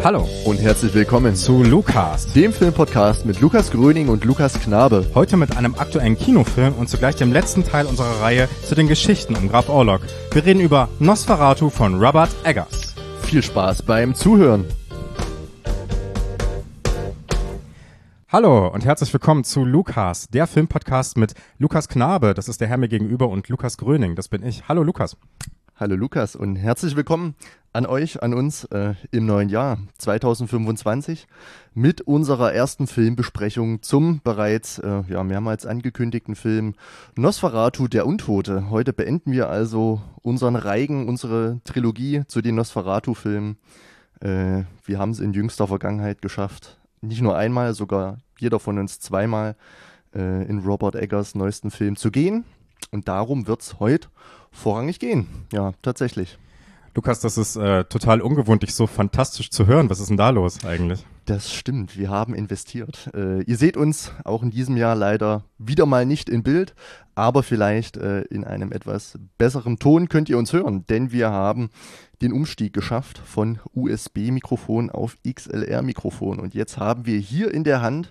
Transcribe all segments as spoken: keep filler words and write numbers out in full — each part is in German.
Hallo und herzlich willkommen zu Lukas, dem Filmpodcast mit Lukas Gröning und Lukas Knabe. Heute mit einem aktuellen Kinofilm und zugleich dem letzten Teil unserer Reihe zu den Geschichten um Graf Orlok. Wir reden über Nosferatu von Robert Eggers. Viel Spaß beim Zuhören. Hallo und herzlich willkommen zu Lukas, der Filmpodcast mit Lukas Knabe, das ist der Herr mir gegenüber, und Lukas Gröning, das bin ich. Hallo Lukas. Hallo Lukas und herzlich willkommen an euch, an uns äh, im neuen Jahr zwanzig fünfundzwanzig mit unserer ersten Filmbesprechung zum bereits äh, ja, mehrmals angekündigten Film Nosferatu, der Untote. Heute beenden wir also unseren Reigen, unsere Trilogie zu den Nosferatu-Filmen. Äh, wir haben es in jüngster Vergangenheit geschafft, nicht nur einmal, sogar jeder von uns zweimal äh, in Robert Eggers neuesten Film zu gehen. Und darum wird es heute vorrangig gehen. Ja, tatsächlich. Lukas, das ist äh, total ungewohnt, dich so fantastisch zu hören. Was ist denn da los eigentlich? Das stimmt, wir haben investiert. Äh, ihr seht uns auch in diesem Jahr leider wieder mal nicht in Bild, aber vielleicht äh, in einem etwas besseren Ton könnt ihr uns hören, denn wir haben den Umstieg geschafft von U S B-Mikrofon auf X L R-Mikrofon. Und jetzt haben wir hier in der Hand,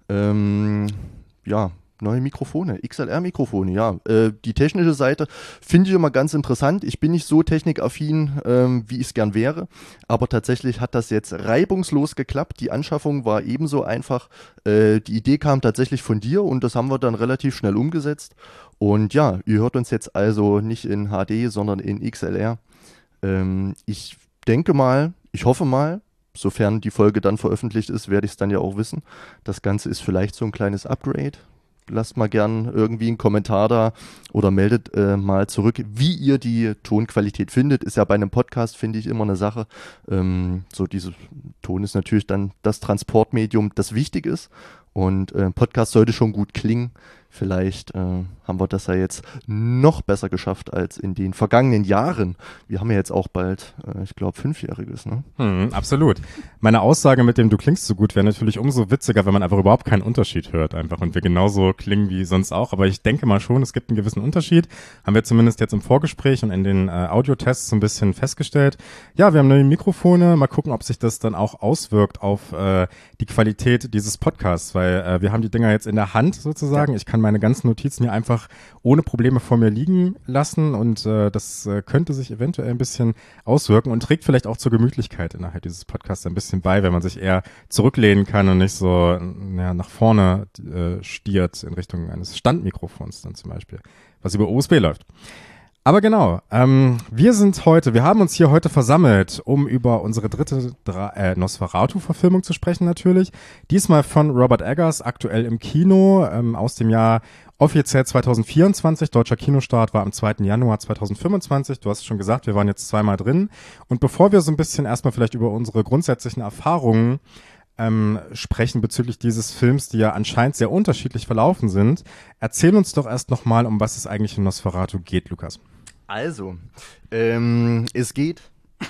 ähm, ja, neue Mikrofone, X L R-Mikrofone, ja. Äh, die technische Seite finde ich immer ganz interessant. Ich bin nicht so technikaffin, ähm, wie ich es gern wäre, aber tatsächlich hat das jetzt reibungslos geklappt. Die Anschaffung war ebenso einfach. Äh, die Idee kam tatsächlich von dir und das haben wir dann relativ schnell umgesetzt. Und ja, ihr hört uns jetzt also nicht in H D, sondern in X L R. Ähm, ich denke mal, ich hoffe mal, sofern die Folge dann veröffentlicht ist, werde ich es dann ja auch wissen. Das Ganze ist vielleicht so ein kleines Upgrade. Lasst mal gern irgendwie einen Kommentar da oder meldet äh, mal zurück, wie ihr die Tonqualität findet. Ist ja bei einem Podcast, finde ich, immer eine Sache. Ähm, so dieser Ton ist natürlich dann das Transportmedium, das wichtig ist. Und äh, Podcast sollte schon gut klingen. Vielleicht äh, haben wir das ja jetzt noch besser geschafft als in den vergangenen Jahren. Wir haben ja jetzt auch bald, äh, ich glaube, Fünfjähriges, ne? Hm, absolut. Meine Aussage mit dem "Du klingst so gut" wäre natürlich umso witziger, wenn man einfach überhaupt keinen Unterschied hört einfach und wir genauso klingen wie sonst auch. Aber ich denke mal schon, es gibt einen gewissen Unterschied. Haben wir zumindest jetzt im Vorgespräch und in den äh, Audiotests so ein bisschen festgestellt. Ja, wir haben neue Mikrofone. Mal gucken, ob sich das dann auch auswirkt auf äh, die Qualität dieses Podcasts, weil äh, wir haben die Dinger jetzt in der Hand sozusagen. Ja. Ich kann meine ganzen Notizen hier einfach ohne Probleme vor mir liegen lassen und äh, das äh, könnte sich eventuell ein bisschen auswirken und trägt vielleicht auch zur Gemütlichkeit innerhalb dieses Podcasts ein bisschen bei, wenn man sich eher zurücklehnen kann und nicht so ja, nach vorne äh, stiert in Richtung eines Standmikrofons dann zum Beispiel, was über U S B läuft. Aber genau, ähm, wir sind heute, wir haben uns hier heute versammelt, um über unsere dritte Dra- äh, Nosferatu-Verfilmung zu sprechen natürlich. Diesmal von Robert Eggers, aktuell im Kino, ähm, aus dem Jahr offiziell zwanzig vierundzwanzig. Deutscher Kinostart war am zweiten Januar zweitausendfünfundzwanzig. Du hast es schon gesagt, wir waren jetzt zweimal drin. Und bevor wir so ein bisschen erstmal vielleicht über unsere grundsätzlichen Erfahrungen Ähm, sprechen bezüglich dieses Films, die ja anscheinend sehr unterschiedlich verlaufen sind. Erzähl uns doch erst nochmal, um was es eigentlich in Nosferatu geht, Lukas. Also, ähm, es geht...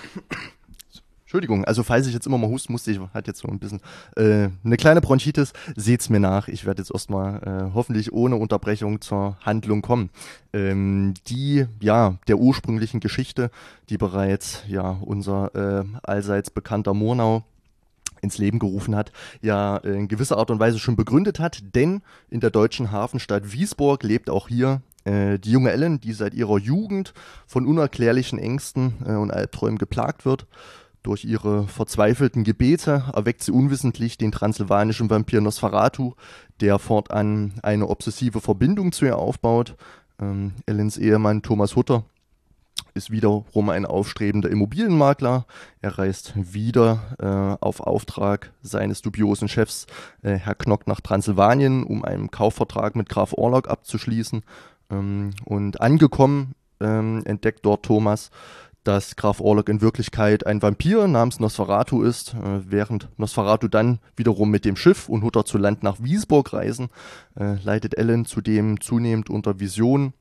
Entschuldigung, also falls ich jetzt immer mal husten musste, ich hatte jetzt so ein bisschen äh, eine kleine Bronchitis, seht's mir nach. Ich werde jetzt erstmal äh, hoffentlich ohne Unterbrechung zur Handlung kommen. Ähm, die, ja, der ursprünglichen Geschichte, die bereits, ja, unser äh, allseits bekannter Murnau ins Leben gerufen hat, ja in gewisser Art und Weise schon begründet hat, denn in der deutschen Hafenstadt Wiesborg lebt auch hier äh, die junge Ellen, die seit ihrer Jugend von unerklärlichen Ängsten äh, und Albträumen geplagt wird. Durch ihre verzweifelten Gebete erweckt sie unwissentlich den transsilvanischen Vampir Nosferatu, der fortan eine obsessive Verbindung zu ihr aufbaut. Ähm, Ellens Ehemann Thomas Hutter ist wiederum ein aufstrebender Immobilienmakler. Er reist wieder äh, auf Auftrag seines dubiosen Chefs, äh, Herr Knock, nach Transsilvanien, um einen Kaufvertrag mit Graf Orlok abzuschließen. Ähm, und angekommen ähm, entdeckt dort Thomas, dass Graf Orlok in Wirklichkeit ein Vampir namens Nosferatu ist, äh, während Nosferatu dann wiederum mit dem Schiff und Hutter zu Land nach Wiesborg reisen, äh, leidet Ellen zudem zunehmend unter Visionen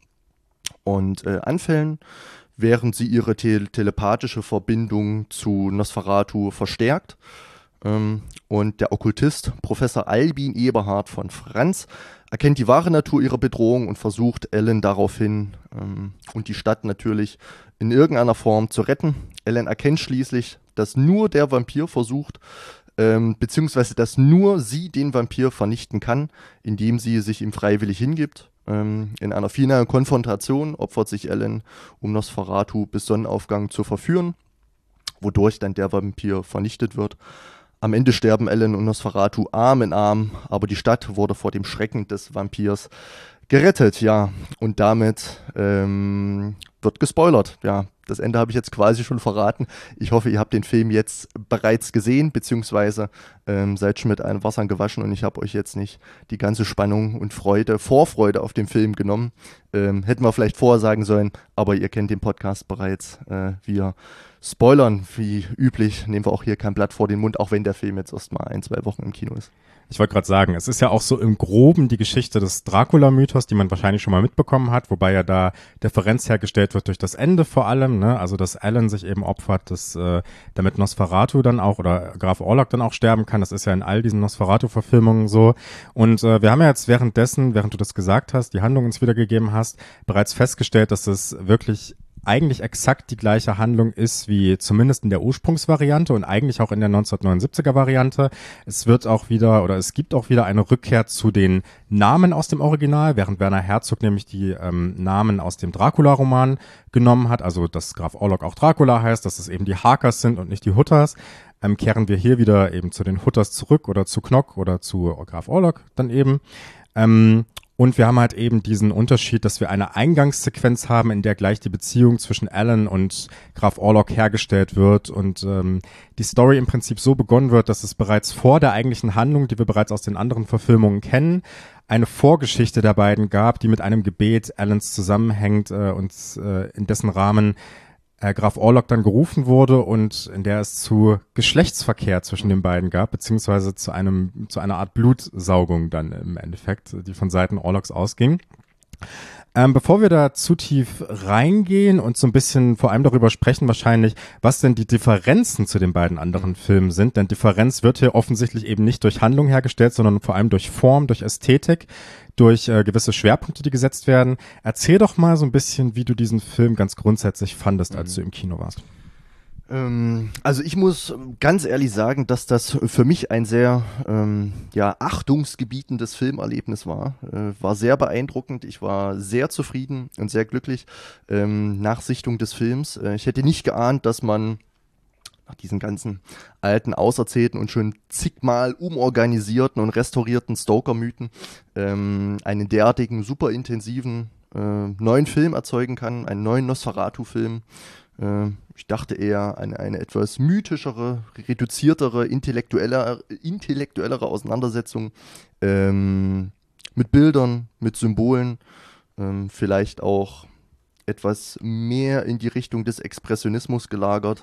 und äh, Anfällen, während sie ihre te- telepathische Verbindung zu Nosferatu verstärkt. Ähm, und der Okkultist Professor Albin Eberhard von Franz erkennt die wahre Natur ihrer Bedrohung und versucht Ellen daraufhin ähm, und die Stadt natürlich in irgendeiner Form zu retten. Ellen erkennt schließlich, dass nur der Vampir versucht, ähm, beziehungsweise dass nur sie den Vampir vernichten kann, indem sie sich ihm freiwillig hingibt. Ähm, in einer finalen Konfrontation opfert sich Ellen, um Nosferatu bis Sonnenaufgang zu verführen, wodurch dann der Vampir vernichtet wird. Am Ende sterben Ellen und Nosferatu Arm in Arm, aber die Stadt wurde vor dem Schrecken des Vampirs gerettet, ja. Und damit ähm, wird gespoilert, ja. Das Ende habe ich jetzt quasi schon verraten. Ich hoffe, ihr habt den Film jetzt bereits gesehen, beziehungsweise ähm, seid schon mit allen Wassern gewaschen und ich habe euch jetzt nicht die ganze Spannung und Freude, Vorfreude auf den Film genommen. Ähm, hätten wir vielleicht vorher sagen sollen, aber ihr kennt den Podcast bereits. Äh, wir spoilern, wie üblich, nehmen wir auch hier kein Blatt vor den Mund, auch wenn der Film jetzt erst mal ein, zwei Wochen im Kino ist. Ich wollte gerade sagen, es ist ja auch so im Groben die Geschichte des Dracula-Mythos, die man wahrscheinlich schon mal mitbekommen hat, wobei ja da Differenz hergestellt wird durch das Ende vor allem, ne? Also dass Alan sich eben opfert, dass äh, damit Nosferatu dann auch oder Graf Orlok dann auch sterben kann. Das ist ja in all diesen Nosferatu-Verfilmungen so. Und äh, wir haben ja jetzt währenddessen, während du das gesagt hast, die Handlung uns wiedergegeben hast, bereits festgestellt, dass es wirklich eigentlich exakt die gleiche Handlung ist wie zumindest in der Ursprungsvariante und eigentlich auch in der neunzehnhundertneunundsiebziger Variante. Es wird auch wieder oder es gibt auch wieder eine Rückkehr zu den Namen aus dem Original, während Werner Herzog nämlich die ähm, Namen aus dem Dracula-Roman genommen hat, also dass Graf Orlok auch Dracula heißt, dass es eben die Harkers sind und nicht die Hutters, ähm, kehren wir hier wieder eben zu den Hutters zurück oder zu Knock oder zu Graf Orlok dann eben. Ähm, Und wir haben halt eben diesen Unterschied, dass wir eine Eingangssequenz haben, in der gleich die Beziehung zwischen Alan und Graf Orlok hergestellt wird und ähm, die Story im Prinzip so begonnen wird, dass es bereits vor der eigentlichen Handlung, die wir bereits aus den anderen Verfilmungen kennen, eine Vorgeschichte der beiden gab, die mit einem Gebet Alans zusammenhängt äh, und äh, in dessen Rahmen äh, Graf Orlok dann gerufen wurde und in der es zu Geschlechtsverkehr zwischen den beiden gab, beziehungsweise zu einem zu einer Art Blutsaugung dann im Endeffekt, die von Seiten Orloks ausging. Ähm, bevor wir da zu tief reingehen und so ein bisschen vor allem darüber sprechen wahrscheinlich, was denn die Differenzen zu den beiden anderen Filmen sind, denn Differenz wird hier offensichtlich eben nicht durch Handlung hergestellt, sondern vor allem durch Form, durch Ästhetik, durch äh, gewisse Schwerpunkte, die gesetzt werden. Erzähl doch mal so ein bisschen, wie du diesen Film ganz grundsätzlich fandest, als du im Kino warst. Ähm, also ich muss ganz ehrlich sagen, dass das für mich ein sehr ähm, ja, achtungsgebietendes Filmerlebnis war. Äh, war sehr beeindruckend, ich war sehr zufrieden und sehr glücklich ähm, nach Sichtung des Films. Äh, ich hätte nicht geahnt, dass man nach diesen ganzen alten, auserzählten und schon zigmal umorganisierten und restaurierten Stoker-Mythen ähm, einen derartigen, super intensiven äh, neuen Film erzeugen kann, einen neuen Nosferatu-Film. Äh, ich dachte eher an eine etwas mythischere, reduziertere, intellektuellere, intellektuellere Auseinandersetzung ähm, mit Bildern, mit Symbolen, ähm, vielleicht auch etwas mehr in die Richtung des Expressionismus gelagert.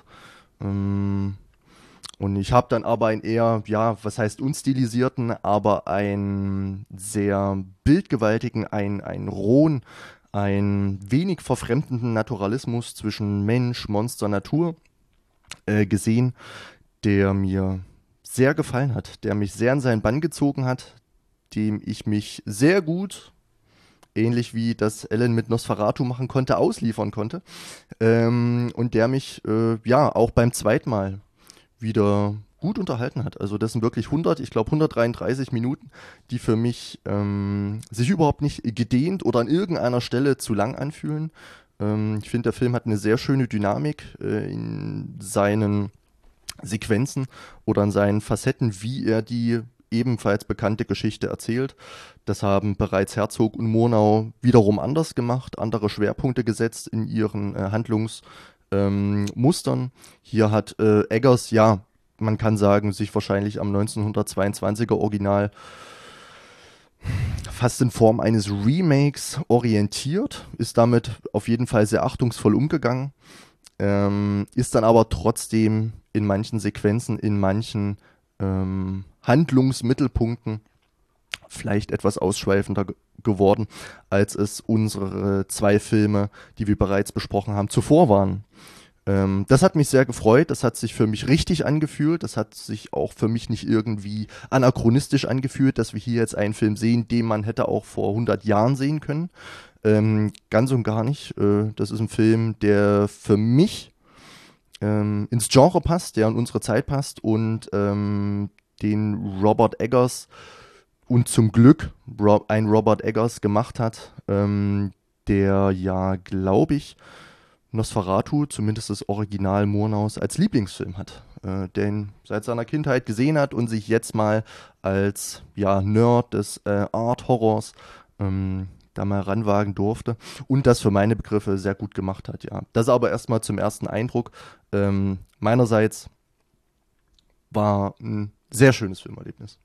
Und ich habe dann aber ein eher, ja, was heißt unstilisierten, aber einen sehr bildgewaltigen, einen, einen rohen, einen wenig verfremdenden Naturalismus zwischen Mensch, Monster, Natur äh, gesehen, der mir sehr gefallen hat, der mich sehr in seinen Bann gezogen hat, dem ich mich sehr gut, ähnlich wie das Ellen mit Nosferatu machen konnte, ausliefern konnte. Ähm, und der mich, äh, ja, auch beim zweiten Mal wieder gut unterhalten hat. Also das sind wirklich hundert, ich glaube hundertdreiunddreißig Minuten, die für mich ähm, sich überhaupt nicht gedehnt oder an irgendeiner Stelle zu lang anfühlen. Ähm, ich finde, der Film hat eine sehr schöne Dynamik äh, in seinen Sequenzen oder in seinen Facetten, wie er die ebenfalls bekannte Geschichte erzählt. Das haben bereits Herzog und Murnau wiederum anders gemacht, andere Schwerpunkte gesetzt in ihren äh, Handlungsmustern. Ähm, Hier hat äh, Eggers, ja, man kann sagen, sich wahrscheinlich am neunzehnhundertzweiundzwanziger Original fast in Form eines Remakes orientiert, ist damit auf jeden Fall sehr achtungsvoll umgegangen, ähm, ist dann aber trotzdem in manchen Sequenzen, in manchen ähm, Handlungsmittelpunkten vielleicht etwas ausschweifender g- geworden, als es unsere zwei Filme, die wir bereits besprochen haben, zuvor waren. Ähm, das hat mich sehr gefreut, das hat sich für mich richtig angefühlt, das hat sich auch für mich nicht irgendwie anachronistisch angefühlt, dass wir hier jetzt einen Film sehen, den man hätte auch vor hundert Jahren sehen können. Ähm, ganz und gar nicht. Äh, das ist ein Film, der für mich ähm, ins Genre passt, der in unsere Zeit passt und ähm, den Robert Eggers und zum Glück Rob, ein Robert Eggers gemacht hat, ähm, der ja, glaube ich, Nosferatu, zumindest das Original Murnaus, als Lieblingsfilm hat, äh, den seit seiner Kindheit gesehen hat und sich jetzt mal als ja, Nerd des äh, Art-Horrors ähm, da mal ranwagen durfte und das für meine Begriffe sehr gut gemacht hat, ja. Das aber erstmal zum ersten Eindruck. Ähm, meinerseits war ein sehr schönes Filmerlebnis.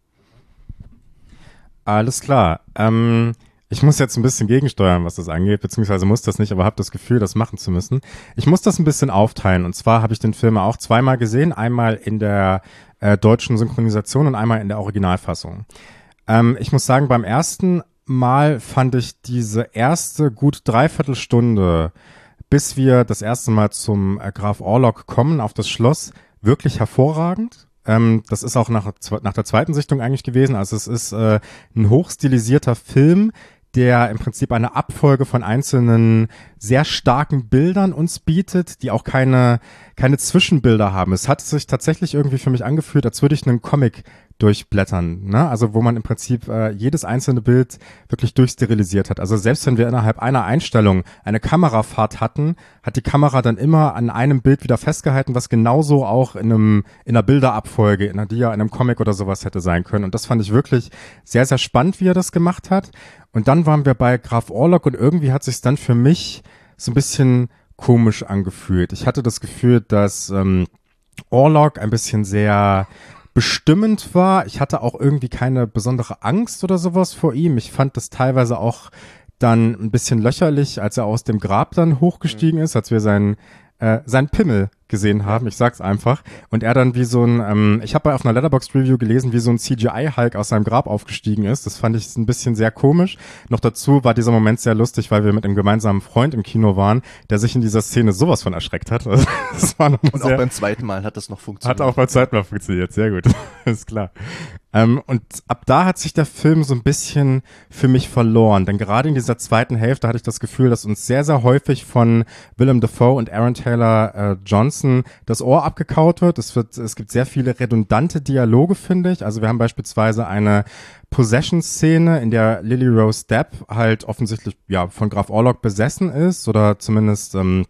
Alles klar. Ähm, ich muss jetzt ein bisschen gegensteuern, was das angeht, beziehungsweise muss das nicht, aber habe das Gefühl, das machen zu müssen. Ich muss das ein bisschen aufteilen. Und zwar habe ich den Film auch zweimal gesehen, einmal in der äh, deutschen Synchronisation und einmal in der Originalfassung. Ähm, ich muss sagen, beim ersten Mal fand ich diese erste gut Dreiviertelstunde, bis wir das erste Mal zum äh, Graf Orlok kommen, auf das Schloss, wirklich hervorragend. Ähm, das ist auch nach, nach der zweiten Sichtung eigentlich gewesen. Also es ist äh, ein hochstilisierter Film, der im Prinzip eine Abfolge von einzelnen sehr starken Bildern uns bietet, die auch keine, keine Zwischenbilder haben. Es hat sich tatsächlich irgendwie für mich angefühlt, als würde ich einen Comic durchblättern, ne? Also wo man im Prinzip äh, jedes einzelne Bild wirklich durchsterilisiert hat. Also selbst wenn wir innerhalb einer Einstellung eine Kamerafahrt hatten, hat die Kamera dann immer an einem Bild wieder festgehalten, was genauso auch in einem in einer Bilderabfolge, in einer Dia, in einem Comic oder sowas hätte sein können. Und das fand ich wirklich sehr, sehr spannend, wie er das gemacht hat. Und dann waren wir bei Graf Orlok und irgendwie hat sich's dann für mich so ein bisschen komisch angefühlt. Ich hatte das Gefühl, dass ähm, Orlok ein bisschen sehr bestimmend war. Ich hatte auch irgendwie keine besondere Angst oder sowas vor ihm. Ich fand das teilweise auch dann ein bisschen löcherlich, als er aus dem Grab dann hochgestiegen ist, als wir seinen äh, seinen Pimmel gesehen haben, ich sag's einfach. Und er dann wie so ein, ähm, ich habe auf einer Letterboxd-Review gelesen, wie so ein C G I-Hulk aus seinem Grab aufgestiegen ist. Das fand ich ein bisschen sehr komisch. Noch dazu war dieser Moment sehr lustig, weil wir mit einem gemeinsamen Freund im Kino waren, der sich in dieser Szene sowas von erschreckt hat. Also, das war noch Und sehr, auch beim zweiten Mal hat das noch funktioniert. Hat auch beim zweiten Mal funktioniert, sehr gut. Ist klar. Ähm, und ab da hat sich der Film so ein bisschen für mich verloren. Denn gerade in dieser zweiten Hälfte hatte ich das Gefühl, dass uns sehr, sehr häufig von Willem Dafoe und Aaron Taylor äh, Johnson das Ohr abgekaut wird. Es wird, es gibt sehr viele redundante Dialoge, finde ich. Also wir haben beispielsweise eine Possession-Szene, in der Lily Rose Depp halt offensichtlich ja von Graf Orlok besessen ist oder zumindest ähm,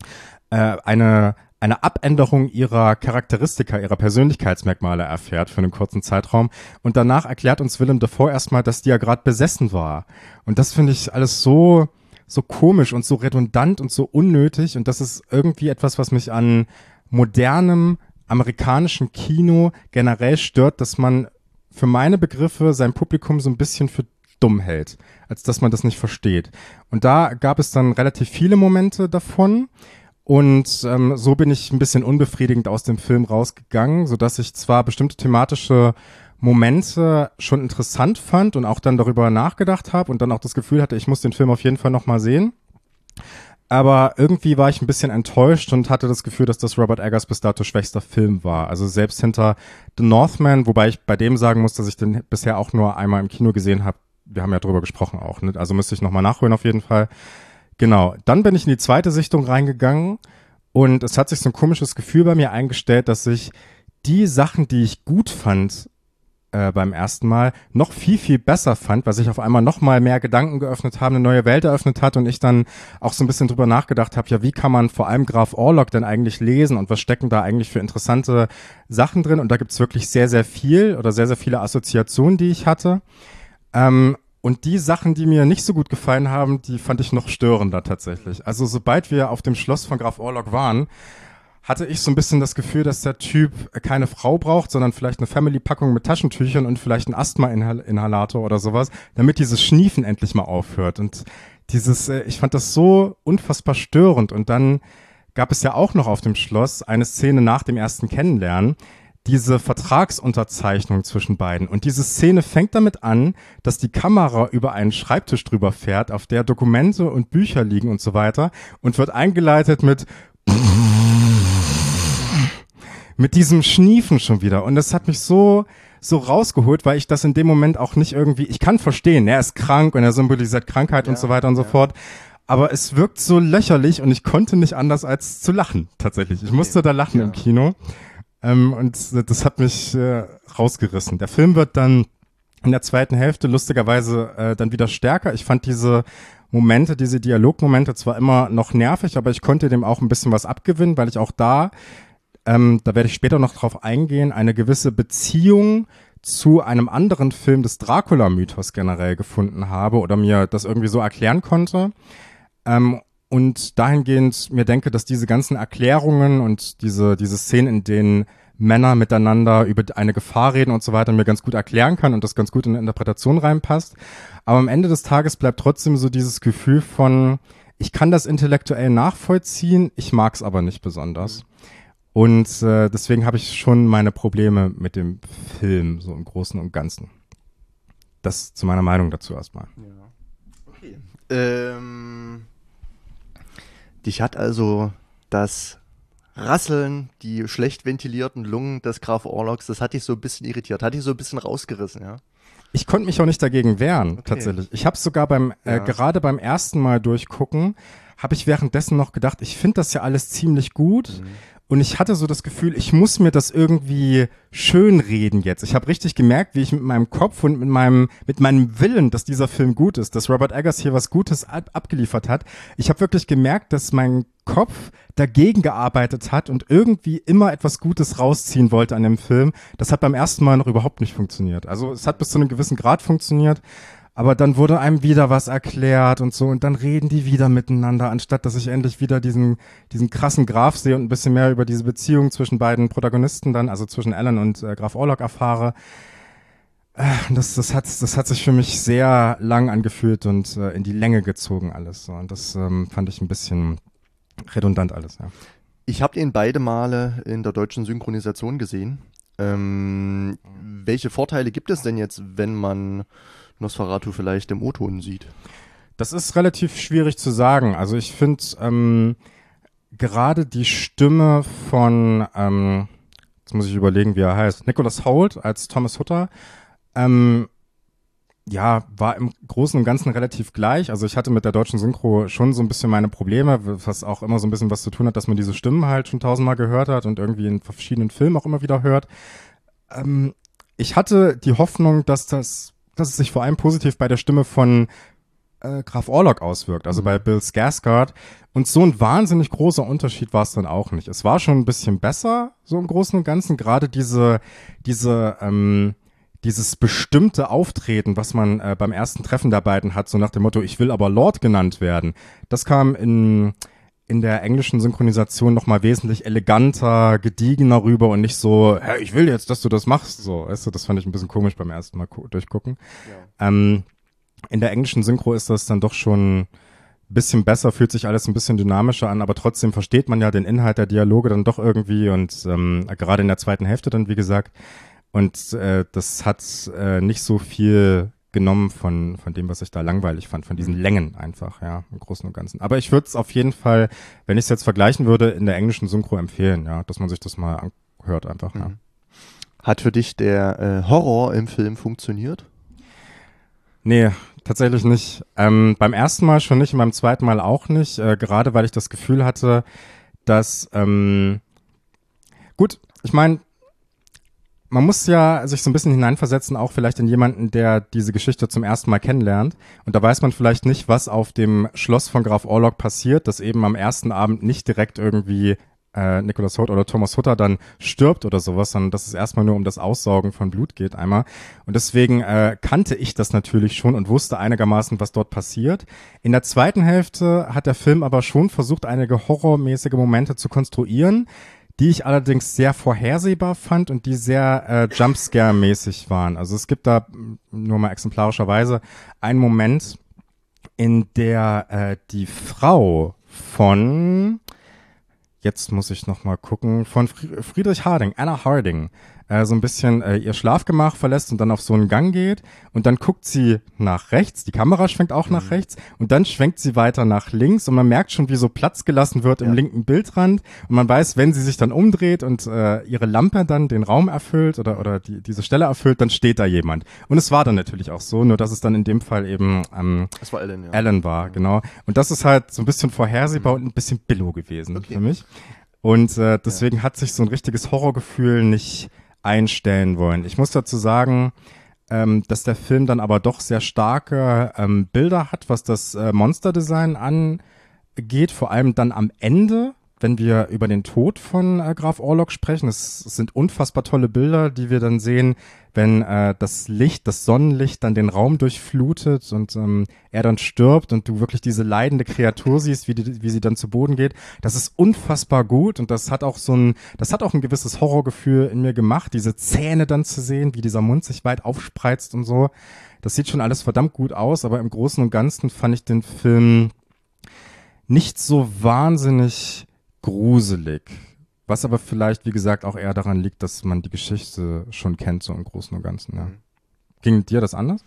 äh, eine eine Abänderung ihrer Charakteristika, ihrer Persönlichkeitsmerkmale erfährt für einen kurzen Zeitraum. Und danach erklärt uns Willem Dafoe erstmal, dass die ja gerade besessen war. Und das finde ich alles so, so komisch und so redundant und so unnötig. Und das ist irgendwie etwas, was mich an modernem amerikanischen Kino generell stört, dass man für meine Begriffe sein Publikum so ein bisschen für dumm hält, als dass man das nicht versteht. Und da gab es dann relativ viele Momente davon. Und ähm, so bin ich ein bisschen unbefriedigend aus dem Film rausgegangen, sodass ich zwar bestimmte thematische Momente schon interessant fand und auch dann darüber nachgedacht habe und dann auch das Gefühl hatte, ich muss den Film auf jeden Fall nochmal sehen. Aber irgendwie war ich ein bisschen enttäuscht und hatte das Gefühl, dass das Robert Eggers bis dato schwächster Film war. Also selbst hinter The Northman, wobei ich bei dem sagen muss, dass ich den bisher auch nur einmal im Kino gesehen habe. Wir haben ja drüber gesprochen auch, ne? Also müsste ich nochmal nachholen auf jeden Fall. Genau, dann bin ich in die zweite Sichtung reingegangen und es hat sich so ein komisches Gefühl bei mir eingestellt, dass ich die Sachen, die ich gut fand äh, beim ersten Mal, noch viel, viel besser fand, weil sich auf einmal noch mal mehr Gedanken geöffnet haben, eine neue Welt eröffnet hat und ich dann auch so ein bisschen drüber nachgedacht habe, ja, wie kann man vor allem Graf Orlok denn eigentlich lesen und was stecken da eigentlich für interessante Sachen drin? Und da gibt's wirklich sehr, sehr viel oder sehr, sehr viele Assoziationen, die ich hatte. Ähm, Und die Sachen, die mir nicht so gut gefallen haben, die fand ich noch störender tatsächlich. Also sobald wir auf dem Schloss von Graf Orlok waren, hatte ich so ein bisschen das Gefühl, dass der Typ keine Frau braucht, sondern vielleicht eine Family-Packung mit Taschentüchern und vielleicht einen Asthma-Inhalator oder sowas, damit dieses Schniefen endlich mal aufhört. Und dieses, ich fand das so unfassbar störend. Und dann gab es ja auch noch auf dem Schloss eine Szene nach dem ersten Kennenlernen, diese Vertragsunterzeichnung zwischen beiden. Und diese Szene fängt damit an, dass die Kamera über einen Schreibtisch drüber fährt, auf der Dokumente und Bücher liegen und so weiter und wird eingeleitet mit mit diesem Schniefen schon wieder. Und das hat mich so, so rausgeholt, weil ich das in dem Moment auch nicht irgendwie, ich kann verstehen, er ist krank und er symbolisiert Krankheit ja, und so weiter und ja. so fort. Aber es wirkt so lächerlich und ich konnte nicht anders als zu lachen, tatsächlich. Ich okay. musste da lachen ja. im Kino. Ähm, und das hat mich äh, rausgerissen. Der Film wird dann in der zweiten Hälfte lustigerweise äh, dann wieder stärker. Ich fand diese Momente, diese Dialogmomente zwar immer noch nervig, aber ich konnte dem auch ein bisschen was abgewinnen, weil ich auch da, ähm, da werde ich später noch drauf eingehen, eine gewisse Beziehung zu einem anderen Film des Dracula-Mythos generell gefunden habe oder mir das irgendwie so erklären konnte. Ähm, und dahingehend mir denke, dass diese ganzen Erklärungen und diese, diese Szenen, in denen Männer miteinander über eine Gefahr reden und so weiter, mir ganz gut erklären kann und das ganz gut in eine Interpretation reinpasst. Aber am Ende des Tages bleibt trotzdem so dieses Gefühl von, ich kann das intellektuell nachvollziehen, ich mag es aber nicht besonders. Und äh, deswegen habe ich schon meine Probleme mit dem Film, so im Großen und Ganzen. Das zu meiner Meinung dazu erstmal. Ja. Okay. Ähm, dich hat also das Rasseln, die schlecht ventilierten Lungen des Graf Orlok, das hat dich so ein bisschen irritiert, hat dich so ein bisschen rausgerissen, ja? Ich konnte mich auch nicht dagegen wehren, okay. tatsächlich. Ich habe sogar beim, ja. äh, gerade beim ersten Mal durchgucken, habe ich währenddessen noch gedacht, ich finde das ja alles ziemlich gut. Mhm. Und ich hatte so das Gefühl, ich muss mir das irgendwie schönreden jetzt. Ich habe richtig gemerkt, wie ich mit meinem Kopf und mit meinem mit meinem Willen, dass dieser Film gut ist, dass Robert Eggers hier was Gutes ab- abgeliefert hat. Ich habe wirklich gemerkt, dass mein Kopf dagegen gearbeitet hat und irgendwie immer etwas Gutes rausziehen wollte an dem Film. Das hat beim ersten Mal noch überhaupt nicht funktioniert. Also es hat bis zu einem gewissen Grad funktioniert. Aber dann wurde einem wieder was erklärt und so und dann reden die wieder miteinander, anstatt dass ich endlich wieder diesen diesen krassen Graf sehe und ein bisschen mehr über diese Beziehung zwischen beiden Protagonisten dann, also zwischen Alan und äh, Graf Orlok erfahre. Äh, das, das, hat, das hat sich für mich sehr lang angefühlt und äh, in die Länge gezogen alles. So. Und das ähm, fand ich ein bisschen redundant alles, ja. Ich habe ihn beide Male in der deutschen Synchronisation gesehen. Ähm, welche Vorteile gibt es denn jetzt, wenn man Nosferatu vielleicht im O-Ton sieht? Das ist relativ schwierig zu sagen. Also ich finde ähm, gerade die Stimme von, ähm, jetzt muss ich überlegen, wie er heißt, Nicholas Hoult als Thomas Hutter, ähm, ja, war im Großen und Ganzen relativ gleich. Also ich hatte mit der deutschen Synchro schon so ein bisschen meine Probleme, was auch immer so ein bisschen was zu tun hat, dass man diese Stimmen halt schon tausendmal gehört hat und irgendwie in verschiedenen Filmen auch immer wieder hört. Ähm, ich hatte die Hoffnung, dass das dass es sich vor allem positiv bei der Stimme von äh, Graf Orlok auswirkt, also mhm. bei Bill Skarsgård. Und so ein wahnsinnig großer Unterschied war es dann auch nicht. Es war schon ein bisschen besser, so im Großen und Ganzen. Gerade diese, diese, ähm, dieses bestimmte Auftreten, was man äh, beim ersten Treffen der beiden hat, so nach dem Motto, ich will aber Lord genannt werden. Das kam in in der englischen Synchronisation nochmal wesentlich eleganter, gediegener rüber und nicht so, hey, ich will jetzt, dass du das machst. So, weißt du, das fand ich ein bisschen komisch beim ersten Mal gu- durchgucken. Ja. Ähm, in der englischen Synchro ist das dann doch schon ein bisschen besser, fühlt sich alles ein bisschen dynamischer an, aber trotzdem versteht man ja den Inhalt der Dialoge dann doch irgendwie und ähm, gerade in der zweiten Hälfte dann, wie gesagt. Und äh, das hat äh, nicht so viel genommen von von dem, was ich da langweilig fand, von diesen Längen einfach, ja, im Großen und Ganzen. Aber ich würde es auf jeden Fall, wenn ich es jetzt vergleichen würde, in der englischen Synchro empfehlen, ja, dass man sich das mal anhört einfach, mhm. ja. Hat für dich der äh, Horror im Film funktioniert? Nee, tatsächlich nicht. Ähm, beim ersten Mal schon nicht und beim zweiten Mal auch nicht, äh, gerade weil ich das Gefühl hatte, dass, ähm, gut, ich meine, man muss ja sich so ein bisschen hineinversetzen, auch vielleicht in jemanden, der diese Geschichte zum ersten Mal kennenlernt. Und da weiß man vielleicht nicht, was auf dem Schloss von Graf Orlok passiert, dass eben am ersten Abend nicht direkt irgendwie äh, Nicholas Hoult oder Thomas Hutter dann stirbt oder sowas, sondern dass es erstmal nur um das Aussaugen von Blut geht einmal. Und deswegen äh, kannte ich das natürlich schon und wusste einigermaßen, was dort passiert. In der zweiten Hälfte hat der Film aber schon versucht, einige horrormäßige Momente zu konstruieren, die ich allerdings sehr vorhersehbar fand und die sehr äh, Jumpscare-mäßig waren. Also es gibt da nur mal exemplarischerweise einen Moment, in der äh, die Frau von, jetzt muss ich noch mal gucken, von Friedrich Harding, Anna Harding, äh, so ein bisschen äh, ihr Schlafgemach verlässt und dann auf so einen Gang geht und dann guckt sie nach rechts, die Kamera schwenkt auch mhm. nach rechts und dann schwenkt sie weiter nach links und man merkt schon, wie so Platz gelassen wird im ja. linken Bildrand und man weiß, wenn sie sich dann umdreht und äh, ihre Lampe dann den Raum erfüllt oder oder die, diese Stelle erfüllt, dann steht da jemand. Und es war dann natürlich auch so, nur dass es dann in dem Fall eben ähm, das war Ellen, ja. Ellen war, ja. genau. Und das ist halt so ein bisschen vorhersehbar mhm. und ein bisschen Billo gewesen okay. für mich. Und äh, deswegen ja. hat sich so ein richtiges Horrorgefühl nicht einstellen wollen. Ich muss dazu sagen, ähm, dass der Film dann aber doch sehr starke ähm, Bilder hat, was das äh, Monsterdesign angeht, vor allem dann am Ende, wenn wir über den Tod von äh, Graf Orlok sprechen. Es, es sind unfassbar tolle Bilder, die wir dann sehen, wenn äh, das Licht, das Sonnenlicht dann den Raum durchflutet und ähm, er dann stirbt und du wirklich diese leidende Kreatur siehst, wie, die, wie sie dann zu Boden geht. Das ist unfassbar gut und das hat auch so ein, das hat auch ein gewisses Horrorgefühl in mir gemacht, diese Zähne dann zu sehen, wie dieser Mund sich weit aufspreizt und so. Das sieht schon alles verdammt gut aus, aber im Großen und Ganzen fand ich den Film nicht so wahnsinnig gruselig. Was aber vielleicht, wie gesagt, auch eher daran liegt, dass man die Geschichte schon kennt, so im Großen und Ganzen. Ja. Ging dir das anders?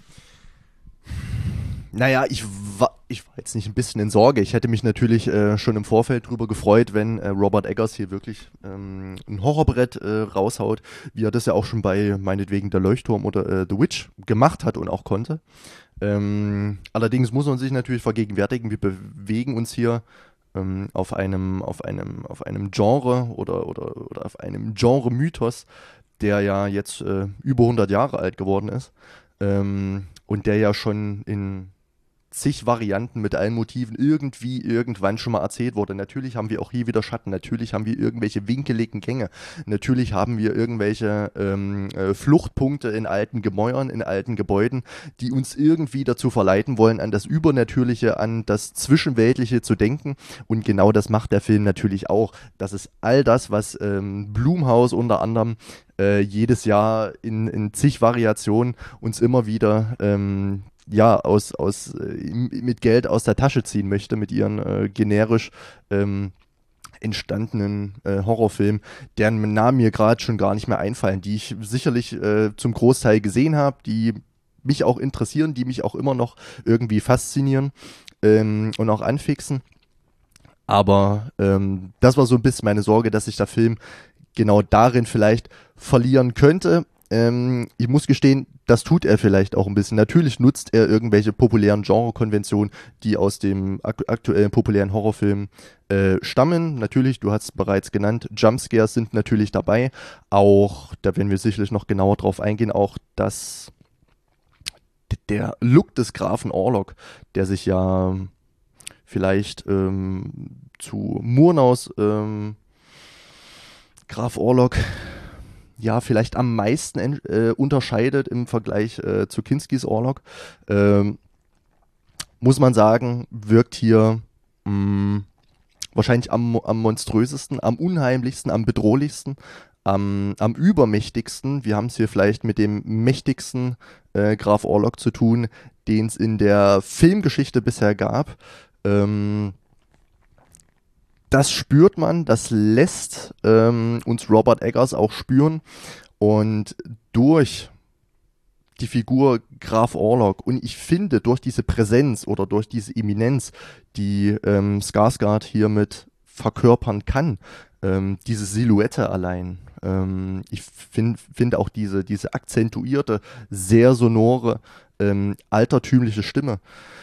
Naja, ich war, ich war jetzt nicht ein bisschen in Sorge. Ich hätte mich natürlich äh, schon im Vorfeld drüber gefreut, wenn äh, Robert Eggers hier wirklich ähm, ein Horrorbrett äh, raushaut, wie er das ja auch schon bei meinetwegen Der Leuchtturm oder äh, The Witch gemacht hat und auch konnte. Ähm, allerdings muss man sich natürlich vergegenwärtigen, wir bewegen uns hier ähm, auf einem, auf einem, auf einem Genre oder, oder, oder auf einem Genre-Mythos, der ja jetzt äh, über hundert Jahre alt geworden ist ähm, und der ja schon in zig Varianten mit allen Motiven irgendwie irgendwann schon mal erzählt wurde. Natürlich haben wir auch hier wieder Schatten, natürlich haben wir irgendwelche winkeligen Gänge, natürlich haben wir irgendwelche ähm, äh, Fluchtpunkte in alten Gemäuern, in alten Gebäuden, die uns irgendwie dazu verleiten wollen, an das Übernatürliche, an das Zwischenweltliche zu denken, und genau das macht der Film natürlich auch. Das ist all das, was ähm, Blumhouse unter anderem äh, jedes Jahr in, in zig Variationen uns immer wieder ähm, ja, aus, aus, äh, mit Geld aus der Tasche ziehen möchte, mit ihren äh, generisch ähm, entstandenen äh, Horrorfilmen, deren Namen mir gerade schon gar nicht mehr einfallen, die ich sicherlich äh, zum Großteil gesehen habe, die mich auch interessieren, die mich auch immer noch irgendwie faszinieren ähm, und auch anfixen. Aber ähm, das war so ein bisschen meine Sorge, dass sich der Film genau darin vielleicht verlieren könnte. Ähm, ich muss gestehen, das tut er vielleicht auch ein bisschen. Natürlich nutzt er irgendwelche populären Genre-Konventionen, die aus dem ak- aktuellen populären Horrorfilm äh, stammen. Natürlich, du hast es bereits genannt, Jumpscares sind natürlich dabei. Auch, da werden wir sicherlich noch genauer drauf eingehen, auch das, der Look des Grafen Orlok, der sich ja vielleicht ähm, zu Murnaus ähm, Graf Orlok ja, vielleicht am meisten äh, unterscheidet im Vergleich äh, zu Kinskis Orlok, ähm, muss man sagen, wirkt hier mh, wahrscheinlich am, am monströsesten, am unheimlichsten, am bedrohlichsten, am, am übermächtigsten. Wir haben es hier vielleicht mit dem mächtigsten äh, Graf Orlok zu tun, den es in der Filmgeschichte bisher gab. Ähm, Das spürt man, das lässt ähm, uns Robert Eggers auch spüren, und durch die Figur Graf Orlok und ich finde durch diese Präsenz oder durch diese Eminenz, die ähm, Skarsgård hiermit verkörpern kann, ähm, diese Silhouette allein, ähm, ich finde find auch diese, diese akzentuierte, sehr sonore, ähm, altertümliche Stimme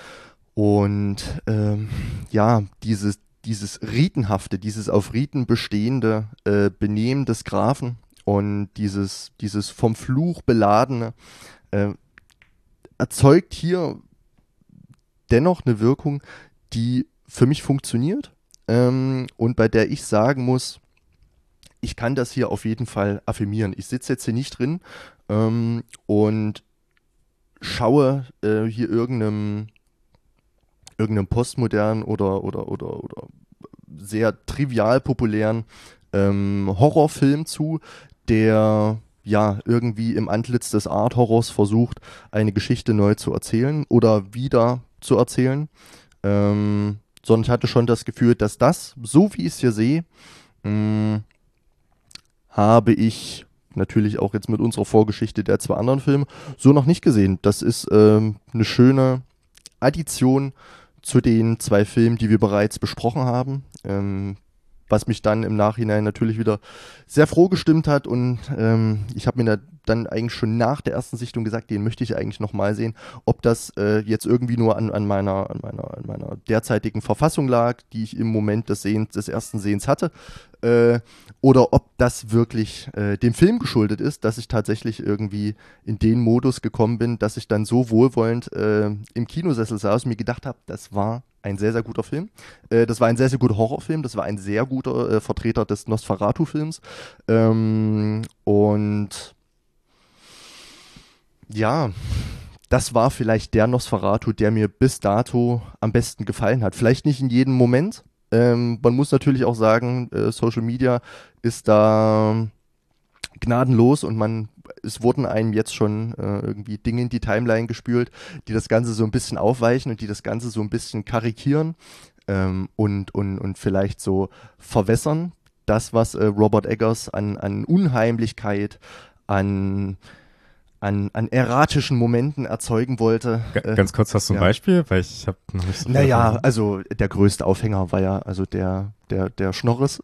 und ähm, ja, dieses dieses Ritenhafte, dieses auf Riten bestehende äh, Benehmen des Grafen und dieses, dieses vom Fluch beladene äh, erzeugt hier dennoch eine Wirkung, die für mich funktioniert ähm, und bei der ich sagen muss, ich kann das hier auf jeden Fall affirmieren. Ich sitze jetzt hier nicht drin ähm, und schaue äh, hier irgendeinem irgendeinem postmodernen oder, oder, oder, oder sehr trivial populären ähm, Horrorfilm zu, der ja irgendwie im Antlitz des Art-Horrors versucht, eine Geschichte neu zu erzählen oder wieder zu erzählen. Ähm, sondern ich hatte schon das Gefühl, dass das, so wie ich es hier sehe, mh, habe ich natürlich auch jetzt mit unserer Vorgeschichte der zwei anderen Filme so noch nicht gesehen. Das ist ähm, eine schöne Addition zu den zwei Filmen, die wir bereits besprochen haben. Ähm, was mich dann im Nachhinein natürlich wieder sehr froh gestimmt hat und ähm, ich habe mir da dann eigentlich schon nach der ersten Sichtung gesagt, den möchte ich eigentlich nochmal sehen, ob das äh, jetzt irgendwie nur an, an, meiner, an, meiner, an meiner derzeitigen Verfassung lag, die ich im Moment des, Sehens, des ersten Sehens hatte, äh, oder ob das wirklich äh, dem Film geschuldet ist, dass ich tatsächlich irgendwie in den Modus gekommen bin, dass ich dann so wohlwollend äh, im Kinosessel saß und mir gedacht habe, das war ein sehr, sehr guter Film. Äh, das war ein sehr, sehr guter Horrorfilm. Das war ein sehr guter äh, Vertreter des Nosferatu-Films. Ähm, und ja, das war vielleicht der Nosferatu, der mir bis dato am besten gefallen hat. Vielleicht nicht in jedem Moment. Ähm, man muss natürlich auch sagen, äh, Social Media ist da gnadenlos und man, es wurden einem jetzt schon äh, irgendwie Dinge in die Timeline gespült, die das Ganze so ein bisschen aufweichen und die das Ganze so ein bisschen karikieren ähm, und, und, und vielleicht so verwässern. Das, was äh, Robert Eggers an, an Unheimlichkeit, an An, an erratischen Momenten erzeugen wollte. G ganz kurz, hast du ein ja. Beispiel? Weil ich habe noch nicht so viel Naja, davon. also der größte Aufhänger war ja also der, der, der Schnorres.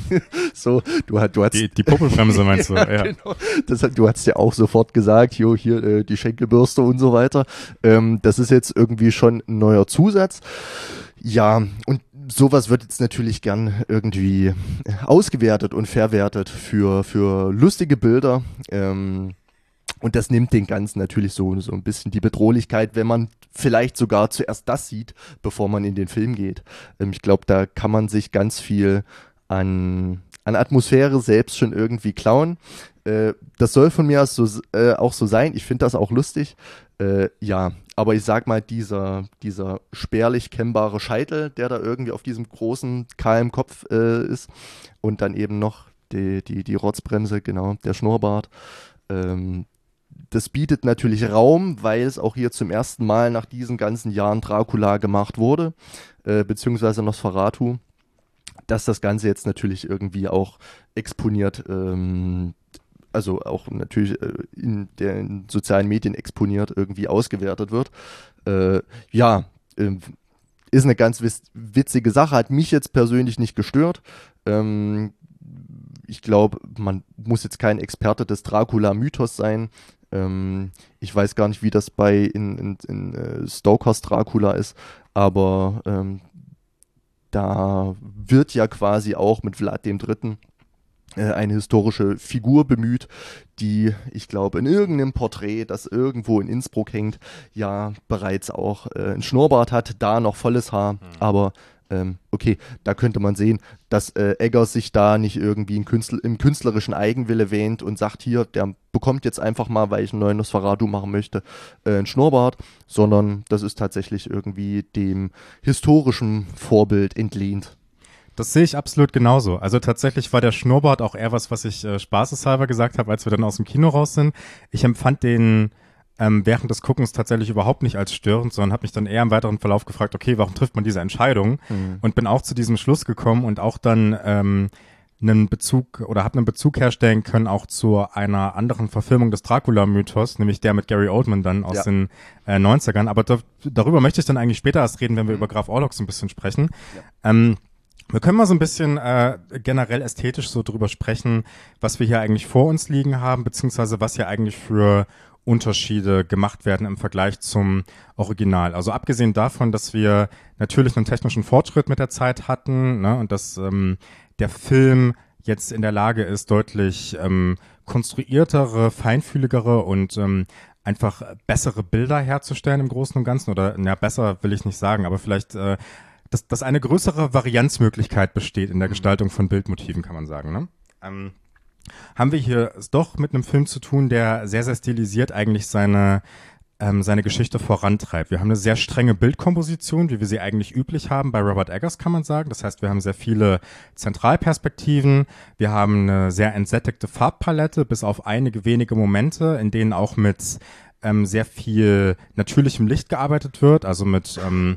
so, du, du hast Die, die Popelbremse meinst du? ja, Ja. genau. Das, du hast ja auch sofort gesagt, jo, hier äh, die Schenkelbürste und so weiter. Ähm, das ist jetzt irgendwie schon ein neuer Zusatz. Ja, und sowas wird jetzt natürlich gern irgendwie ausgewertet und verwertet für, für lustige Bilder. Ähm, Und das nimmt den Ganzen natürlich so, so ein bisschen die Bedrohlichkeit, wenn man vielleicht sogar zuerst das sieht, bevor man in den Film geht. Ähm, ich glaube, da kann man sich ganz viel an, an Atmosphäre selbst schon irgendwie klauen. Äh, das soll von mir aus so, äh, auch so sein. Ich finde das auch lustig. Äh, ja, aber ich sag mal, dieser, dieser spärlich kennbare Scheitel, der da irgendwie auf diesem großen, kahlen Kopf äh, ist und dann eben noch die, die, die Rotzbremse, genau, der Schnurrbart, ähm, das bietet natürlich Raum, weil es auch hier zum ersten Mal nach diesen ganzen Jahren Dracula gemacht wurde, äh, beziehungsweise Nosferatu, dass das Ganze jetzt natürlich irgendwie auch exponiert, ähm, also auch natürlich äh, in den sozialen Medien exponiert, irgendwie ausgewertet wird. Äh, ja, äh, ist eine ganz witzige Sache, hat mich jetzt persönlich nicht gestört. Ähm, ich glaube, man muss jetzt kein Experte des Dracula-Mythos sein. Ähm, ich weiß gar nicht, wie das bei in, in, in uh, Stokers Dracula ist, aber ähm, da wird ja quasi auch mit Vlad dem Dritten äh, eine historische Figur bemüht, die, ich glaube, in irgendeinem Porträt, das irgendwo in Innsbruck hängt, ja bereits auch äh, ein Schnurrbart hat, da noch volles Haar, mhm. aber Ähm, okay, da könnte man sehen, dass äh, Eggers sich da nicht irgendwie in Künstler, im künstlerischen Eigenwille wähnt und sagt, hier, der bekommt jetzt einfach mal, weil ich einen neuen Nosferatu machen möchte, äh, einen Schnurrbart, sondern das ist tatsächlich irgendwie dem historischen Vorbild entlehnt. Das sehe ich absolut genauso. Also tatsächlich war der Schnurrbart auch eher was, was ich äh, spaßeshalber gesagt habe, als wir dann aus dem Kino raus sind. Ich empfand den Ähm, während des Guckens tatsächlich überhaupt nicht als störend, sondern habe mich dann eher im weiteren Verlauf gefragt, okay, warum trifft man diese Entscheidung? Mhm. Und bin auch zu diesem Schluss gekommen und auch dann ähm, einen Bezug oder habe einen Bezug herstellen können auch zu einer anderen Verfilmung des Dracula-Mythos, nämlich der mit Gary Oldman dann aus ja. den äh, neunzigern. Aber da, darüber möchte ich dann eigentlich später erst reden, wenn wir mhm. über Graf Orlok so ein bisschen sprechen. Ja. Ähm, Wir können mal so ein bisschen äh, generell ästhetisch so drüber sprechen, was wir hier eigentlich vor uns liegen haben, beziehungsweise was hier eigentlich für Unterschiede gemacht werden im Vergleich zum Original. Also abgesehen davon, dass wir natürlich einen technischen Fortschritt mit der Zeit hatten, ne, und dass ähm, der Film jetzt in der Lage ist, deutlich ähm, konstruiertere, feinfühligere und ähm, einfach bessere Bilder herzustellen im Großen und Ganzen. Oder, na, besser will ich nicht sagen, aber vielleicht äh, dass, dass eine größere Varianzmöglichkeit besteht in der Gestaltung von Bildmotiven, kann man sagen, ne? Ähm, haben wir hier es doch mit einem Film zu tun, der sehr, sehr stilisiert eigentlich seine, ähm, seine Geschichte vorantreibt. Wir haben eine sehr strenge Bildkomposition, wie wir sie eigentlich üblich haben bei Robert Eggers, kann man sagen. Das heißt, wir haben sehr viele Zentralperspektiven, wir haben eine sehr entsättigte Farbpalette, bis auf einige wenige Momente, in denen auch mit ähm, sehr viel natürlichem Licht gearbeitet wird, also mit ähm,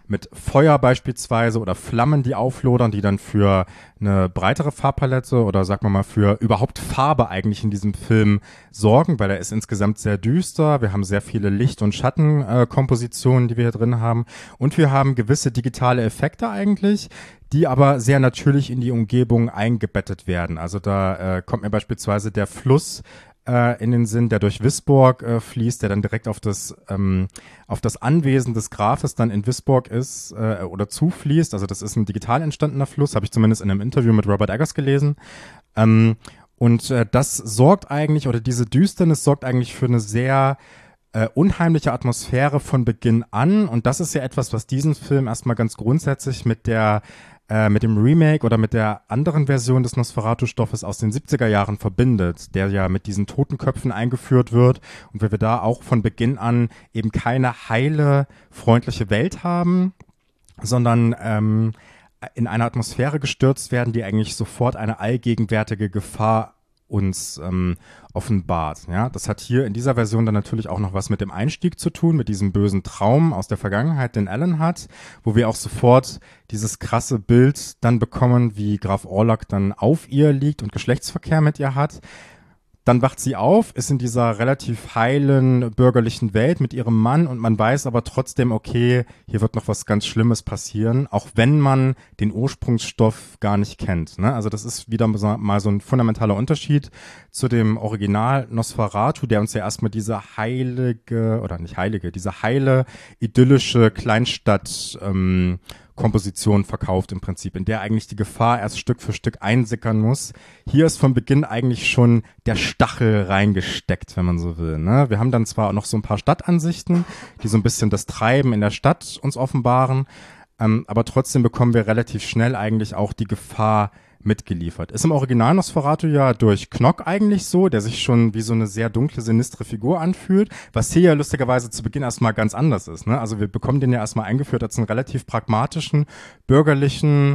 mit Feuer beispielsweise oder Flammen, die auflodern, die dann für eine breitere Farbpalette oder sagen wir mal für überhaupt Farbe eigentlich in diesem Film sorgen, weil er ist insgesamt sehr düster. Wir haben sehr viele Licht- und Schattenkompositionen, äh, die wir hier drin haben. Und wir haben gewisse digitale Effekte eigentlich, die aber sehr natürlich in die Umgebung eingebettet werden. Also da äh, kommt mir beispielsweise der Fluss äh, in den Sinn, der durch Wisborg äh, fließt, der dann direkt auf das ähm, auf das Anwesen des Grafes dann in Wisborg ist äh, oder zufließt. Also das ist ein digital entstandener Fluss, habe ich zumindest in einem Interview mit Robert Eggers gelesen. Ähm, und äh, das sorgt eigentlich, oder diese Düsternis sorgt eigentlich für eine sehr äh, unheimliche Atmosphäre von Beginn an. Und das ist ja etwas, was diesen Film erstmal ganz grundsätzlich mit der äh, mit dem Remake oder mit der anderen Version des Nosferatu-Stoffes aus den siebziger Jahren verbindet, der ja mit diesen Totenköpfen eingeführt wird und wir da auch von Beginn an eben keine heile, freundliche Welt haben, sondern ähm, in eine Atmosphäre gestürzt werden, die eigentlich sofort eine allgegenwärtige Gefahr uns ähm, offenbart. Ja, das hat hier in dieser Version dann natürlich auch noch was mit dem Einstieg zu tun, mit diesem bösen Traum aus der Vergangenheit, den Alan hat, wo wir auch sofort dieses krasse Bild dann bekommen, wie Graf Orlok dann auf ihr liegt und Geschlechtsverkehr mit ihr hat. Dann wacht sie auf, ist in dieser relativ heilen bürgerlichen Welt mit ihrem Mann und man weiß aber trotzdem, okay, hier wird noch was ganz Schlimmes passieren, auch wenn man den Ursprungsstoff gar nicht kennt. Ne? Also das ist wieder mal so ein fundamentaler Unterschied zu dem Original Nosferatu, der uns ja erstmal diese heilige, oder nicht heilige, diese heile, idyllische Kleinstadt ähm, Komposition verkauft im Prinzip, in der eigentlich die Gefahr erst Stück für Stück einsickern muss. Hier ist von Beginn eigentlich schon der Stachel reingesteckt, wenn man so will. Ne? Wir haben dann zwar auch noch so ein paar Stadtansichten, die so ein bisschen das Treiben in der Stadt uns offenbaren, ähm, aber trotzdem bekommen wir relativ schnell eigentlich auch die Gefahr mitgeliefert. Ist im Original Nosferatu ja durch Knock eigentlich so, der sich schon wie so eine sehr dunkle, sinistre Figur anfühlt, was hier ja lustigerweise zu Beginn erstmal ganz anders ist. Ne? Also wir bekommen den ja erstmal eingeführt als einen relativ pragmatischen, bürgerlichen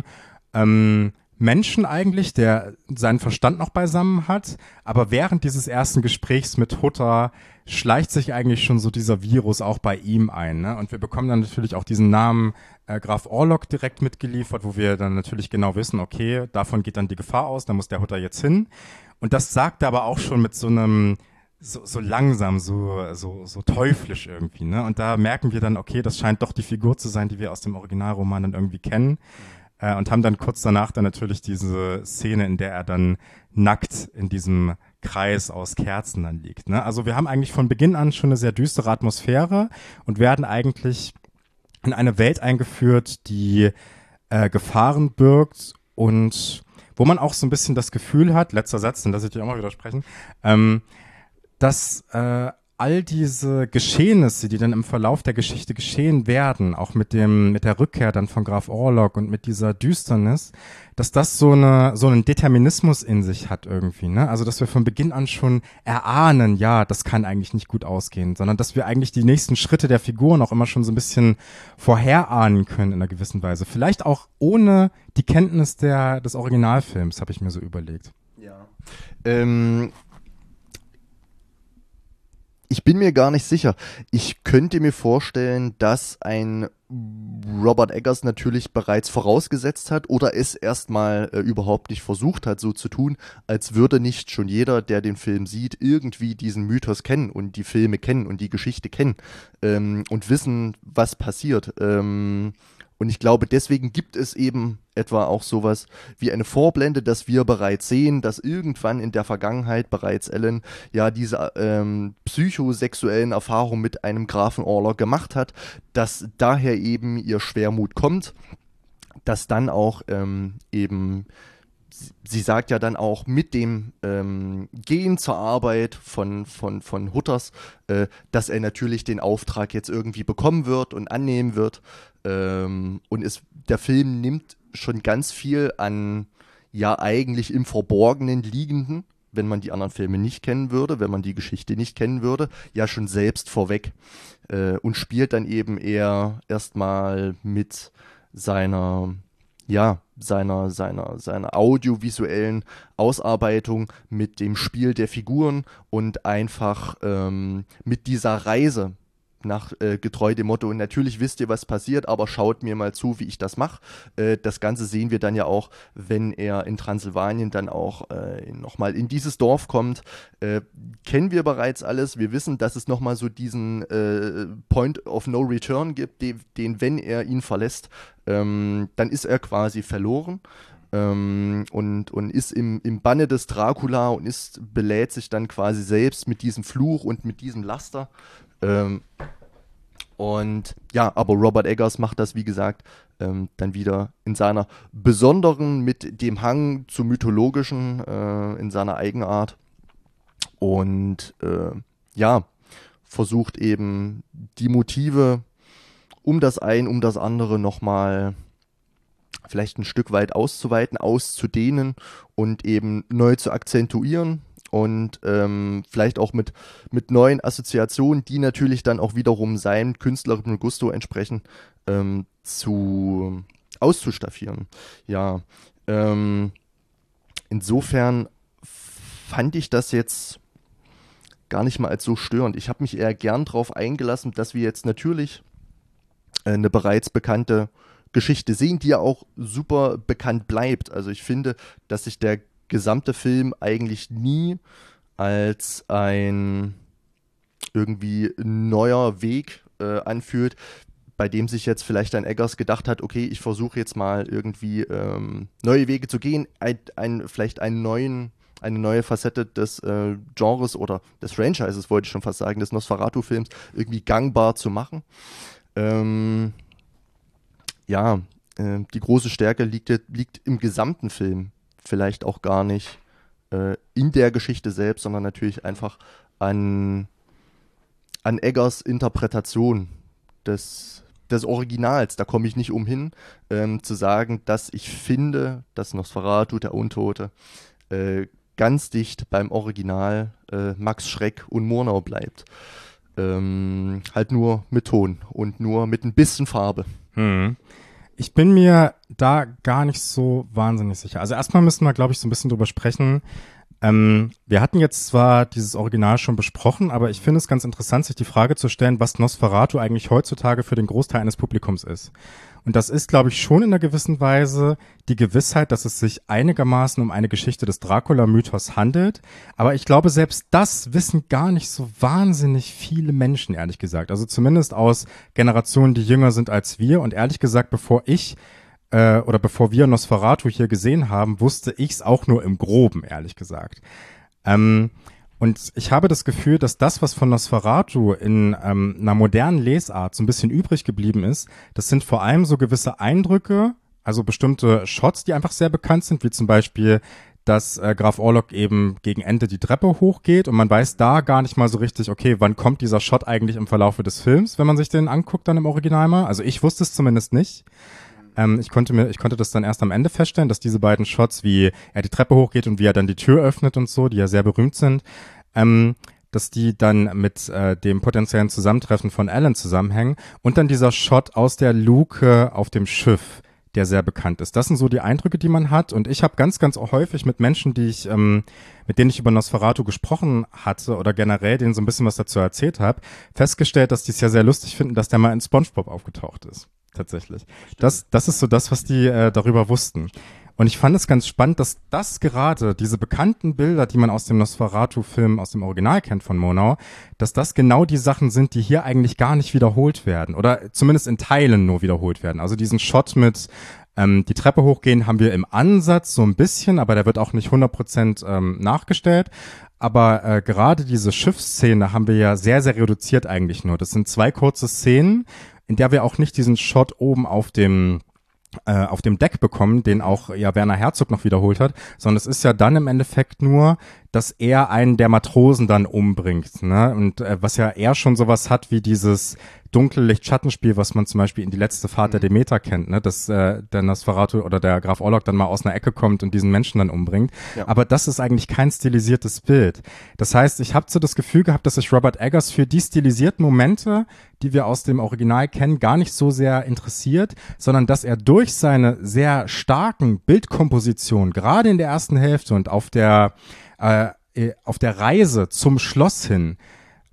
ähm, Menschen eigentlich, der seinen Verstand noch beisammen hat, aber während dieses ersten Gesprächs mit Hutter schleicht sich eigentlich schon so dieser Virus auch bei ihm ein. Ne? Und wir bekommen dann natürlich auch diesen Namen äh, Graf Orlok direkt mitgeliefert, wo wir dann natürlich genau wissen, okay, davon geht dann die Gefahr aus, da muss der Hutter jetzt hin. Und das sagt er aber auch schon mit so einem, so, so langsam, so, so, so teuflisch irgendwie. Ne? Und da merken wir dann, okay, das scheint doch die Figur zu sein, die wir aus dem Originalroman dann irgendwie kennen. Äh, und haben dann kurz danach dann natürlich diese Szene, in der er dann nackt in diesem Kreis aus Kerzen dann liegt. Ne? Also wir haben eigentlich von Beginn an schon eine sehr düstere Atmosphäre und werden eigentlich in eine Welt eingeführt, die äh, Gefahren birgt und wo man auch so ein bisschen das Gefühl hat, letzter Satz, den lasse ich dir auch mal widersprechen, ähm, dass äh, all diese Geschehnisse, die dann im Verlauf der Geschichte geschehen werden, auch mit dem, mit der Rückkehr dann von Graf Orlok und mit dieser Düsternis, dass das so eine, so einen Determinismus in sich hat irgendwie, ne? Also, dass wir von Beginn an schon erahnen, ja, das kann eigentlich nicht gut ausgehen, sondern dass wir eigentlich die nächsten Schritte der Figuren auch immer schon so ein bisschen vorherahnen können in einer gewissen Weise. Vielleicht auch ohne die Kenntnis der, des Originalfilms, habe ich mir so überlegt. Ja. Ähm, Ich bin mir gar nicht sicher. Ich könnte mir vorstellen, dass ein Robert Eggers natürlich bereits vorausgesetzt hat oder es erstmal äh, überhaupt nicht versucht hat, so zu tun, als würde nicht schon jeder, der den Film sieht, irgendwie diesen Mythos kennen und die Filme kennen und die Geschichte kennen ähm, und wissen, was passiert. Ähm, Und ich glaube, deswegen gibt es eben etwa auch sowas wie eine Vorblende, dass wir bereits sehen, dass irgendwann in der Vergangenheit bereits Ellen ja diese ähm, psychosexuellen Erfahrungen mit einem Grafen Orlok gemacht hat, dass daher eben ihr Schwermut kommt, dass dann auch ähm, eben sie sagt ja dann auch mit dem ähm, Gehen zur Arbeit von, von, von Hutters, äh, dass er natürlich den Auftrag jetzt irgendwie bekommen wird und annehmen wird. Ähm, und es, der Film nimmt schon ganz viel an, ja eigentlich im Verborgenen liegenden, wenn man die anderen Filme nicht kennen würde, wenn man die Geschichte nicht kennen würde, ja schon selbst vorweg. Äh, und spielt dann eben eher erstmal mit seiner ja, seiner, seiner, seiner audiovisuellen Ausarbeitung mit dem Spiel der Figuren und einfach ähm, mit dieser Reise, nach äh, getreu dem Motto, natürlich wisst ihr, was passiert, aber schaut mir mal zu, wie ich das mache. Äh, das Ganze sehen wir dann ja auch, wenn er in Transsilvanien dann auch äh, nochmal in dieses Dorf kommt. Äh, kennen wir bereits alles. Wir wissen, dass es nochmal so diesen äh, Point of No Return gibt, den, den wenn er ihn verlässt, ähm, dann ist er quasi verloren. Ähm, und, und ist im, im Banne des Dracula und ist, belädt sich dann quasi selbst mit diesem Fluch und mit diesem Laster. Ähm, und ja, aber Robert Eggers macht das, wie gesagt, ähm, dann wieder in seiner besonderen, mit dem Hang zum Mythologischen, äh, in seiner Eigenart. Und äh, ja, versucht eben die Motive um das ein, um das andere nochmal vielleicht ein Stück weit auszuweiten, auszudehnen und eben neu zu akzentuieren und ähm, vielleicht auch mit, mit neuen Assoziationen, die natürlich dann auch wiederum seinem künstlerischen Gusto entsprechen, ähm, zu auszustaffieren. Ja, ähm, insofern fand ich das jetzt gar nicht mal als so störend. Ich habe mich eher gern darauf eingelassen, dass wir jetzt natürlich äh, eine bereits bekannte Geschichte sehen, die ja auch super bekannt bleibt. Also ich finde, dass sich der gesamte Film eigentlich nie als ein irgendwie neuer Weg äh, anfühlt, bei dem sich jetzt vielleicht ein Eggers gedacht hat, okay, ich versuche jetzt mal irgendwie ähm, neue Wege zu gehen, ein, ein, vielleicht einen neuen, eine neue Facette des äh, Genres oder des Franchises, wollte ich schon fast sagen, des Nosferatu-Films irgendwie gangbar zu machen. Ähm, Ja, äh, die große Stärke liegt, liegt im gesamten Film. Vielleicht auch gar nicht äh, in der Geschichte selbst, sondern natürlich einfach an, an Eggers Interpretation des, des Originals. Da komme ich nicht umhin, ähm, zu sagen, dass ich finde, dass Nosferatu, der Untote, äh, ganz dicht beim Original äh, Max Schreck und Murnau bleibt. Ähm, halt nur mit Ton und nur mit ein bisschen Farbe. Hm. Ich bin mir da gar nicht so wahnsinnig sicher. Also erstmal müssen wir, glaube ich, so ein bisschen drüber sprechen. Ähm, wir hatten jetzt zwar dieses Original schon besprochen, aber ich finde es ganz interessant, sich die Frage zu stellen, was Nosferatu eigentlich heutzutage für den Großteil eines Publikums ist. Und das ist, glaube ich, schon in einer gewissen Weise die Gewissheit, dass es sich einigermaßen um eine Geschichte des Dracula-Mythos handelt. Aber ich glaube, selbst das wissen gar nicht so wahnsinnig viele Menschen, ehrlich gesagt. Also zumindest aus Generationen, die jünger sind als wir. Und ehrlich gesagt, bevor ich äh, oder bevor wir Nosferatu hier gesehen haben, wusste ich es auch nur im Groben, ehrlich gesagt. Ähm, Und ich habe das Gefühl, dass das, was von Nosferatu in ähm, einer modernen Lesart so ein bisschen übrig geblieben ist, das sind vor allem so gewisse Eindrücke, also bestimmte Shots, die einfach sehr bekannt sind, wie zum Beispiel, dass äh, Graf Orlok eben gegen Ende die Treppe hochgeht und man weiß da gar nicht mal so richtig, okay, wann kommt dieser Shot eigentlich im Verlaufe des Films, wenn man sich den anguckt dann im Original mal. Also ich wusste es zumindest nicht. Ähm, ich konnte mir, ich konnte das dann erst am Ende feststellen, dass diese beiden Shots, wie er die Treppe hochgeht und wie er dann die Tür öffnet und so, die ja sehr berühmt sind, ähm, dass die dann mit äh, dem potenziellen Zusammentreffen von Alan zusammenhängen und dann dieser Shot aus der Luke auf dem Schiff, der sehr bekannt ist. Das sind so die Eindrücke, die man hat. Und ich habe ganz, ganz häufig mit Menschen, die ich, ähm, mit denen ich über Nosferatu gesprochen hatte oder generell denen so ein bisschen was dazu erzählt habe, festgestellt, dass die es ja sehr lustig finden, dass der mal in SpongeBob aufgetaucht ist. Tatsächlich. Das, das ist so das, was die äh, darüber wussten. Und ich fand es ganz spannend, dass das gerade, diese bekannten Bilder, die man aus dem Nosferatu-Film, aus dem Original kennt von Murnau, dass das genau die Sachen sind, die hier eigentlich gar nicht wiederholt werden. Oder zumindest in Teilen nur wiederholt werden. Also diesen Shot mit ähm, die Treppe hochgehen haben wir im Ansatz so ein bisschen, aber der wird auch nicht hundert Prozent ähm, nachgestellt. Aber äh, gerade diese Schiffsszene haben wir ja sehr, sehr reduziert eigentlich nur. Das sind zwei kurze Szenen, in der wir auch nicht diesen Shot oben auf dem äh, auf dem Deck bekommen, den auch ja Werner Herzog noch wiederholt hat, sondern es ist ja dann im Endeffekt nur, dass er einen der Matrosen dann umbringt, ne? Und äh, was ja eher schon sowas hat wie dieses dunkle Licht-Schattenspiel, was man zum Beispiel in Die letzte Fahrt der Demeter kennt, ne? Dass äh, der Nosferatu oder der Graf Orlok dann mal aus einer Ecke kommt und diesen Menschen dann umbringt. Ja. Aber das ist eigentlich kein stilisiertes Bild. Das heißt, ich habe so das Gefühl gehabt, dass sich Robert Eggers für die stilisierten Momente, die wir aus dem Original kennen, gar nicht so sehr interessiert, sondern dass er durch seine sehr starken Bildkompositionen, gerade in der ersten Hälfte und auf der äh, auf der Reise zum Schloss hin,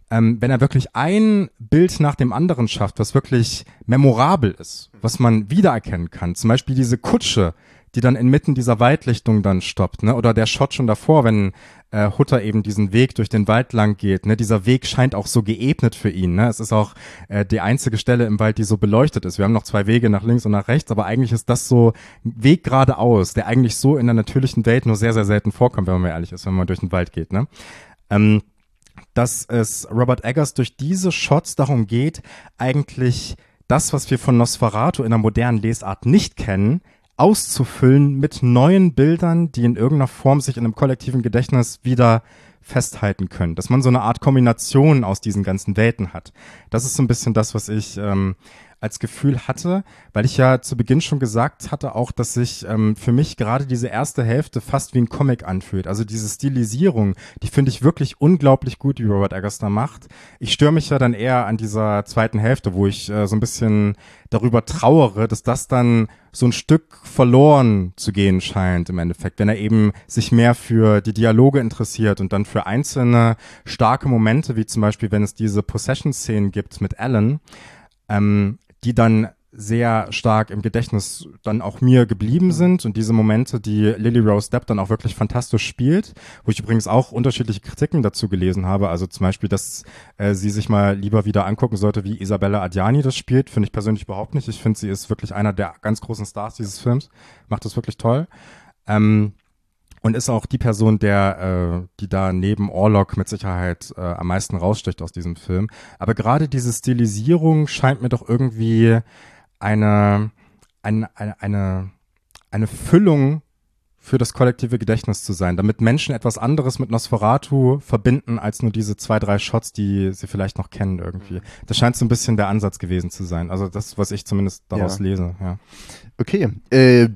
ähm, wenn er wirklich ein Bild nach dem anderen schafft, was wirklich memorabel ist, was man wiedererkennen kann, zum Beispiel diese Kutsche, die dann inmitten dieser Waldlichtung dann stoppt, ne? Oder der Shot schon davor, wenn äh, Hutter eben diesen Weg durch den Wald lang geht, ne? Dieser Weg scheint auch so geebnet für ihn, ne? Es ist auch äh, die einzige Stelle im Wald, die so beleuchtet ist. Wir haben noch zwei Wege nach links und nach rechts, aber eigentlich ist das so ein Weg geradeaus, der eigentlich so in der natürlichen Welt nur sehr, sehr selten vorkommt, wenn man mal ehrlich ist, wenn man durch den Wald geht, ne? Ähm, dass es Robert Eggers durch diese Shots darum geht, eigentlich das, was wir von Nosferatu in der modernen Lesart nicht kennen, auszufüllen mit neuen Bildern, die in irgendeiner Form sich in einem kollektiven Gedächtnis wieder festhalten können. Dass man so eine Art Kombination aus diesen ganzen Welten hat. Das ist so ein bisschen das, was ich ähm, als Gefühl hatte, weil ich ja zu Beginn schon gesagt hatte auch, dass sich ähm, für mich gerade diese erste Hälfte fast wie ein Comic anfühlt. Also diese Stilisierung, die finde ich wirklich unglaublich gut, die Robert Eggers da macht. Ich störe mich ja dann eher an dieser zweiten Hälfte, wo ich äh, so ein bisschen darüber trauere, dass das dann so ein Stück verloren zu gehen scheint im Endeffekt, wenn er eben sich mehr für die Dialoge interessiert und dann für einzelne starke Momente, wie zum Beispiel, wenn es diese Possession-Szenen gibt mit Alan, ähm, die dann sehr stark im Gedächtnis dann auch mir geblieben sind und diese Momente, die Lily Rose Depp dann auch wirklich fantastisch spielt, wo ich übrigens auch unterschiedliche Kritiken dazu gelesen habe, also zum Beispiel, dass äh, sie sich mal lieber wieder angucken sollte, wie Isabella Adjani das spielt, finde ich persönlich überhaupt nicht. Ich finde, sie ist wirklich einer der ganz großen Stars dieses Films, macht das wirklich toll. Ähm, Und ist auch die Person, der, äh, die da neben Orlok mit Sicherheit äh, am meisten raussticht aus diesem Film. Aber gerade diese Stilisierung scheint mir doch irgendwie eine, eine, eine, eine, eine Füllung für das kollektive Gedächtnis zu sein, damit Menschen etwas anderes mit Nosferatu verbinden, als nur diese zwei, drei Shots, die sie vielleicht noch kennen irgendwie. Das scheint so ein bisschen der Ansatz gewesen zu sein. Also das, was ich zumindest daraus Ja. lese, ja. Okay, äh,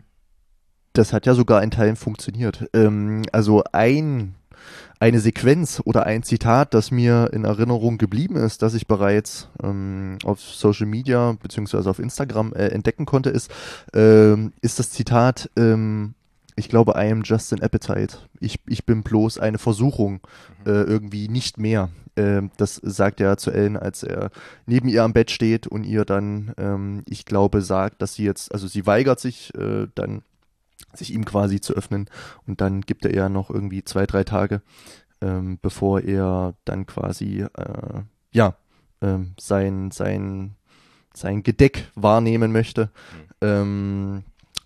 das hat ja sogar in Teilen funktioniert. Ähm, also ein, eine Sequenz oder ein Zitat, das mir in Erinnerung geblieben ist, das ich bereits ähm, auf Social Media beziehungsweise auf Instagram äh, entdecken konnte, ist, ähm, ist das Zitat, ähm, ich glaube, I am just an appetite. Ich, ich bin bloß eine Versuchung, äh, irgendwie nicht mehr. Ähm, das sagt er zu Ellen, als er neben ihr am Bett steht und ihr dann, ähm, ich glaube, sagt, dass sie jetzt, also sie weigert sich äh, dann sich ihm quasi zu öffnen und dann gibt er ihr noch irgendwie zwei, drei Tage, ähm, bevor er dann quasi äh, ja ähm, sein, sein, sein Gedeck wahrnehmen möchte, ähm,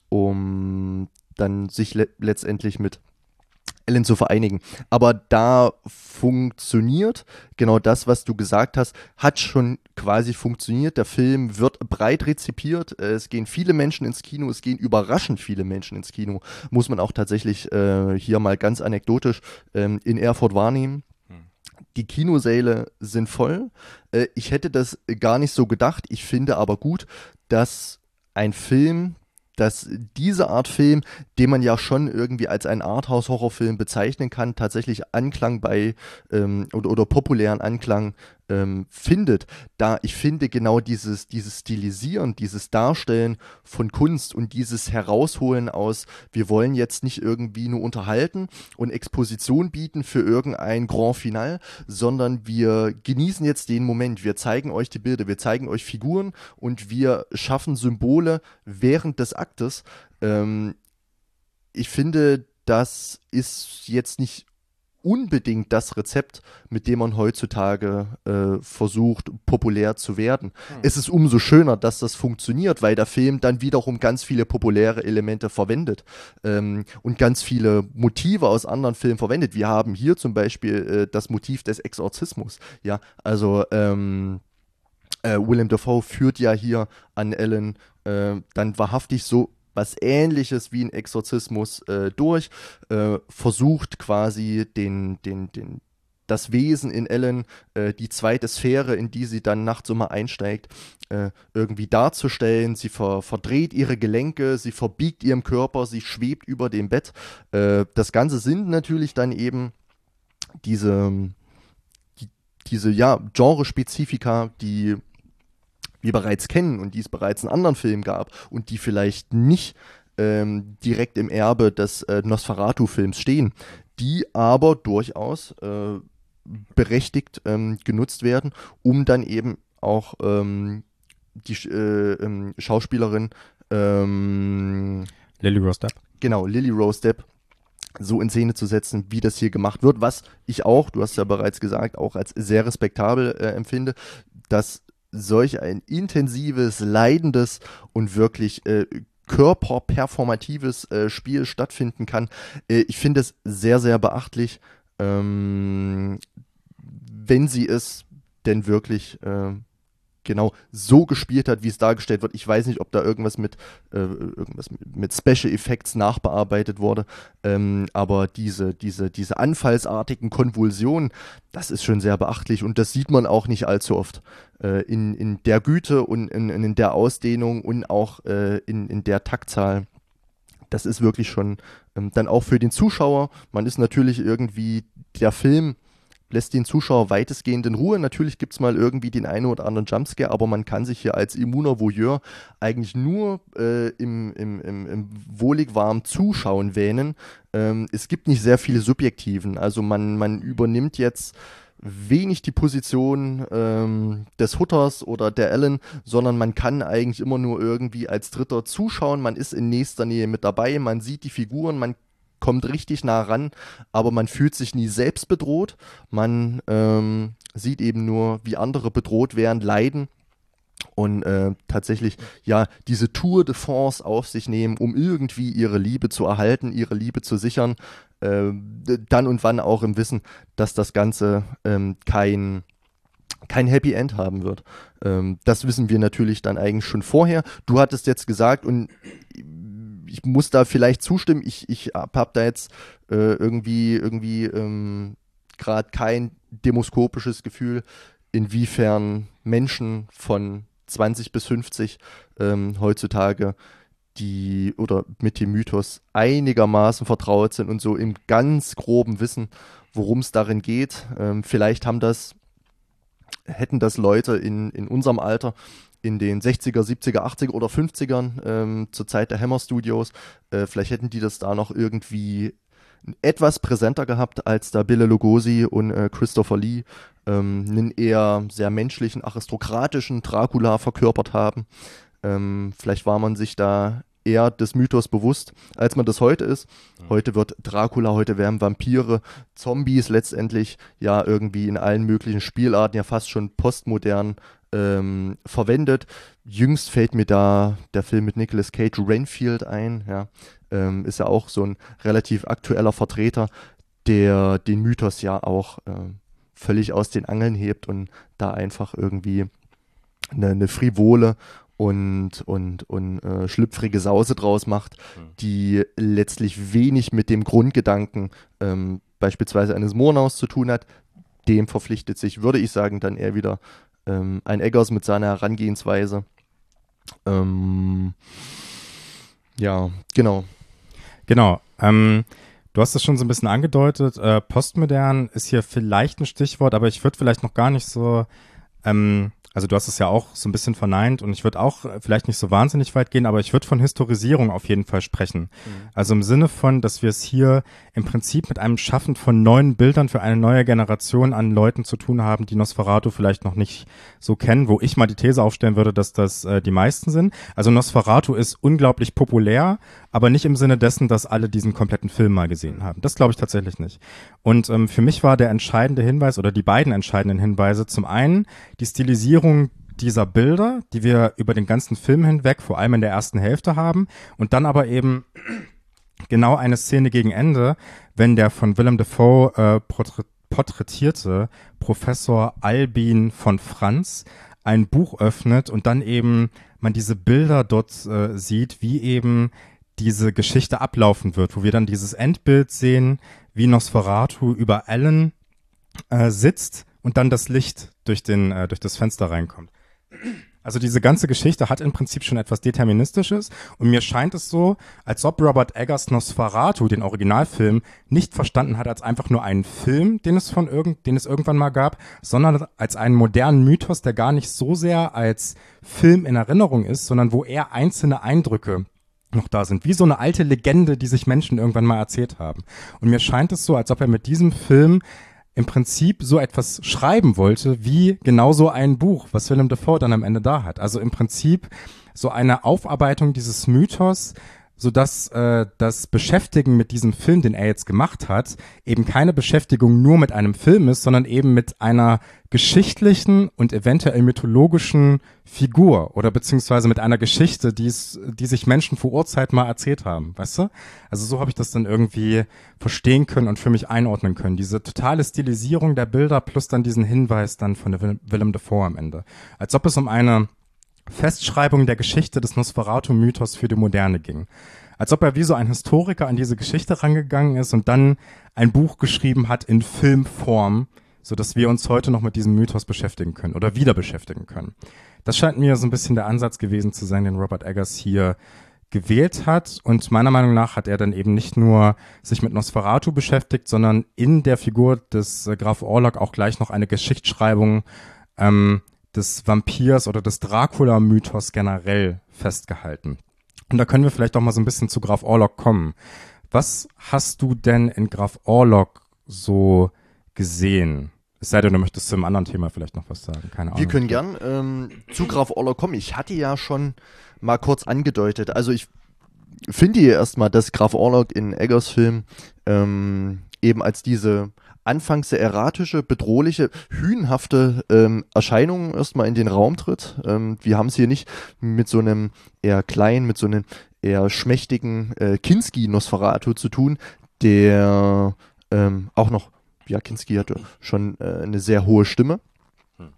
um dann sich le- letztendlich mit Ellen zu vereinigen. Aber da funktioniert genau das, was du gesagt hast, hat schon quasi funktioniert. Der Film wird breit rezipiert. Es gehen viele Menschen ins Kino. Es gehen überraschend viele Menschen ins Kino. Muss man auch tatsächlich äh, hier mal ganz anekdotisch ähm, in Erfurt wahrnehmen. Die Kinosäle sind voll. Äh, ich hätte das gar nicht so gedacht. Ich finde aber gut, dass ein Film, dass diese Art Film, den man ja schon irgendwie als einen Arthouse-Horrorfilm bezeichnen kann, tatsächlich Anklang bei ähm, oder, oder populären Anklang ähm, findet. Da ich finde genau dieses, dieses Stilisieren, dieses Darstellen von Kunst und dieses Herausholen aus, wir wollen jetzt nicht irgendwie nur unterhalten und Exposition bieten für irgendein Grand Finale, sondern wir genießen jetzt den Moment, wir zeigen euch die Bilder, wir zeigen euch Figuren und wir schaffen Symbole während des Aktes. Ähm, ich finde, das ist jetzt nicht unbedingt das Rezept, mit dem man heutzutage äh, versucht, populär zu werden. Hm. Es ist umso schöner, dass das funktioniert, weil der Film dann wiederum ganz viele populäre Elemente verwendet ähm, und ganz viele Motive aus anderen Filmen verwendet. Wir haben hier zum Beispiel äh, das Motiv des Exorzismus. Ja, also ähm, äh, Willem Dafoe führt ja hier an Ellen äh, dann wahrhaftig so was Ähnliches wie ein Exorzismus äh, durch, äh, versucht quasi den, den, den, das Wesen in Ellen, äh, die zweite Sphäre, in die sie dann nachts immer einsteigt, äh, irgendwie darzustellen. Sie ver verdreht ihre Gelenke, sie verbiegt ihren Körper, sie schwebt über dem Bett. Äh, das Ganze sind natürlich dann eben diese, die, diese ja, Genrespezifika, die wir bereits kennen und die es bereits in anderen Filmen gab und die vielleicht nicht ähm, direkt im Erbe des äh, Nosferatu-Films stehen, die aber durchaus äh, berechtigt ähm, genutzt werden, um dann eben auch ähm, die äh, ähm, Schauspielerin ähm, Lily Rose Depp. Genau, Lily Rose Depp so in Szene zu setzen, wie das hier gemacht wird, was ich auch, du hast ja bereits gesagt, auch als sehr respektabel äh, empfinde, dass solch ein intensives, leidendes und wirklich äh, körperperformatives äh, Spiel stattfinden kann. Äh, ich finde es sehr, sehr beachtlich, ähm, wenn sie es denn wirklich äh, genau so gespielt hat, wie es dargestellt wird. Ich weiß nicht, ob da irgendwas mit äh, irgendwas mit, mit Special Effects nachbearbeitet wurde, ähm, aber diese, diese, diese anfallsartigen Konvulsionen, das ist schon sehr beachtlich und das sieht man auch nicht allzu oft äh, in, in der Güte und in, in der Ausdehnung und auch äh, in, in der Taktzahl. Das ist wirklich schon ähm, dann auch für den Zuschauer, man ist natürlich irgendwie, der Film lässt den Zuschauer weitestgehend in Ruhe. Natürlich gibt es mal irgendwie den einen oder anderen Jumpscare, aber man kann sich hier als immuner Voyeur eigentlich nur äh, im, im, im, im wohlig warmen Zuschauen wähnen. Ähm, es gibt nicht sehr viele Subjektiven. Also man, man übernimmt jetzt wenig die Position ähm, des Hutters oder der Ellen, sondern man kann eigentlich immer nur irgendwie als Dritter zuschauen. Man ist in nächster Nähe mit dabei, man sieht die Figuren, man kommt richtig nah ran, aber man fühlt sich nie selbst bedroht. Man ähm, sieht eben nur, wie andere bedroht werden, leiden und äh, tatsächlich ja diese Tour de force auf sich nehmen, um irgendwie ihre Liebe zu erhalten, ihre Liebe zu sichern, äh, dann und wann auch im Wissen, dass das Ganze ähm, kein kein Happy End haben wird. Ähm, das wissen wir natürlich dann eigentlich schon vorher. Du hattest jetzt gesagt und ich muss da vielleicht zustimmen, ich, ich habe hab da jetzt äh, irgendwie, irgendwie ähm, gerade kein demoskopisches Gefühl, inwiefern Menschen von zwanzig bis fünfzig ähm, heutzutage die oder mit dem Mythos einigermaßen vertraut sind und so im ganz groben Wissen, worum es darin geht. Ähm, vielleicht haben das, hätten das Leute in, in unserem Alter in den sechziger, siebziger, achtziger oder fünfzigern ähm, zur Zeit der Hammer Studios, äh, vielleicht hätten die das da noch irgendwie etwas präsenter gehabt, als da Bela Lugosi und äh, Christopher Lee ähm, einen eher sehr menschlichen, aristokratischen Dracula verkörpert haben. Ähm, vielleicht war man sich da eher des Mythos bewusst, als man das heute ist. Heute wird Dracula, heute werden Vampire, Zombies letztendlich ja irgendwie in allen möglichen Spielarten ja fast schon postmodern ähm, verwendet. Jüngst fällt mir da der Film mit Nicolas Cage, Renfield, ein. Ja. Ähm, ist ja auch so ein relativ aktueller Vertreter, der den Mythos ja auch äh, völlig aus den Angeln hebt und da einfach irgendwie eine, eine frivole und, und, und äh, schlüpfrige Sause draus macht, die letztlich wenig mit dem Grundgedanken ähm, beispielsweise eines Murnaus zu tun hat. Dem verpflichtet sich, würde ich sagen, dann eher wieder ähm, ein Eggers mit seiner Herangehensweise. Ähm, ja, genau. Genau. Ähm, du hast es schon so ein bisschen angedeutet. Äh, postmodern ist hier vielleicht ein Stichwort, aber ich würde vielleicht noch gar nicht so ähm, also du hast es ja auch so ein bisschen verneint und ich würde auch vielleicht nicht so wahnsinnig weit gehen, aber ich würde von Historisierung auf jeden Fall sprechen. Mhm. Also im Sinne von, dass wir es hier im Prinzip mit einem Schaffen von neuen Bildern für eine neue Generation an Leuten zu tun haben, die Nosferatu vielleicht noch nicht so kennen, wo ich mal die These aufstellen würde, dass das äh, die meisten sind. Also Nosferatu ist unglaublich populär, aber nicht im Sinne dessen, dass alle diesen kompletten Film mal gesehen haben. Das glaube ich tatsächlich nicht. Und ähm, für mich war der entscheidende Hinweis oder die beiden entscheidenden Hinweise zum einen die Stilisierung dieser Bilder, die wir über den ganzen Film hinweg, vor allem in der ersten Hälfte haben und dann aber eben genau eine Szene gegen Ende, wenn der von Willem Dafoe äh, porträt- porträtierte Professor Albin von Franz ein Buch öffnet und dann eben man diese Bilder dort äh, sieht, wie eben diese Geschichte ablaufen wird, wo wir dann dieses Endbild sehen, wie Nosferatu über Alan äh, sitzt und dann das Licht durch den äh, durch das Fenster reinkommt. Also diese ganze Geschichte hat im Prinzip schon etwas Deterministisches und mir scheint es so, als ob Robert Eggers Nosferatu, den Originalfilm, nicht verstanden hat als einfach nur einen Film, den es von irgend, den es irgendwann mal gab, sondern als einen modernen Mythos, der gar nicht so sehr als Film in Erinnerung ist, sondern wo eher einzelne Eindrücke noch da sind, wie so eine alte Legende, die sich Menschen irgendwann mal erzählt haben. Und mir scheint es so, als ob er mit diesem Film im Prinzip so etwas schreiben wollte, wie genauso ein Buch, was Willem Dafoe dann am Ende da hat. Also im Prinzip so eine Aufarbeitung dieses Mythos, sodass äh, das Beschäftigen mit diesem Film, den er jetzt gemacht hat, eben keine Beschäftigung nur mit einem Film ist, sondern eben mit einer geschichtlichen und eventuell mythologischen Figur oder beziehungsweise mit einer Geschichte, die es, die sich Menschen vor Urzeit mal erzählt haben, weißt du? Also so habe ich das dann irgendwie verstehen können und für mich einordnen können. Diese totale Stilisierung der Bilder plus dann diesen Hinweis dann von der Will- Willem Dafoe am Ende. Als ob es um eine Festschreibung der Geschichte des Nosferatu-Mythos für die Moderne ging. Als ob er wie so ein Historiker an diese Geschichte rangegangen ist und dann ein Buch geschrieben hat in Filmform, sodass wir uns heute noch mit diesem Mythos beschäftigen können oder wieder beschäftigen können. Das scheint mir so ein bisschen der Ansatz gewesen zu sein, den Robert Eggers hier gewählt hat. Und meiner Meinung nach hat er dann eben nicht nur sich mit Nosferatu beschäftigt, sondern in der Figur des äh, Graf Orlok auch gleich noch eine Geschichtsschreibung ähm, des Vampirs oder des Dracula-Mythos generell festgehalten. Und da können wir vielleicht auch mal so ein bisschen zu Graf Orlok kommen. Was hast du denn in Graf Orlok so gesehen? Es sei denn, du möchtest zu einem anderen Thema vielleicht noch was sagen. Keine Ahnung. Wir können gern ähm, zu Graf Orlok kommen. Ich hatte ja schon mal kurz angedeutet. Also ich finde hier erstmal, dass Graf Orlok in Eggers Film ähm, eben als diese anfangs sehr erratische, bedrohliche, hünenhafte ähm, Erscheinung erstmal in den Raum tritt. Ähm, wir haben es hier nicht mit so einem eher kleinen, mit so einem eher schmächtigen äh, Kinski-Nosferatu zu tun, der ähm, auch noch, ja, Kinski hatte schon äh, eine sehr hohe Stimme. Hm.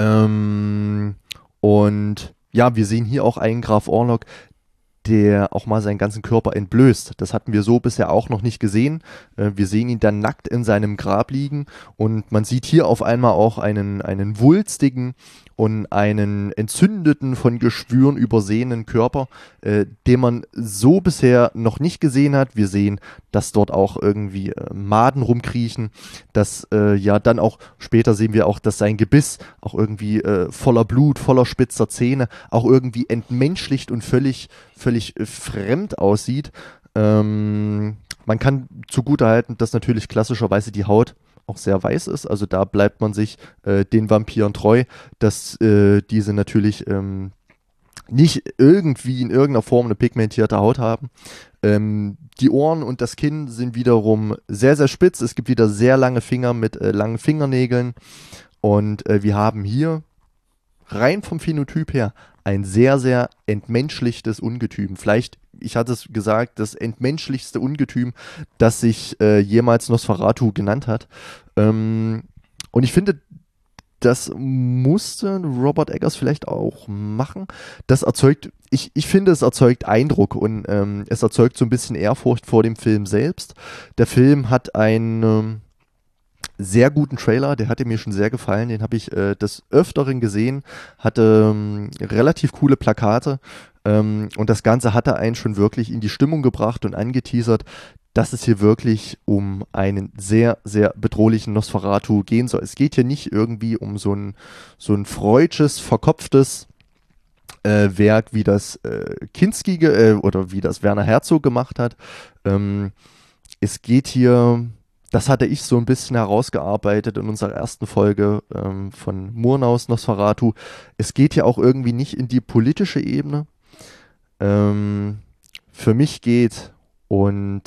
Ähm, und ja, wir sehen hier auch einen Graf Orlok, der auch mal seinen ganzen Körper entblößt. Das hatten wir so bisher auch noch nicht gesehen. Äh, wir sehen ihn dann nackt in seinem Grab liegen und man sieht hier auf einmal auch einen, einen wulstigen und einen entzündeten, von Geschwüren übersehenen Körper, äh, den man so bisher noch nicht gesehen hat. Wir sehen, dass dort auch irgendwie äh, Maden rumkriechen, dass äh, ja dann auch, später sehen wir auch, dass sein Gebiss auch irgendwie äh, voller Blut, voller spitzer Zähne, auch irgendwie entmenschlicht und völlig, völlig äh, fremd aussieht. Ähm, man kann zugutehalten, dass natürlich klassischerweise die Haut auch sehr weiß ist, also da bleibt man sich äh, den Vampiren treu, dass äh, diese natürlich ähm, nicht irgendwie in irgendeiner Form eine pigmentierte Haut haben. Ähm, die Ohren und das Kinn sind wiederum sehr, sehr spitz. Es gibt wieder sehr lange Finger mit äh, langen Fingernägeln und äh, wir haben hier rein vom Phänotyp her ein sehr, sehr entmenschlichtes Ungetüm. Vielleicht, ich hatte es gesagt, das entmenschlichste Ungetüm, das sich äh, jemals Nosferatu genannt hat. Ähm, und ich finde, das musste Robert Eggers vielleicht auch machen. Das erzeugt, ich, ich finde, es erzeugt Eindruck und ähm, es erzeugt so ein bisschen Ehrfurcht vor dem Film selbst. Der Film hat ein ähm, sehr guten Trailer, der hatte mir schon sehr gefallen, den habe ich äh, des Öfteren gesehen, hatte ähm, relativ coole Plakate ähm, und das Ganze hatte einen schon wirklich in die Stimmung gebracht und angeteasert, dass es hier wirklich um einen sehr, sehr bedrohlichen Nosferatu gehen soll. Es geht hier nicht irgendwie um so ein, so ein freudsches, verkopftes äh, Werk, wie das äh, Kinski äh, oder wie das Werner Herzog gemacht hat. Ähm, es geht hier... Das hatte ich so ein bisschen herausgearbeitet in unserer ersten Folge ähm, von Murnaus Nosferatu. Es geht ja auch irgendwie nicht in die politische Ebene. Ähm, für mich geht, und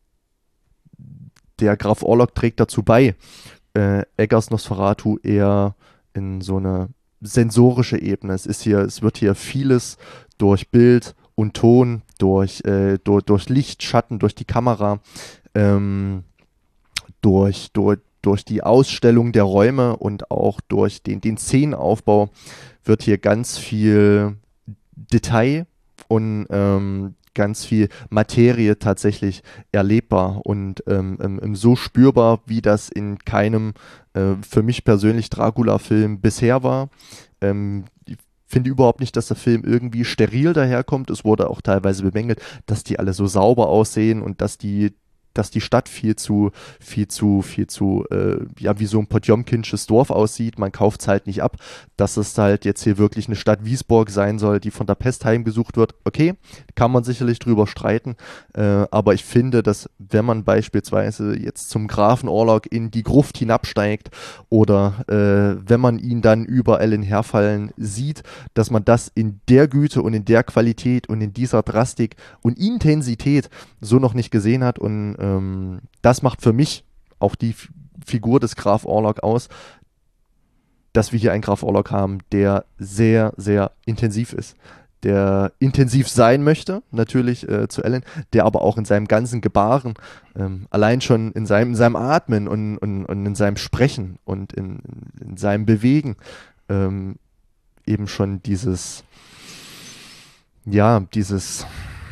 der Graf Orlok trägt dazu bei, äh, Eggers Nosferatu eher in so eine sensorische Ebene. Es ist hier, es wird hier vieles durch Bild und Ton, durch, äh, durch, durch Licht, Schatten, durch die Kamera, ähm, Durch, durch, durch die Ausstellung der Räume und auch durch den, den Szenenaufbau wird hier ganz viel Detail und ähm, ganz viel Materie tatsächlich erlebbar und ähm, ähm, so spürbar, wie das in keinem äh, für mich persönlich Dracula-Film bisher war. Ähm, ich finde überhaupt nicht, dass der Film irgendwie steril daherkommt. Es wurde auch teilweise bemängelt, dass die alle so sauber aussehen und dass die dass die Stadt viel zu, viel zu, viel zu, äh, ja, wie so ein Potjomkinsches Dorf aussieht. Man kauft es halt nicht ab, dass es halt jetzt hier wirklich eine Stadt Wiesborg sein soll, die von der Pest heimgesucht wird. Okay, kann man sicherlich drüber streiten, äh, aber ich finde, dass wenn man beispielsweise jetzt zum Grafen Orlok in die Gruft hinabsteigt oder äh, wenn man ihn dann überall in herfallen sieht, dass man das in der Güte und in der Qualität und in dieser Drastik und Intensität so noch nicht gesehen hat. Und ähm, das macht für mich auch die F- Figur des Graf Orlok aus, dass wir hier einen Graf Orlok haben, der sehr, sehr intensiv ist. Der intensiv sein möchte, natürlich äh, zu Ellen, der aber auch in seinem ganzen Gebaren, ähm, allein schon in seinem, in seinem Atmen und, und, und in seinem Sprechen und in, in seinem Bewegen ähm, eben schon dieses, ja, dieses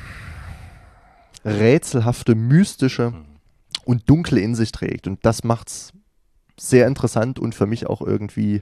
rätselhafte, mystische und dunkle in sich trägt. Und das macht's sehr interessant und für mich auch irgendwie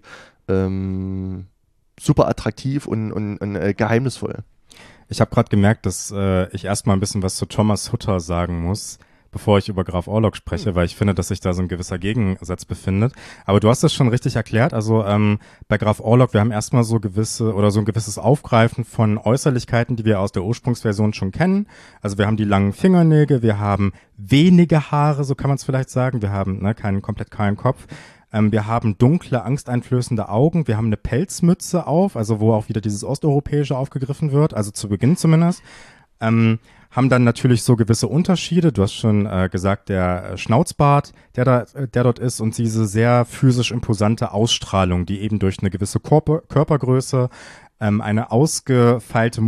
ähm, super attraktiv und, und, und äh, geheimnisvoll. Ich habe gerade gemerkt, dass äh, ich erstmal ein bisschen was zu Thomas Hutter sagen muss, bevor ich über Graf Orlok spreche, weil ich finde, dass sich da so ein gewisser Gegensatz befindet. Aber du hast das schon richtig erklärt. Also ähm, bei Graf Orlok, wir haben erstmal so gewisse oder so ein gewisses Aufgreifen von Äußerlichkeiten, die wir aus der Ursprungsversion schon kennen. Also wir haben die langen Fingernägel, wir haben wenige Haare, so kann man es vielleicht sagen. Wir haben ne, keinen komplett kahlen Kopf. Ähm, wir haben dunkle, angsteinflößende Augen. Wir haben eine Pelzmütze auf, also wo auch wieder dieses Osteuropäische aufgegriffen wird, also zu Beginn zumindest. Ähm, haben dann natürlich so gewisse Unterschiede. Du hast schon äh, gesagt, der äh, Schnauzbart, der da, äh, der dort ist und diese sehr physisch imposante Ausstrahlung, die eben durch eine gewisse Körper, Körpergröße, ähm, eine ausgefeilte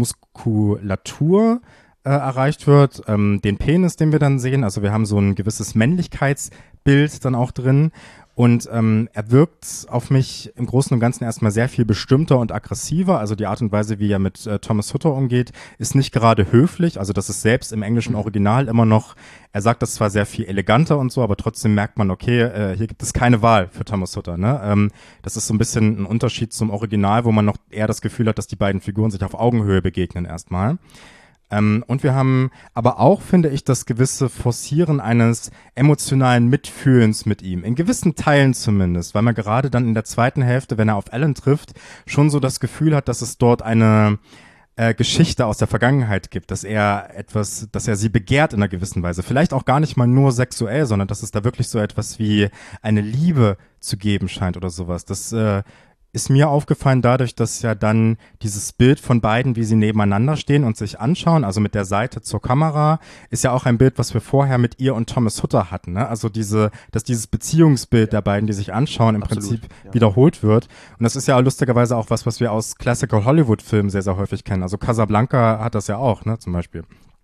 Muskulatur äh, erreicht wird, ähm, den Penis, den wir dann sehen. Also wir haben so ein gewisses Männlichkeitsbild dann auch drin. Und ähm, er wirkt auf mich im Großen und Ganzen erstmal sehr viel bestimmter und aggressiver. Also die Art und Weise, wie er mit äh, Thomas Hutter umgeht, ist nicht gerade höflich. Also das ist selbst im englischen Original immer noch, er sagt das zwar sehr viel eleganter und so, aber trotzdem merkt man, okay, äh, hier gibt es keine Wahl für Thomas Hutter. Ne? Ähm, das ist so ein bisschen ein Unterschied zum Original, wo man noch eher das Gefühl hat, dass die beiden Figuren sich auf Augenhöhe begegnen erstmal. Ähm, und wir haben aber auch, finde ich, das gewisse Forcieren eines emotionalen Mitfühlens mit ihm. In gewissen Teilen zumindest, weil man gerade dann in der zweiten Hälfte, wenn er auf Ellen trifft, schon so das Gefühl hat, dass es dort eine äh, Geschichte aus der Vergangenheit gibt, dass er etwas, dass er sie begehrt in einer gewissen Weise. Vielleicht auch gar nicht mal nur sexuell, sondern dass es da wirklich so etwas wie eine Liebe zu geben scheint oder sowas. Das äh, ist mir aufgefallen dadurch, dass ja dann dieses Bild von beiden, wie sie nebeneinander stehen und sich anschauen, also mit der Seite zur Kamera, ist ja auch ein Bild, was wir vorher mit ihr und Thomas Hutter hatten. Ne? Also diese, dass dieses Beziehungsbild ja. der beiden, die sich anschauen, im Absolut, Prinzip ja. wiederholt wird. Und das ist ja lustigerweise auch was, was wir aus Classical Hollywood-Filmen sehr, sehr häufig kennen. Also Casablanca hat das ja auch, ne, zum Beispiel.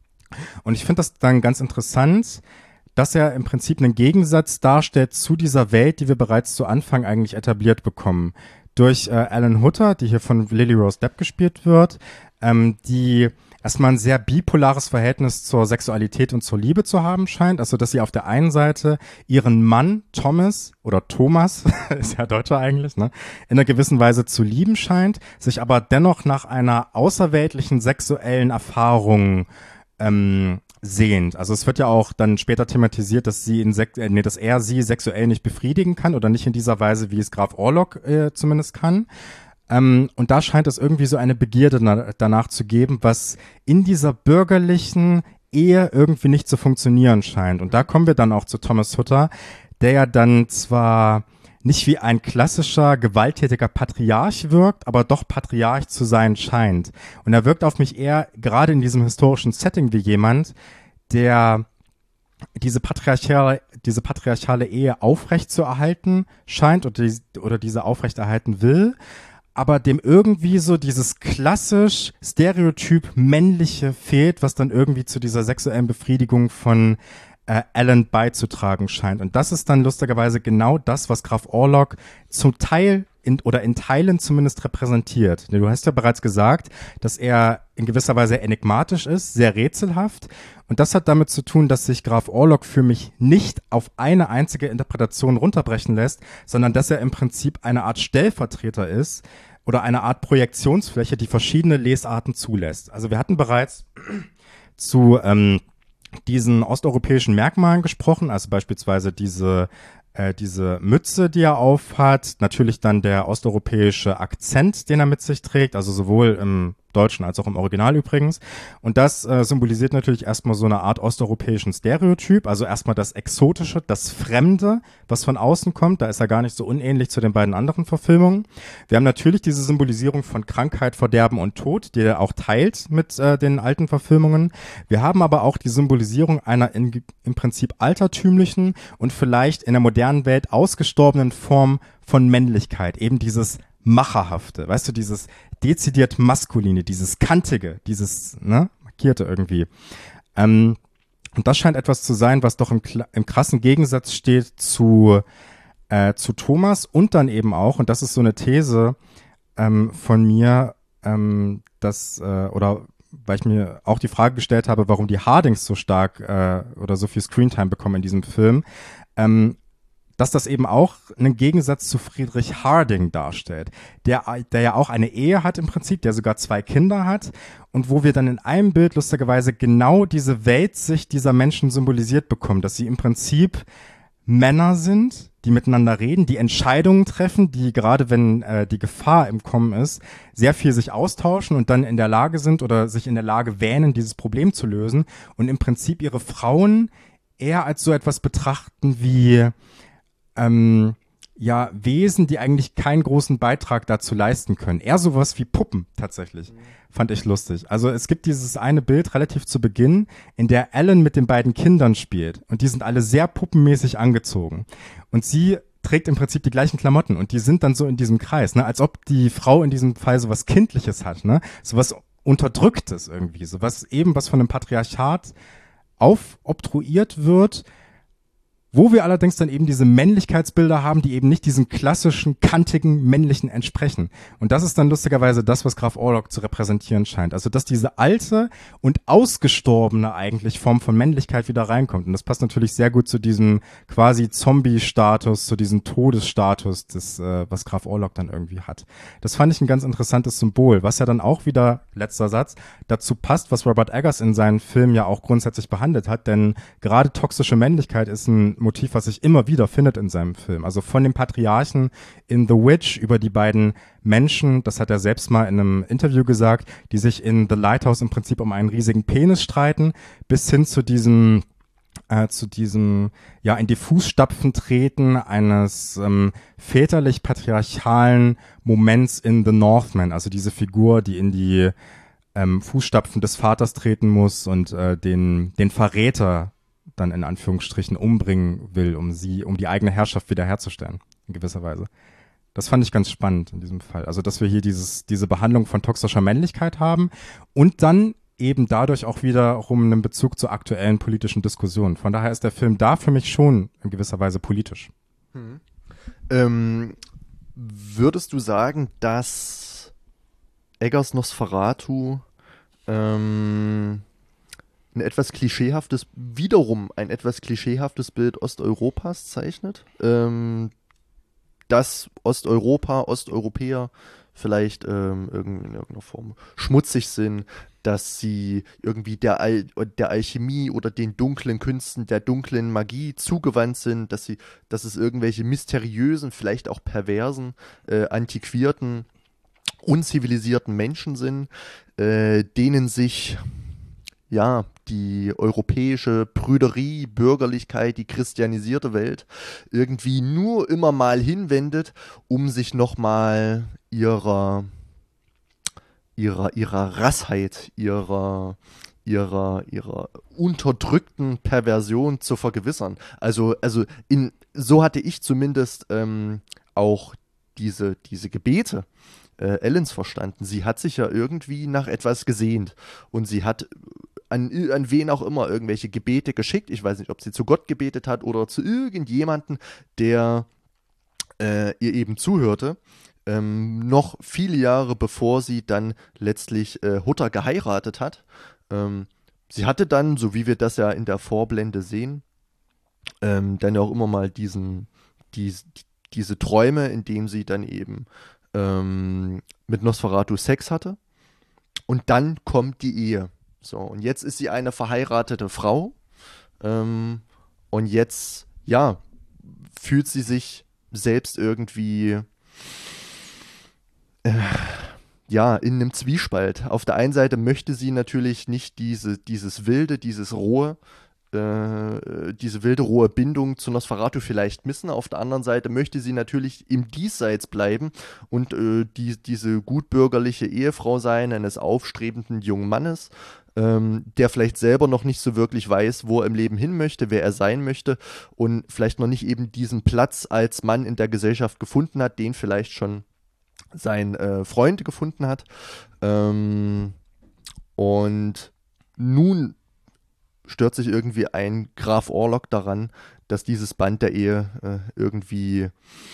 Und ich finde das dann ganz interessant, dass er im Prinzip einen Gegensatz darstellt zu dieser Welt, die wir bereits zu Anfang eigentlich etabliert bekommen. Durch äh, Ellen Hutter, die hier von Lily Rose Depp gespielt wird, ähm, die erstmal ein sehr bipolares Verhältnis zur Sexualität und zur Liebe zu haben scheint. Also, dass sie auf der einen Seite ihren Mann Thomas oder Thomas, ist ja Deutscher eigentlich, ne, in einer gewissen Weise zu lieben scheint, sich aber dennoch nach einer außerweltlichen sexuellen Erfahrung ähm, sehnt. Also es wird ja auch dann später thematisiert, dass sie in Sek äh, nee, dass er sie sexuell nicht befriedigen kann oder nicht in dieser Weise, wie es Graf Orlok äh, zumindest kann. Ähm, und da scheint es irgendwie so eine Begierde na danach zu geben, was in dieser bürgerlichen Ehe irgendwie nicht zu funktionieren scheint. Und da kommen wir dann auch zu Thomas Hutter, der ja dann zwar nicht wie ein klassischer, gewalttätiger Patriarch wirkt, aber doch Patriarch zu sein scheint. Und er wirkt auf mich eher gerade in diesem historischen Setting wie jemand, der diese patriarchale, diese patriarchale Ehe aufrechtzuerhalten scheint oder, die, oder diese aufrechterhalten will, aber dem irgendwie so dieses klassisch Stereotyp männliche fehlt, was dann irgendwie zu dieser sexuellen Befriedigung von Äh, Ellen beizutragen scheint. Und das ist dann lustigerweise genau das, was Graf Orlok zum Teil in, oder in Teilen zumindest repräsentiert. Du hast ja bereits gesagt, dass er in gewisser Weise enigmatisch ist, sehr rätselhaft. Und das hat damit zu tun, dass sich Graf Orlok für mich nicht auf eine einzige Interpretation runterbrechen lässt, sondern dass er im Prinzip eine Art Stellvertreter ist oder eine Art Projektionsfläche, die verschiedene Lesarten zulässt. Also wir hatten bereits zu ähm, diesen osteuropäischen Merkmalen gesprochen, also beispielsweise diese äh, diese Mütze, die er aufhat, natürlich dann der osteuropäische Akzent, den er mit sich trägt, also sowohl im Deutschen als auch im Original übrigens. Und das äh, symbolisiert natürlich erstmal so eine Art osteuropäischen Stereotyp, also erstmal das Exotische, das Fremde, was von außen kommt. Da ist er gar nicht so unähnlich zu den beiden anderen Verfilmungen. Wir haben natürlich diese Symbolisierung von Krankheit, Verderben und Tod, die er auch teilt mit äh, den alten Verfilmungen. Wir haben aber auch die Symbolisierung einer in, im Prinzip altertümlichen und vielleicht in der modernen Welt ausgestorbenen Form von Männlichkeit, eben dieses Macherhafte, weißt du, dieses dezidiert Maskuline, dieses Kantige, dieses, ne, Markierte irgendwie. Ähm, und das scheint etwas zu sein, was doch im, im krassen Gegensatz steht zu, äh, zu Thomas und dann eben auch, und das ist so eine These ähm, von mir, ähm, dass, äh, oder weil ich mir auch die Frage gestellt habe, warum die Hardings so stark äh, oder so viel Screentime bekommen in diesem Film, ähm, dass das eben auch einen Gegensatz zu Friedrich Harding darstellt, der, der ja auch eine Ehe hat im Prinzip, der sogar zwei Kinder hat und wo wir dann in einem Bild lustigerweise genau diese Weltsicht dieser Menschen symbolisiert bekommen, dass sie im Prinzip Männer sind, die miteinander reden, die Entscheidungen treffen, die gerade wenn äh, die Gefahr im Kommen ist, sehr viel sich austauschen und dann in der Lage sind oder sich in der Lage wähnen, dieses Problem zu lösen und im Prinzip ihre Frauen eher als so etwas betrachten wie Ähm, ja, Wesen, die eigentlich keinen großen Beitrag dazu leisten können. Eher sowas wie Puppen tatsächlich. Mhm. Fand ich lustig. Also es gibt dieses eine Bild relativ zu Beginn, in der Ellen mit den beiden Kindern spielt. Und die sind alle sehr puppenmäßig angezogen. Und sie trägt im Prinzip die gleichen Klamotten. Und die sind dann so in diesem Kreis, ne? Als ob die Frau in diesem Fall sowas Kindliches hat, ne? Sowas Unterdrücktes irgendwie. Sowas eben, was von einem Patriarchat aufobtruiert wird, wo wir allerdings dann eben diese Männlichkeitsbilder haben, die eben nicht diesem klassischen, kantigen, männlichen entsprechen. Und das ist dann lustigerweise das, was Graf Orlok zu repräsentieren scheint. Also, dass diese alte und ausgestorbene eigentlich Form von Männlichkeit wieder reinkommt. Und das passt natürlich sehr gut zu diesem quasi Zombie-Status, zu diesem Todesstatus, des, äh, was Graf Orlok dann irgendwie hat. Das fand ich ein ganz interessantes Symbol, was ja dann auch wieder, letzter Satz, dazu passt, was Robert Eggers in seinen Filmen ja auch grundsätzlich behandelt hat. Denn gerade toxische Männlichkeit ist ein Motiv, was sich immer wieder findet in seinem Film. Also von dem Patriarchen in The Witch über die beiden Menschen, das hat er selbst mal in einem Interview gesagt, die sich in The Lighthouse im Prinzip um einen riesigen Penis streiten, bis hin zu diesem äh, zu diesem, ja, in die Fußstapfen treten eines ähm, väterlich-patriarchalen Moments in The Northman, also diese Figur, die in die ähm, Fußstapfen des Vaters treten muss und äh, den, den Verräter dann in Anführungsstrichen umbringen will, um sie, um die eigene Herrschaft wiederherzustellen, in gewisser Weise. Das fand ich ganz spannend in diesem Fall. Also, dass wir hier dieses, diese Behandlung von toxischer Männlichkeit haben und dann eben dadurch auch wiederum einen Bezug zur aktuellen politischen Diskussion. Von daher ist der Film da für mich schon in gewisser Weise politisch. Hm. Ähm, würdest du sagen, dass Eggers Nosferatu ähm, ein etwas klischeehaftes, wiederum ein etwas klischeehaftes Bild Osteuropas zeichnet, ähm, dass Osteuropa, Osteuropäer vielleicht ähm, in irgendeiner Form schmutzig sind, dass sie irgendwie der, Al der Alchemie oder den dunklen Künsten, der dunklen Magie zugewandt sind, dass sie, dass es irgendwelche mysteriösen, vielleicht auch perversen, äh, antiquierten, unzivilisierten Menschen sind, äh, denen sich ja, die europäische Prüderie, Bürgerlichkeit, die christianisierte Welt irgendwie nur immer mal hinwendet, um sich nochmal ihrer, ihrer, ihrer Rassheit, ihrer, ihrer, ihrer unterdrückten Perversion zu vergewissern. Also, also in, so hatte ich zumindest ähm, auch diese, diese Gebete äh, Ellens verstanden. Sie hat sich ja irgendwie nach etwas gesehnt und sie hat An, an wen auch immer irgendwelche Gebete geschickt. Ich weiß nicht, ob sie zu Gott gebetet hat oder zu irgendjemanden, der äh, ihr eben zuhörte. Ähm, noch viele Jahre bevor sie dann letztlich äh, Hutter geheiratet hat. Ähm, sie hatte dann, so wie wir das ja in der Vorblende sehen, ähm, dann auch immer mal diesen, dies, diese Träume, in denen sie dann eben ähm, mit Nosferatu Sex hatte. Und dann kommt die Ehe. So, und jetzt ist sie eine verheiratete Frau Ähm, und jetzt, ja, fühlt sie sich selbst irgendwie äh, ja, in einem Zwiespalt. Auf der einen Seite möchte sie natürlich nicht diese, dieses wilde, dieses rohe, äh, diese wilde, rohe Bindung zu Nosferatu vielleicht missen. Auf der anderen Seite möchte sie natürlich im Diesseits bleiben und äh, die, diese gutbürgerliche Ehefrau sein eines aufstrebenden jungen Mannes, ähm, der vielleicht selber noch nicht so wirklich weiß, wo er im Leben hin möchte, wer er sein möchte und vielleicht noch nicht eben diesen Platz als Mann in der Gesellschaft gefunden hat, den vielleicht schon sein äh, Freund gefunden hat. Ähm, und nun stört sich irgendwie ein Graf Orlok daran, dass dieses Band der Ehe äh, irgendwie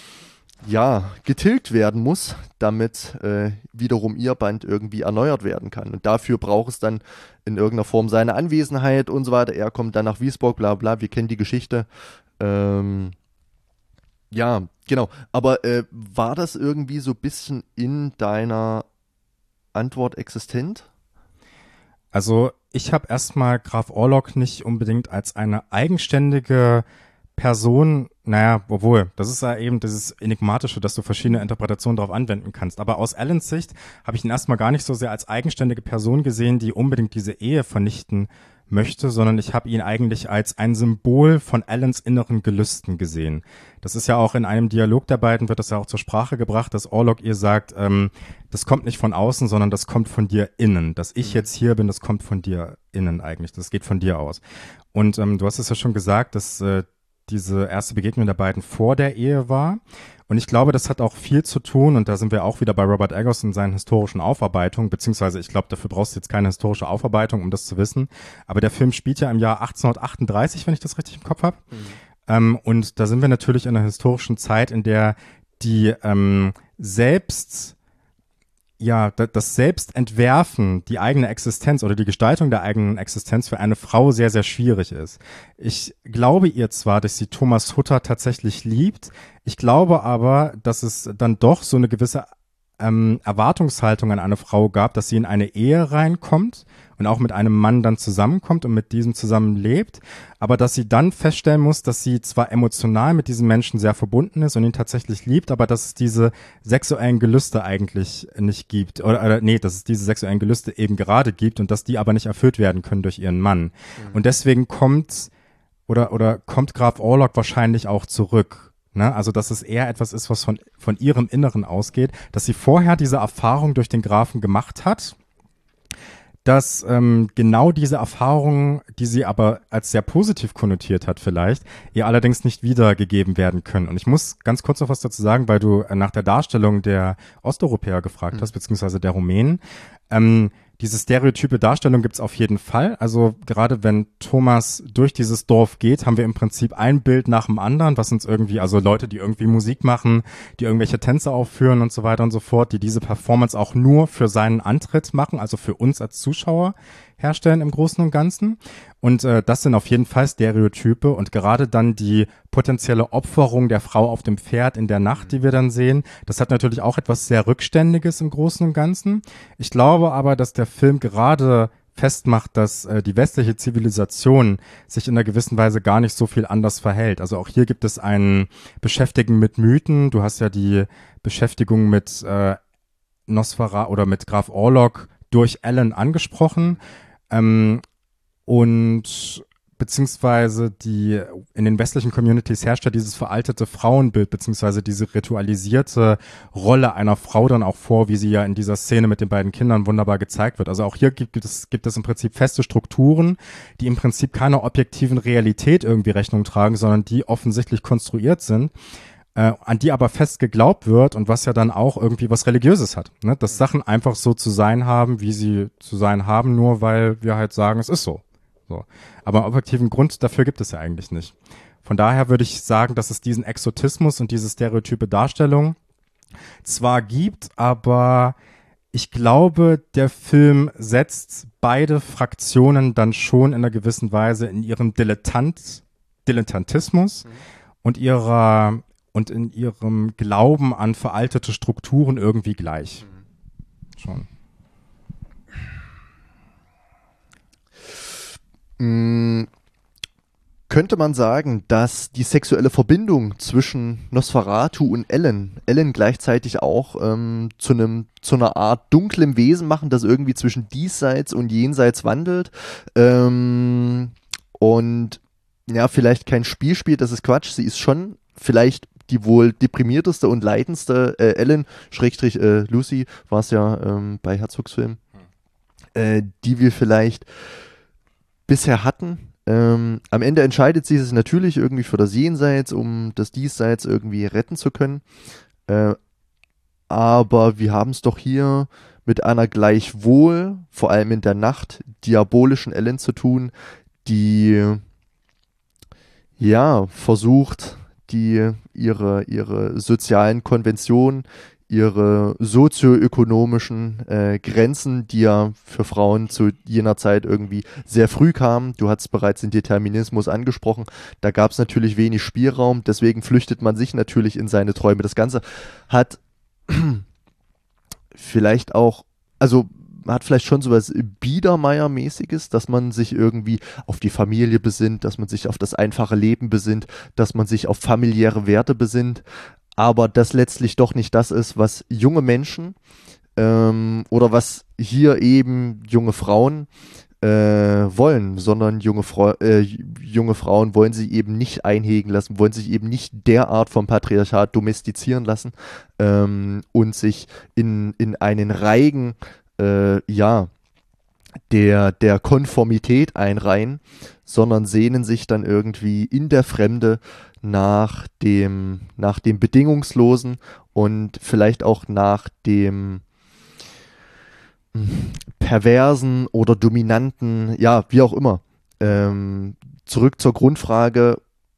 ja, getilgt werden muss, damit äh, wiederum ihr Band irgendwie erneuert werden kann. Und dafür braucht es dann in irgendeiner Form seine Anwesenheit und so weiter. Er kommt dann nach Wiesborg, bla bla, wir kennen die Geschichte. Ähm, ja, genau. Aber äh, war das irgendwie so ein bisschen in deiner Antwort existent? Also ich habe erstmal Graf Orlok nicht unbedingt als eine eigenständige Person, naja, obwohl, das ist ja eben dieses Enigmatische, dass du verschiedene Interpretationen darauf anwenden kannst. Aber aus Allens Sicht habe ich ihn erstmal gar nicht so sehr als eigenständige Person gesehen, die unbedingt diese Ehe vernichten möchte, sondern ich habe ihn eigentlich als ein Symbol von Allens inneren Gelüsten gesehen. Das ist ja auch in einem Dialog der beiden, wird das ja auch zur Sprache gebracht, dass Orlok ihr sagt, ähm, das kommt nicht von außen, sondern das kommt von dir innen. Dass ich jetzt hier bin, das kommt von dir innen eigentlich. Das geht von dir aus. Und ähm, du hast es ja schon gesagt, dass äh, diese erste Begegnung der beiden vor der Ehe war. Und ich glaube, das hat auch viel zu tun, und da sind wir auch wieder bei Robert Eggers in seinen historischen Aufarbeitungen, beziehungsweise ich glaube, dafür brauchst du jetzt keine historische Aufarbeitung, um das zu wissen. Aber der Film spielt ja im Jahr achtzehnhundertachtunddreißig, wenn ich das richtig im Kopf habe. Mhm. Ähm, und da sind wir natürlich in einer historischen Zeit, in der die ähm, selbst ja, das Selbstentwerfen, die eigene Existenz oder die Gestaltung der eigenen Existenz für eine Frau sehr, sehr schwierig ist. Ich glaube ihr zwar, dass sie Thomas Hutter tatsächlich liebt, ich glaube aber, dass es dann doch so eine gewisse ähm, Erwartungshaltung an eine Frau gab, dass sie in eine Ehe reinkommt und auch mit einem Mann dann zusammenkommt und mit diesem zusammenlebt, aber dass sie dann feststellen muss, dass sie zwar emotional mit diesem Menschen sehr verbunden ist und ihn tatsächlich liebt, aber dass es diese sexuellen Gelüste eigentlich nicht gibt, oder, oder nee, dass es diese sexuellen Gelüste eben gerade gibt und dass die aber nicht erfüllt werden können durch ihren Mann. Mhm. Und deswegen kommt oder oder kommt Graf Orlok wahrscheinlich auch zurück. Ne, also, dass es eher etwas ist, was von, von ihrem Inneren ausgeht, dass sie vorher diese Erfahrung durch den Grafen gemacht hat, dass ähm, genau diese Erfahrungen, die sie aber als sehr positiv konnotiert hat vielleicht, ihr allerdings nicht wiedergegeben werden können. Und ich muss ganz kurz noch was dazu sagen, weil du nach der Darstellung der Osteuropäer gefragt mhm. hast, beziehungsweise der Rumänen. Ähm, Diese stereotype Darstellung gibt's auf jeden Fall. Also gerade wenn Thomas durch dieses Dorf geht, haben wir im Prinzip ein Bild nach dem anderen, was uns irgendwie, also Leute, die irgendwie Musik machen, die irgendwelche Tänze aufführen und so weiter und so fort, die diese Performance auch nur für seinen Antritt machen, also für uns als Zuschauer herstellen im Großen und Ganzen. Und äh, das sind auf jeden Fall Stereotype und gerade dann die potenzielle Opferung der Frau auf dem Pferd in der Nacht, die wir dann sehen, das hat natürlich auch etwas sehr Rückständiges im Großen und Ganzen. Ich glaube aber, dass der Film gerade festmacht, dass äh, die westliche Zivilisation sich in einer gewissen Weise gar nicht so viel anders verhält. Also auch hier gibt es ein Beschäftigen mit Mythen. Du hast ja die Beschäftigung mit äh, Nosferatu oder mit Graf Orlok durch Allen angesprochen. Ähm, und beziehungsweise die in den westlichen Communities herrscht ja dieses veraltete Frauenbild, beziehungsweise diese ritualisierte Rolle einer Frau dann auch vor, wie sie ja in dieser Szene mit den beiden Kindern wunderbar gezeigt wird. Also auch hier gibt es, gibt es im Prinzip feste Strukturen, die im Prinzip keiner objektiven Realität irgendwie Rechnung tragen, sondern die offensichtlich konstruiert sind, äh, an die aber fest geglaubt wird und was ja dann auch irgendwie was Religiöses hat, ne? Dass Sachen einfach so zu sein haben, wie sie zu sein haben, nur weil wir halt sagen, es ist so. So. Aber einen objektiven Grund dafür gibt es ja eigentlich nicht. Von daher würde ich sagen, dass es diesen Exotismus und diese stereotype Darstellung zwar gibt, aber ich glaube, der Film setzt beide Fraktionen dann schon in einer gewissen Weise in ihrem Dilettant, Dilettantismus mhm. und ihrer und in ihrem Glauben an veraltete Strukturen irgendwie gleich. Mhm. Schon. könnte man sagen, dass die sexuelle Verbindung zwischen Nosferatu und Ellen, Ellen gleichzeitig auch ähm, zu einem zu einer Art dunklem Wesen machen, das irgendwie zwischen diesseits und jenseits wandelt ähm, und ja, vielleicht kein Spiel spielt, das ist Quatsch, sie ist schon vielleicht die wohl deprimierteste und leidendste äh, Ellen, Schrägstrich äh, Lucy, war es ja ähm, bei Herzogs Film, äh, die wir vielleicht bisher hatten. Ähm, am Ende entscheidet sie sich natürlich irgendwie für das Jenseits, um das Diesseits irgendwie retten zu können. Äh, aber wir haben es doch hier mit einer gleichwohl, vor allem in der Nacht, diabolischen Ellen zu tun, die ja versucht, die ihre, ihre sozialen Konventionen, ihre sozioökonomischen äh, Grenzen, die ja für Frauen zu jener Zeit irgendwie sehr früh kamen. Du hattest bereits den Determinismus angesprochen. Da gab es natürlich wenig Spielraum, deswegen flüchtet man sich natürlich in seine Träume. Das Ganze hat vielleicht auch, also hat vielleicht schon sowas Biedermeier-mäßiges, dass man sich irgendwie auf die Familie besinnt, dass man sich auf das einfache Leben besinnt, dass man sich auf familiäre Werte besinnt, aber das letztlich doch nicht das ist, was junge Menschen ähm, oder was hier eben junge Frauen äh, wollen, sondern junge, Frau, äh, junge Frauen wollen sich eben nicht einhegen lassen, wollen sich eben nicht derart vom Patriarchat domestizieren lassen ähm, und sich in, in einen Reigen äh, ja, der, der Konformität einreihen, sondern sehnen sich dann irgendwie in der Fremde nach dem, nach dem Bedingungslosen und vielleicht auch nach dem perversen oder dominanten, ja, wie auch immer. Ähm, zurück zur Grundfrage,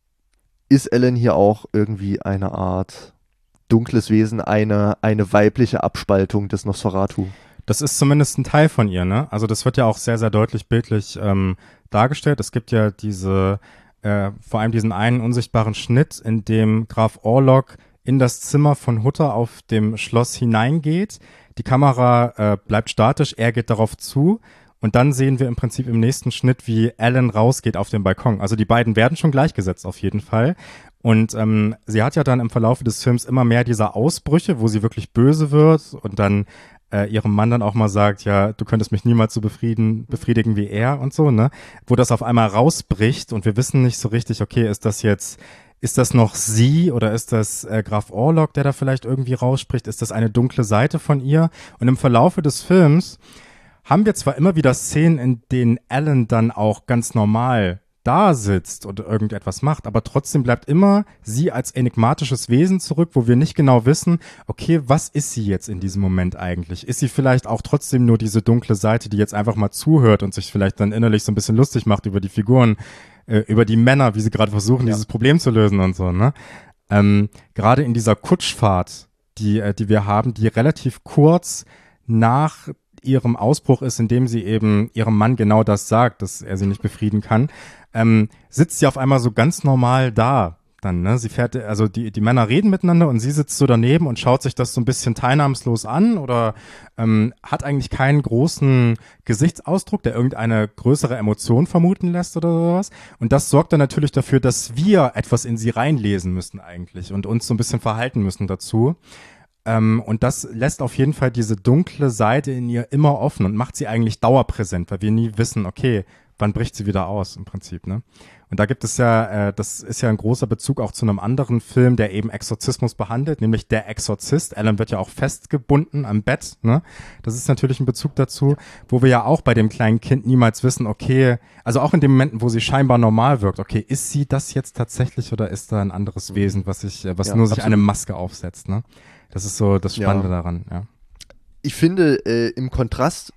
ist Ellen hier auch irgendwie eine Art dunkles Wesen, eine, eine weibliche Abspaltung des Nosferatu? Das ist zumindest ein Teil von ihr, ne? Also das wird ja auch sehr, sehr deutlich bildlich ähm, dargestellt. Es gibt ja diese, äh, vor allem diesen einen unsichtbaren Schnitt, in dem Graf Orlok in das Zimmer von Hutter auf dem Schloss hineingeht. Die Kamera äh, bleibt statisch, er geht darauf zu und dann sehen wir im Prinzip im nächsten Schnitt, wie Ellen rausgeht auf den Balkon. Also die beiden werden schon gleichgesetzt auf jeden Fall. Und ähm, sie hat ja dann im Verlauf des Films immer mehr dieser Ausbrüche, wo sie wirklich böse wird und dann äh, ihrem Mann dann auch mal sagt, ja, du könntest mich niemals so befrieden, befriedigen wie er und so, ne? Wo das auf einmal rausbricht und wir wissen nicht so richtig, okay, ist das jetzt, ist das noch sie oder ist das äh, Graf Orlok, der da vielleicht irgendwie rausspricht? Ist das eine dunkle Seite von ihr? Und im Verlaufe des Films haben wir zwar immer wieder Szenen, in denen Ellen dann auch ganz normal da sitzt und irgendetwas macht, aber trotzdem bleibt immer sie als enigmatisches Wesen zurück, wo wir nicht genau wissen, okay, was ist sie jetzt in diesem Moment eigentlich? Ist sie vielleicht auch trotzdem nur diese dunkle Seite, die jetzt einfach mal zuhört und sich vielleicht dann innerlich so ein bisschen lustig macht über die Figuren, äh, über die Männer, wie sie gerade versuchen, ja. dieses Problem zu lösen und so, ne? Ähm, gerade in dieser Kutschfahrt, die, äh, die wir haben, die relativ kurz nach ihrem Ausbruch ist, indem sie eben ihrem Mann genau das sagt, dass er sie nicht befrieden kann, ähm, sitzt sie auf einmal so ganz normal da dann, ne? Sie fährt, also die, die Männer reden miteinander und sie sitzt so daneben und schaut sich das so ein bisschen teilnahmslos an oder ähm, hat eigentlich keinen großen Gesichtsausdruck, der irgendeine größere Emotion vermuten lässt oder sowas. Und das sorgt dann natürlich dafür, dass wir etwas in sie reinlesen müssen eigentlich und uns so ein bisschen verhalten müssen dazu. Ähm, und das lässt auf jeden Fall diese dunkle Seite in ihr immer offen und macht sie eigentlich dauerpräsent, weil wir nie wissen, okay, wann bricht sie wieder aus im Prinzip, ne? Und da gibt es ja, äh, das ist ja ein großer Bezug auch zu einem anderen Film, der eben Exorzismus behandelt, nämlich Der Exorzist. Ellen wird ja auch festgebunden am Bett, ne? Das ist natürlich ein Bezug dazu, wo wir ja auch bei dem kleinen Kind niemals wissen, okay, also auch in den Momenten, wo sie scheinbar normal wirkt, okay, ist sie das jetzt tatsächlich oder ist da ein anderes Wesen, was sich, was ja, nur sich absolut. Eine Maske aufsetzt, ne? Das ist so das Spannende ja. daran, ja. Ich finde, äh, im Kontrast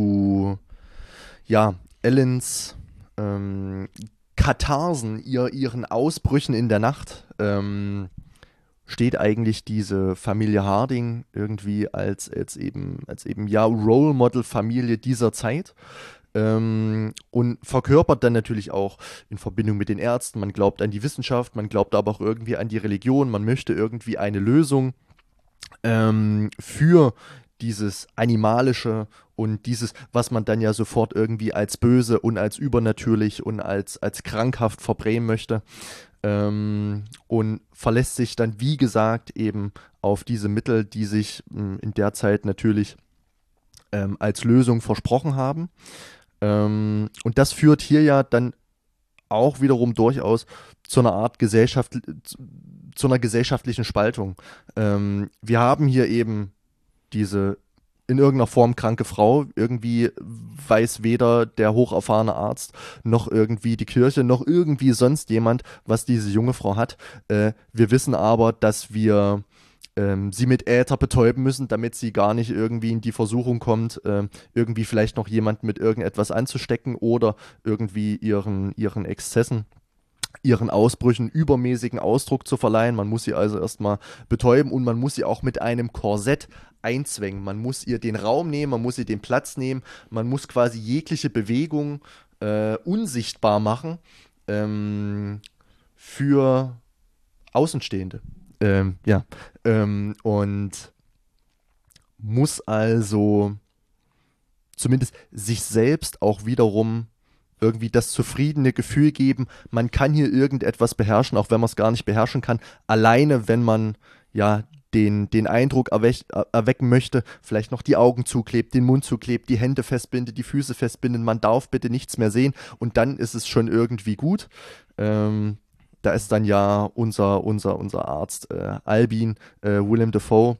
zu, ja, Ellens ähm, Katharsen, ihr, ihren Ausbrüchen in der Nacht, ähm, steht eigentlich diese Familie Harding irgendwie als, als eben, als eben, ja, Role Model Familie dieser Zeit. Ähm, und verkörpert dann natürlich auch in Verbindung mit den Ärzten, man glaubt an die Wissenschaft, man glaubt aber auch irgendwie an die Religion, man möchte irgendwie eine Lösung ähm, für dieses Animalische und dieses, was man dann ja sofort irgendwie als böse und als übernatürlich und als, als krankhaft verbrämen möchte. Ähm, und verlässt sich dann, wie gesagt, eben auf diese Mittel, die sich mh, in der Zeit natürlich ähm, als Lösung versprochen haben. Ähm, und das führt hier ja dann auch wiederum durchaus zu einer Art Gesellschaft, zu einer gesellschaftlichen Spaltung. Ähm, wir haben hier eben diese in irgendeiner Form kranke Frau, irgendwie weiß weder der hocherfahrene Arzt noch irgendwie die Kirche noch irgendwie sonst jemand, was diese junge Frau hat. Äh, wir wissen aber, dass wir ähm, sie mit Äther betäuben müssen, damit sie gar nicht irgendwie in die Versuchung kommt, äh, irgendwie vielleicht noch jemanden mit irgendetwas anzustecken oder irgendwie ihren, ihren Exzessen, ihren Ausbrüchen übermäßigen Ausdruck zu verleihen. Man muss sie also erstmal betäuben und man muss sie auch mit einem Korsett einzwängen. Man muss ihr den Raum nehmen, man muss ihr den Platz nehmen, man muss quasi jegliche Bewegung äh, unsichtbar machen ähm, für Außenstehende. Ähm, ja, ähm, und muss also zumindest sich selbst auch wiederum irgendwie das zufriedene Gefühl geben, man kann hier irgendetwas beherrschen, auch wenn man es gar nicht beherrschen kann, alleine wenn man ja den, den Eindruck erweck, erwecken möchte, vielleicht noch die Augen zuklebt, den Mund zuklebt, die Hände festbindet, die Füße festbindet, man darf bitte nichts mehr sehen und dann ist es schon irgendwie gut. Ähm, da ist dann ja unser, unser, unser Arzt äh, Albin, äh, Willem Dafoe,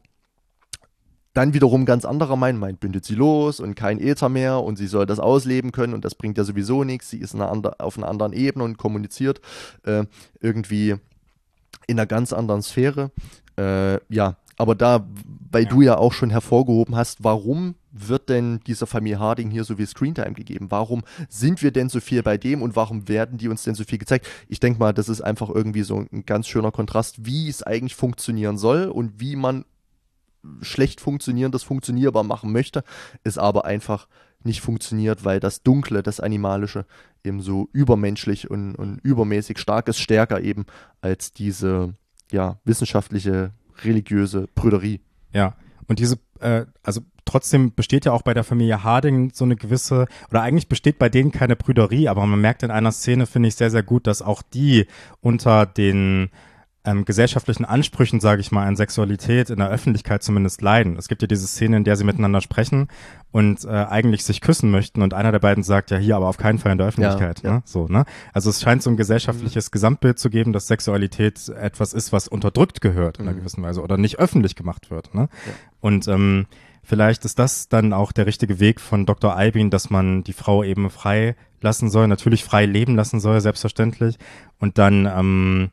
dann wiederum ganz anderer Meinung, meint, bindet sie los und kein Äther mehr und sie soll das ausleben können und das bringt ja sowieso nichts, sie ist eine andre, auf einer anderen Ebene und kommuniziert äh, irgendwie in einer ganz anderen Sphäre. Äh, ja, aber da, weil ja. du ja auch schon hervorgehoben hast, warum wird denn dieser Familie Harding hier so viel Screentime gegeben? Warum sind wir denn so viel bei dem und warum werden die uns denn so viel gezeigt? Ich denke mal, das ist einfach irgendwie so ein ganz schöner Kontrast, wie es eigentlich funktionieren soll und wie man schlecht funktionierendes funktionierbar machen möchte, es aber einfach nicht funktioniert, weil das Dunkle, das Animalische eben so übermenschlich und, und übermäßig stark ist, stärker eben als diese ja, wissenschaftliche, religiöse Prüderie. Ja, und diese, äh, also trotzdem besteht ja auch bei der Familie Harding so eine gewisse, oder eigentlich besteht bei denen keine Prüderie, aber man merkt in einer Szene, finde ich, sehr, sehr gut, dass auch die unter den Ähm, gesellschaftlichen Ansprüchen, sage ich mal, an Sexualität in der Öffentlichkeit zumindest leiden. Es gibt ja diese Szene, in der sie miteinander sprechen und äh, eigentlich sich küssen möchten und einer der beiden sagt, ja hier, aber auf keinen Fall in der Öffentlichkeit. Ja, ne? Ja. So, ne? Also es scheint so ein gesellschaftliches mhm. Gesamtbild zu geben, dass Sexualität etwas ist, was unterdrückt gehört in mhm. einer gewissen Weise oder nicht öffentlich gemacht wird. Ne? Ja. Und ähm, vielleicht ist das dann auch der richtige Weg von Doktor Albin, dass man die Frau eben frei lassen soll, natürlich frei leben lassen soll, selbstverständlich. Und dann ähm,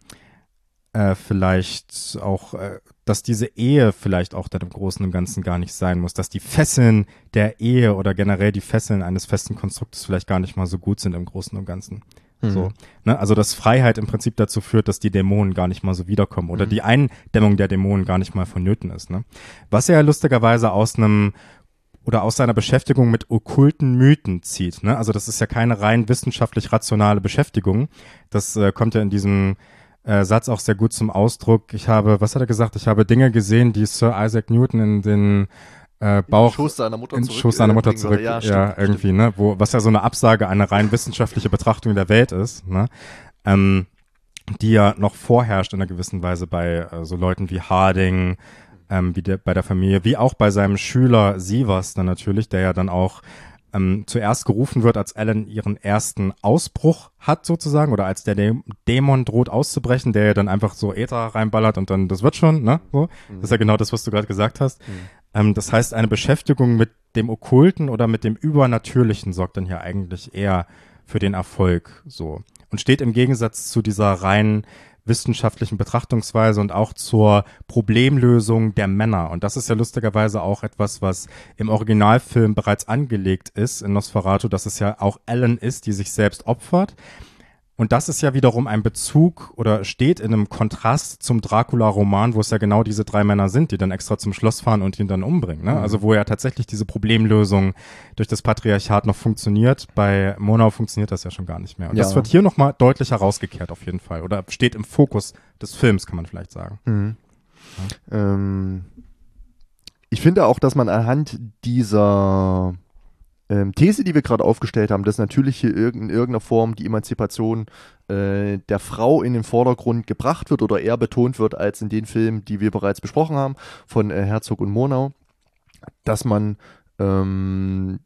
Äh, vielleicht auch, äh, dass diese Ehe vielleicht auch dann im Großen und Ganzen gar nicht sein muss, dass die Fesseln der Ehe oder generell die Fesseln eines festen Konstruktes vielleicht gar nicht mal so gut sind im Großen und Ganzen. Mhm. So, ne? Also dass Freiheit im Prinzip dazu führt, dass die Dämonen gar nicht mal so wiederkommen oder mhm. die Eindämmung der Dämonen gar nicht mal vonnöten ist. Ne? Was er ja lustigerweise aus einem oder aus seiner Beschäftigung mit okkulten Mythen zieht. Ne? Also das ist ja keine rein wissenschaftlich rationale Beschäftigung. Das äh, kommt ja in diesem Äh, Satz auch sehr gut zum Ausdruck. Ich habe, was hat er gesagt? Ich habe Dinge gesehen, die Sir Isaac Newton in den äh, Bauch, in den Schoß seiner Mutter in zurück, Schoß seiner Mutter äh, zurück, ja, ja, ja irgendwie, stimmt. ne, wo, was ja so eine Absage, eine rein wissenschaftliche Betrachtung der Welt ist, ne, ähm, die ja noch vorherrscht in einer gewissen Weise bei äh, so Leuten wie Harding, ähm, wie der, bei der Familie, wie auch bei seinem Schüler Sievers dann natürlich, der ja dann auch Ähm, zuerst gerufen wird, als Ellen ihren ersten Ausbruch hat sozusagen oder als der Dä- Dämon droht auszubrechen, der ja dann einfach so Äther reinballert und dann, das wird schon, ne? So. Mhm. Das ist ja genau das, was du gerade gesagt hast. Mhm. Ähm, das heißt, eine Beschäftigung mit dem Okkulten oder mit dem Übernatürlichen sorgt dann hier eigentlich eher für den Erfolg so und steht im Gegensatz zu dieser rein wissenschaftlichen Betrachtungsweise und auch zur Problemlösung der Männer. Und das ist ja lustigerweise auch etwas, was im Originalfilm bereits angelegt ist in Nosferatu, dass es ja auch Ellen ist, die sich selbst opfert. Und das ist ja wiederum ein Bezug oder steht in einem Kontrast zum Dracula-Roman, wo es ja genau diese drei Männer sind, die dann extra zum Schloss fahren und ihn dann umbringen. Ne? Mhm. Also wo ja tatsächlich diese Problemlösung durch das Patriarchat noch funktioniert. Bei Murnau funktioniert das ja schon gar nicht mehr. Und ja. das wird hier nochmal deutlich herausgekehrt auf jeden Fall. Oder steht im Fokus des Films, kann man vielleicht sagen. Mhm. Ja. Ähm, ich finde auch, dass man anhand dieser ähm, These, die wir gerade aufgestellt haben, dass natürlich hier irg- in irgendeiner Form die Emanzipation äh, der Frau in den Vordergrund gebracht wird oder eher betont wird als in den Filmen, die wir bereits besprochen haben, von äh, Herzog und Murnau, dass man ähm,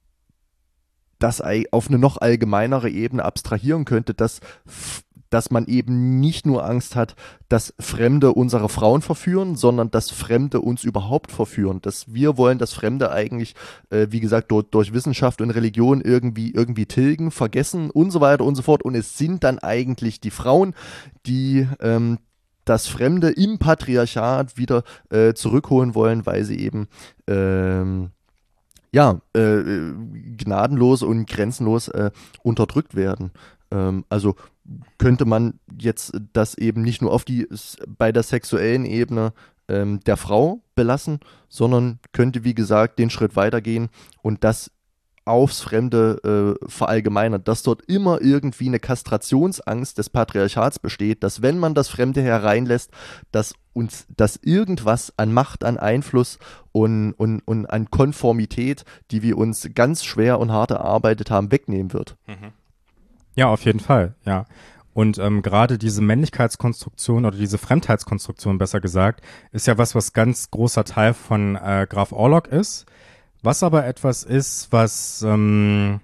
das auf eine noch allgemeinere Ebene abstrahieren könnte, dass, dass man eben nicht nur Angst hat, dass Fremde unsere Frauen verführen, sondern dass Fremde uns überhaupt verführen. Dass wir wollen, dass Fremde eigentlich, äh, wie gesagt, durch, durch Wissenschaft und Religion irgendwie, irgendwie tilgen, vergessen und so weiter und so fort. Und es sind dann eigentlich die Frauen, die ähm, das Fremde im Patriarchat wieder äh, zurückholen wollen, weil sie eben ähm, ja, äh, gnadenlos und grenzenlos äh, unterdrückt werden. Ähm, also könnte man jetzt das eben nicht nur auf die bei der sexuellen Ebene ähm, der Frau belassen, sondern könnte, wie gesagt, den Schritt weitergehen und das aufs Fremde äh, verallgemeinert, dass dort immer irgendwie eine Kastrationsangst des Patriarchats besteht, dass wenn man das Fremde hereinlässt, dass uns das irgendwas an Macht, an Einfluss und, und, und an Konformität, die wir uns ganz schwer und hart erarbeitet haben, wegnehmen wird. Ja, auf jeden Fall, ja. Und ähm, gerade diese Männlichkeitskonstruktion oder diese Fremdheitskonstruktion, besser gesagt, ist ja was, was ganz großer Teil von äh, Graf Orlok ist. Was aber etwas ist, was ähm,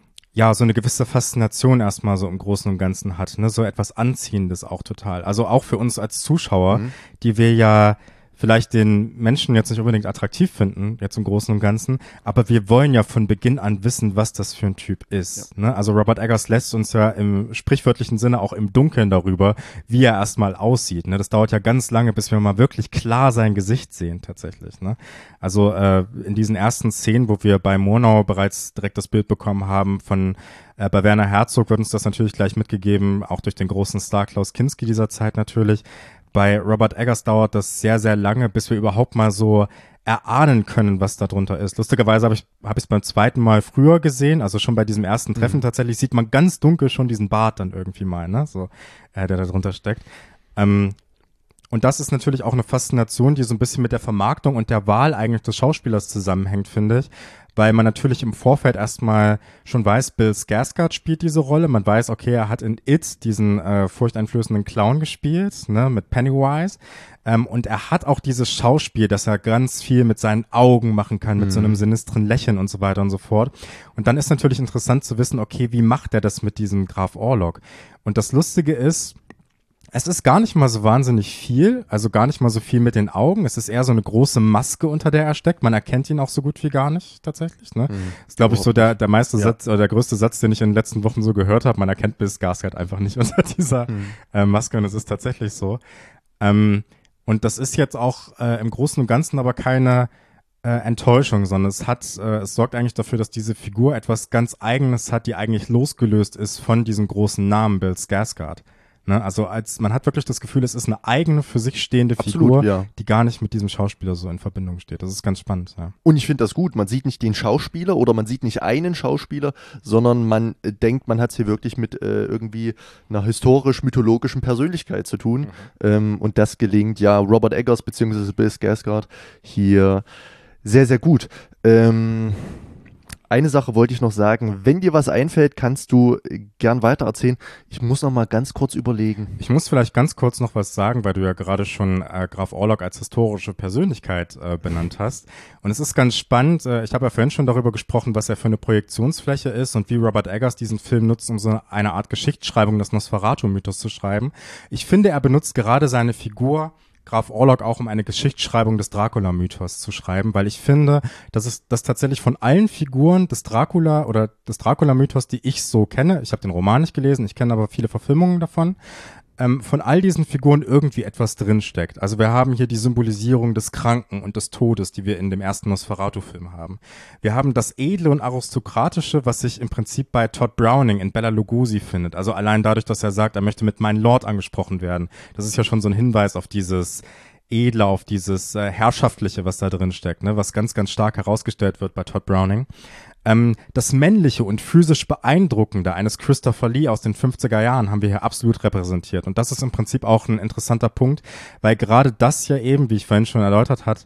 ja so eine gewisse Faszination erstmal so im Großen und Ganzen hat, ne, so etwas Anziehendes auch total. Also auch für uns als Zuschauer, mhm. die wir ja vielleicht den Menschen jetzt nicht unbedingt attraktiv finden, jetzt im Großen und Ganzen, aber wir wollen ja von Beginn an wissen, was das für ein Typ ist. Ja. Ne? Also Robert Eggers lässt uns ja im sprichwörtlichen Sinne auch im Dunkeln darüber, wie er erstmal aussieht. Ne? Das dauert ja ganz lange, bis wir mal wirklich klar sein Gesicht sehen tatsächlich. Ne? Also äh, in diesen ersten Szenen, wo wir bei Murnau bereits direkt das Bild bekommen haben von äh, bei Werner Herzog, wird uns das natürlich gleich mitgegeben, auch durch den großen Star Klaus Kinski dieser Zeit natürlich. Bei Robert Eggers dauert das sehr, sehr lange, bis wir überhaupt mal so erahnen können, was da drunter ist. Lustigerweise habe ich habe ich es beim zweiten Mal früher gesehen, also schon bei diesem ersten Treffen mhm. tatsächlich sieht man ganz dunkel schon diesen Bart dann irgendwie mal, ne, so äh, der da drunter steckt. Ähm, und das ist natürlich auch eine Faszination, die so ein bisschen mit der Vermarktung und der Wahl eigentlich des Schauspielers zusammenhängt, finde ich. Weil man natürlich im Vorfeld erstmal schon weiß, Bill Skarsgård spielt diese Rolle. Man weiß, okay, er hat in It diesen äh, furchteinflößenden Clown gespielt, ne, mit Pennywise. Ähm, und er hat auch dieses Schauspiel, dass er ganz viel mit seinen Augen machen kann, mit mhm. so einem sinistren Lächeln und so weiter und so fort. Und dann ist natürlich interessant zu wissen, okay, wie macht er das mit diesem Graf Orlok? Und das Lustige ist, es ist gar nicht mal so wahnsinnig viel, also gar nicht mal so viel mit den Augen. Es ist eher so eine große Maske, unter der er steckt. Man erkennt ihn auch so gut wie gar nicht tatsächlich. Ne? Mhm. Das ist, glaube ich, so der, der meiste ja. Satz oder der größte Satz, den ich in den letzten Wochen so gehört habe. Man erkennt Bill Skarsgård einfach nicht unter dieser mhm. äh, Maske und es ist tatsächlich so. Ähm, und das ist jetzt auch äh, im Großen und Ganzen aber keine äh, Enttäuschung, sondern es hat, äh, es sorgt eigentlich dafür, dass diese Figur etwas ganz Eigenes hat, die eigentlich losgelöst ist von diesem großen Namen Bill Skarsgård. Ne, also als man hat wirklich das Gefühl, es ist eine eigene für sich stehende Absolut, Figur, ja. die gar nicht mit diesem Schauspieler so in Verbindung steht. Das ist ganz spannend. Ja. Und ich finde das gut. Man sieht nicht den Schauspieler oder man sieht nicht einen Schauspieler, sondern man äh, denkt, man hat es hier wirklich mit äh, irgendwie einer historisch-mythologischen Persönlichkeit zu tun. Mhm. Ähm, und das gelingt ja Robert Eggers bzw. Bill Skarsgård hier sehr, sehr gut. Ähm, Eine Sache wollte ich noch sagen. Wenn dir was einfällt, kannst du gern weitererzählen. Ich muss noch mal ganz kurz überlegen. Ich muss vielleicht ganz kurz noch was sagen, weil du ja gerade schon äh, Graf Orlok als historische Persönlichkeit äh, benannt hast. Und es ist ganz spannend. Äh, ich habe ja vorhin schon darüber gesprochen, was er für eine Projektionsfläche ist und wie Robert Eggers diesen Film nutzt, um so eine Art Geschichtsschreibung des Nosferatu-Mythos zu schreiben. Ich finde, er benutzt gerade seine Figur Graf Orlok auch, um eine Geschichtsschreibung des Dracula-Mythos zu schreiben, weil ich finde, dass es das tatsächlich von allen Figuren des Dracula oder des Dracula-Mythos, die ich so kenne, ich habe den Roman nicht gelesen, ich kenne aber viele Verfilmungen davon, ähm, von all diesen Figuren irgendwie etwas drinsteckt. Also wir haben hier die Symbolisierung des Kranken und des Todes, die wir in dem ersten Nosferatu-Film haben. Wir haben das Edle und Aristokratische, was sich im Prinzip bei Todd Browning in Bela Lugosi findet. Also allein dadurch, dass er sagt, er möchte mit mein Lord angesprochen werden. Das ist ja schon so ein Hinweis auf dieses Edle, auf dieses äh, Herrschaftliche, was da drin steckt, ne? Was ganz, ganz stark herausgestellt wird bei Todd Browning. Ähm, das Männliche und physisch Beeindruckende eines Christopher Lee aus den fünfziger Jahren haben wir hier absolut repräsentiert. Und das ist im Prinzip auch ein interessanter Punkt, weil gerade das ja eben, wie ich vorhin schon erläutert hat,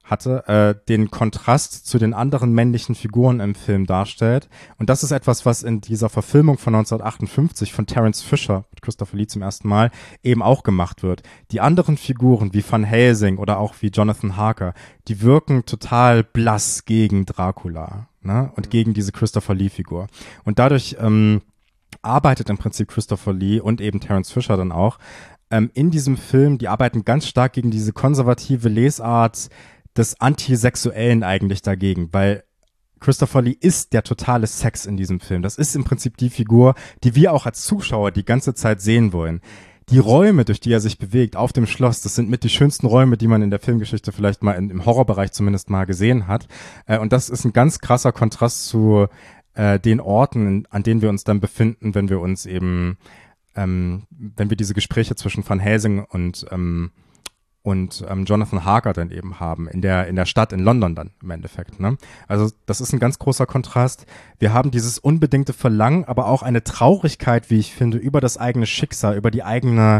hatte, äh, den Kontrast zu den anderen männlichen Figuren im Film darstellt. Und das ist etwas, was in dieser Verfilmung von neunzehnhundertachtundfünfzig von Terence Fisher mit Christopher Lee zum ersten Mal eben auch gemacht wird. Die anderen Figuren wie Van Helsing oder auch wie Jonathan Harker, die wirken total blass gegen Dracula, ne? Und gegen diese Christopher Lee-Figur. Und dadurch ähm, arbeitet im Prinzip Christopher Lee und eben Terence Fisher dann auch ähm, in diesem Film, die arbeiten ganz stark gegen diese konservative Lesart des Antisexuellen eigentlich dagegen, weil Christopher Lee ist der totale Sex in diesem Film. Das ist im Prinzip die Figur, die wir auch als Zuschauer die ganze Zeit sehen wollen. Die Räume, durch die er sich bewegt, auf dem Schloss, das sind mit die schönsten Räume, die man in der Filmgeschichte vielleicht mal in, im Horrorbereich zumindest mal gesehen hat. Äh, und das ist ein ganz krasser Kontrast zu äh, den Orten, an denen wir uns dann befinden, wenn wir uns eben, ähm, wenn wir diese Gespräche zwischen Van Helsing und ähm, und ähm, Jonathan Harker dann eben haben, in der in der Stadt in London dann im Endeffekt. Ne? Also das ist ein ganz großer Kontrast. Wir haben dieses unbedingte Verlangen, aber auch eine Traurigkeit, wie ich finde, über das eigene Schicksal, über die eigene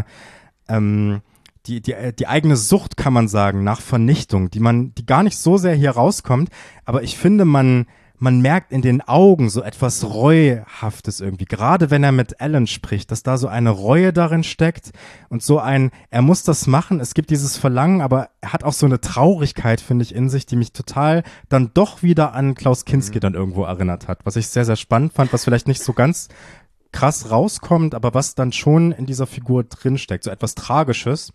ähm, die die die eigene Sucht, kann man sagen, nach Vernichtung, die man die gar nicht so sehr hier rauskommt, aber ich finde, man man merkt in den Augen so etwas Reuhaftes irgendwie, gerade wenn er mit Alan spricht, dass da so eine Reue darin steckt und so ein, er muss das machen, es gibt dieses Verlangen, aber er hat auch so eine Traurigkeit, finde ich, in sich, die mich total dann doch wieder an Klaus Kinski mhm. dann irgendwo erinnert hat, was ich sehr, sehr spannend fand, was vielleicht nicht so ganz krass rauskommt, aber was dann schon in dieser Figur drinsteckt, so etwas Tragisches,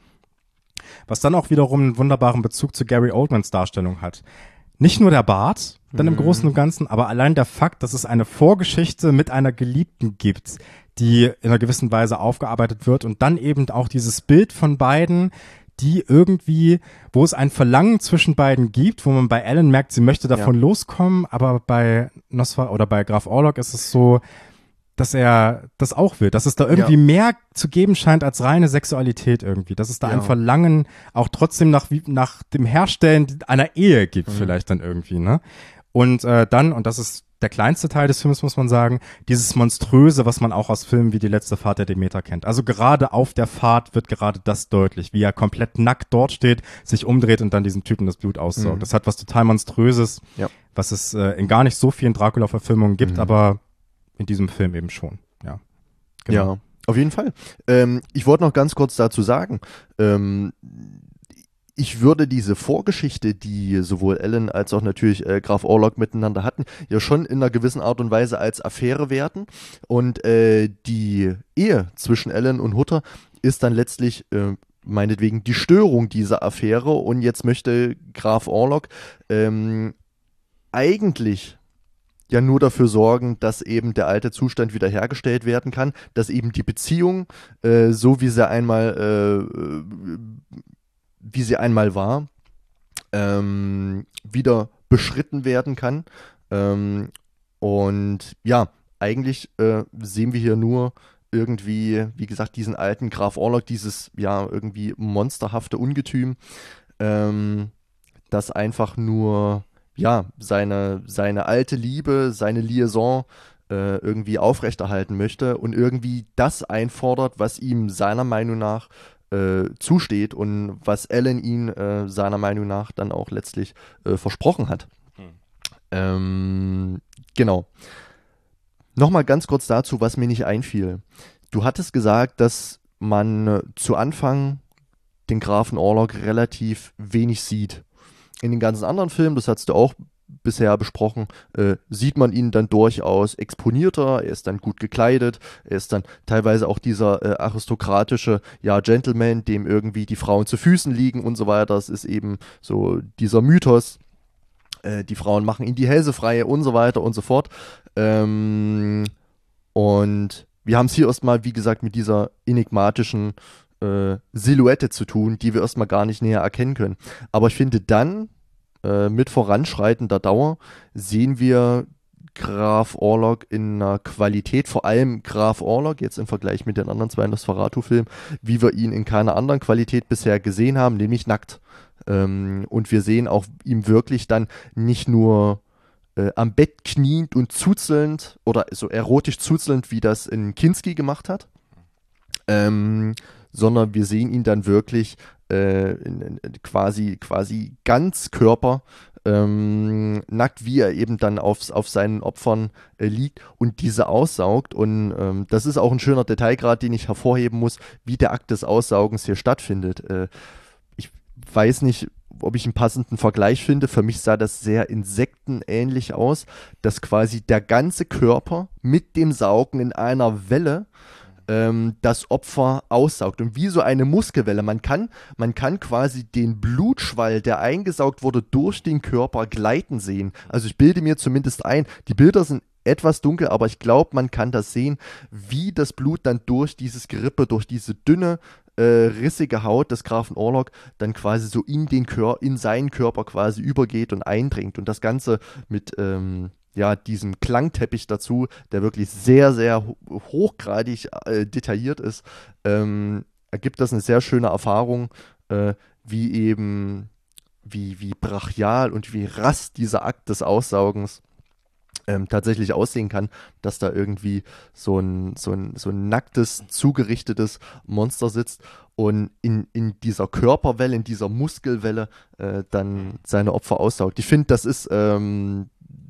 was dann auch wiederum einen wunderbaren Bezug zu Gary Oldmans Darstellung hat. Nicht nur der Bart, dann im Großen und Ganzen, aber allein der Fakt, dass es eine Vorgeschichte mit einer Geliebten gibt, die in einer gewissen Weise aufgearbeitet wird und dann eben auch dieses Bild von beiden, die irgendwie, wo es ein Verlangen zwischen beiden gibt, wo man bei Ellen merkt, sie möchte davon ja. loskommen, aber bei Nosfer oder bei Graf Orlok ist es so, dass er das auch will, dass es da irgendwie ja. mehr zu geben scheint als reine Sexualität irgendwie, dass es da ja. ein Verlangen auch trotzdem nach, nach dem Herstellen einer Ehe gibt mhm. vielleicht dann irgendwie, ne? Und äh, dann, und das ist der kleinste Teil des Films, muss man sagen, dieses Monströse, was man auch aus Filmen wie Die letzte Fahrt der Demeter kennt. Also gerade auf der Fahrt wird gerade das deutlich, wie er komplett nackt dort steht, sich umdreht und dann diesem Typen das Blut aussaugt. Mhm. Das hat was total Monströses, ja. was es äh, in gar nicht so vielen Dracula-Verfilmungen gibt, mhm. aber in diesem Film eben schon, ja. Genau. Ja, auf jeden Fall. Ähm, ich wollte noch ganz kurz dazu sagen, ähm, ich würde diese Vorgeschichte, die sowohl Ellen als auch natürlich äh, Graf Orlok miteinander hatten, ja schon in einer gewissen Art und Weise als Affäre werten. Und äh, die Ehe zwischen Ellen und Hutter ist dann letztlich äh, meinetwegen die Störung dieser Affäre. Und jetzt möchte Graf Orlok ähm, eigentlich ja nur dafür sorgen, dass eben der alte Zustand wiederhergestellt werden kann, dass eben die Beziehung, äh, so wie sie einmal, äh, wie sie einmal war, ähm, wieder beschritten werden kann. Ähm, und ja, eigentlich äh, sehen wir hier nur irgendwie, wie gesagt, diesen alten Graf Orlok, dieses ja irgendwie monsterhafte Ungetüm, ähm, das einfach nur ja, seine, seine alte Liebe, seine Liaison äh, irgendwie aufrechterhalten möchte und irgendwie das einfordert, was ihm seiner Meinung nach äh, zusteht und was Ellen ihn äh, seiner Meinung nach dann auch letztlich äh, versprochen hat. Hm. Ähm, genau. Nochmal ganz kurz dazu, was mir nicht einfiel. Du hattest gesagt, dass man äh, zu Anfang den Grafen Orlok relativ wenig sieht. In den ganzen anderen Filmen, das hast du auch bisher besprochen, äh, sieht man ihn dann durchaus exponierter, er ist dann gut gekleidet, er ist dann teilweise auch dieser äh, aristokratische, ja, Gentleman, dem irgendwie die Frauen zu Füßen liegen und so weiter. Das ist eben so dieser Mythos. Äh, die Frauen machen ihn die Hälse frei und so weiter und so fort. Ähm, und wir haben es hier erstmal, wie gesagt, mit dieser enigmatischen Äh, Silhouette zu tun, die wir erstmal gar nicht näher erkennen können. Aber ich finde dann, äh, mit voranschreitender Dauer, sehen wir Graf Orlok in einer Qualität, vor allem Graf Orlok, jetzt im Vergleich mit den anderen zwei Nosferatu-Filmen, wie wir ihn in keiner anderen Qualität bisher gesehen haben, nämlich nackt. Ähm, und wir sehen auch ihm wirklich dann nicht nur äh, am Bett kniend und zuzelnd oder so erotisch zuzelnd, wie das in Kinski gemacht hat, ähm, sondern wir sehen ihn dann wirklich äh, in, in, quasi, quasi Ganzkörper, ähm, nackt, wie er eben dann auf, auf seinen Opfern äh, liegt und diese aussaugt. Und ähm, das ist auch ein schöner Detailgrad, den ich hervorheben muss, wie der Akt des Aussaugens hier stattfindet. Äh, ich weiß nicht, ob ich einen passenden Vergleich finde. Für mich sah das sehr insektenähnlich aus, dass quasi der ganze Körper mit dem Saugen in einer Welle ähm, das Opfer aussaugt. Und wie so eine Muskelwelle. Man kann, man kann quasi den Blutschwall, der eingesaugt wurde, durch den Körper gleiten sehen. Also ich bilde mir zumindest ein, die Bilder sind etwas dunkel, aber ich glaube, man kann das sehen, wie das Blut dann durch dieses Gerippe, durch diese dünne, äh, rissige Haut des Grafen Orlok dann quasi so in den Kör in seinen Körper quasi übergeht und eindringt. Und das Ganze mit ähm, ja, diesem Klangteppich dazu, der wirklich sehr, sehr ho hochgradig äh, detailliert ist, ähm, ergibt das eine sehr schöne Erfahrung, äh, wie eben, wie, wie brachial und wie rass dieser Akt des Aussaugens Ähm, tatsächlich aussehen kann, dass da irgendwie so ein, so ein, so ein nacktes, zugerichtetes Monster sitzt und in, in dieser Körperwelle, in dieser Muskelwelle äh, dann seine Opfer aussaugt. Ich finde, das ist ähm,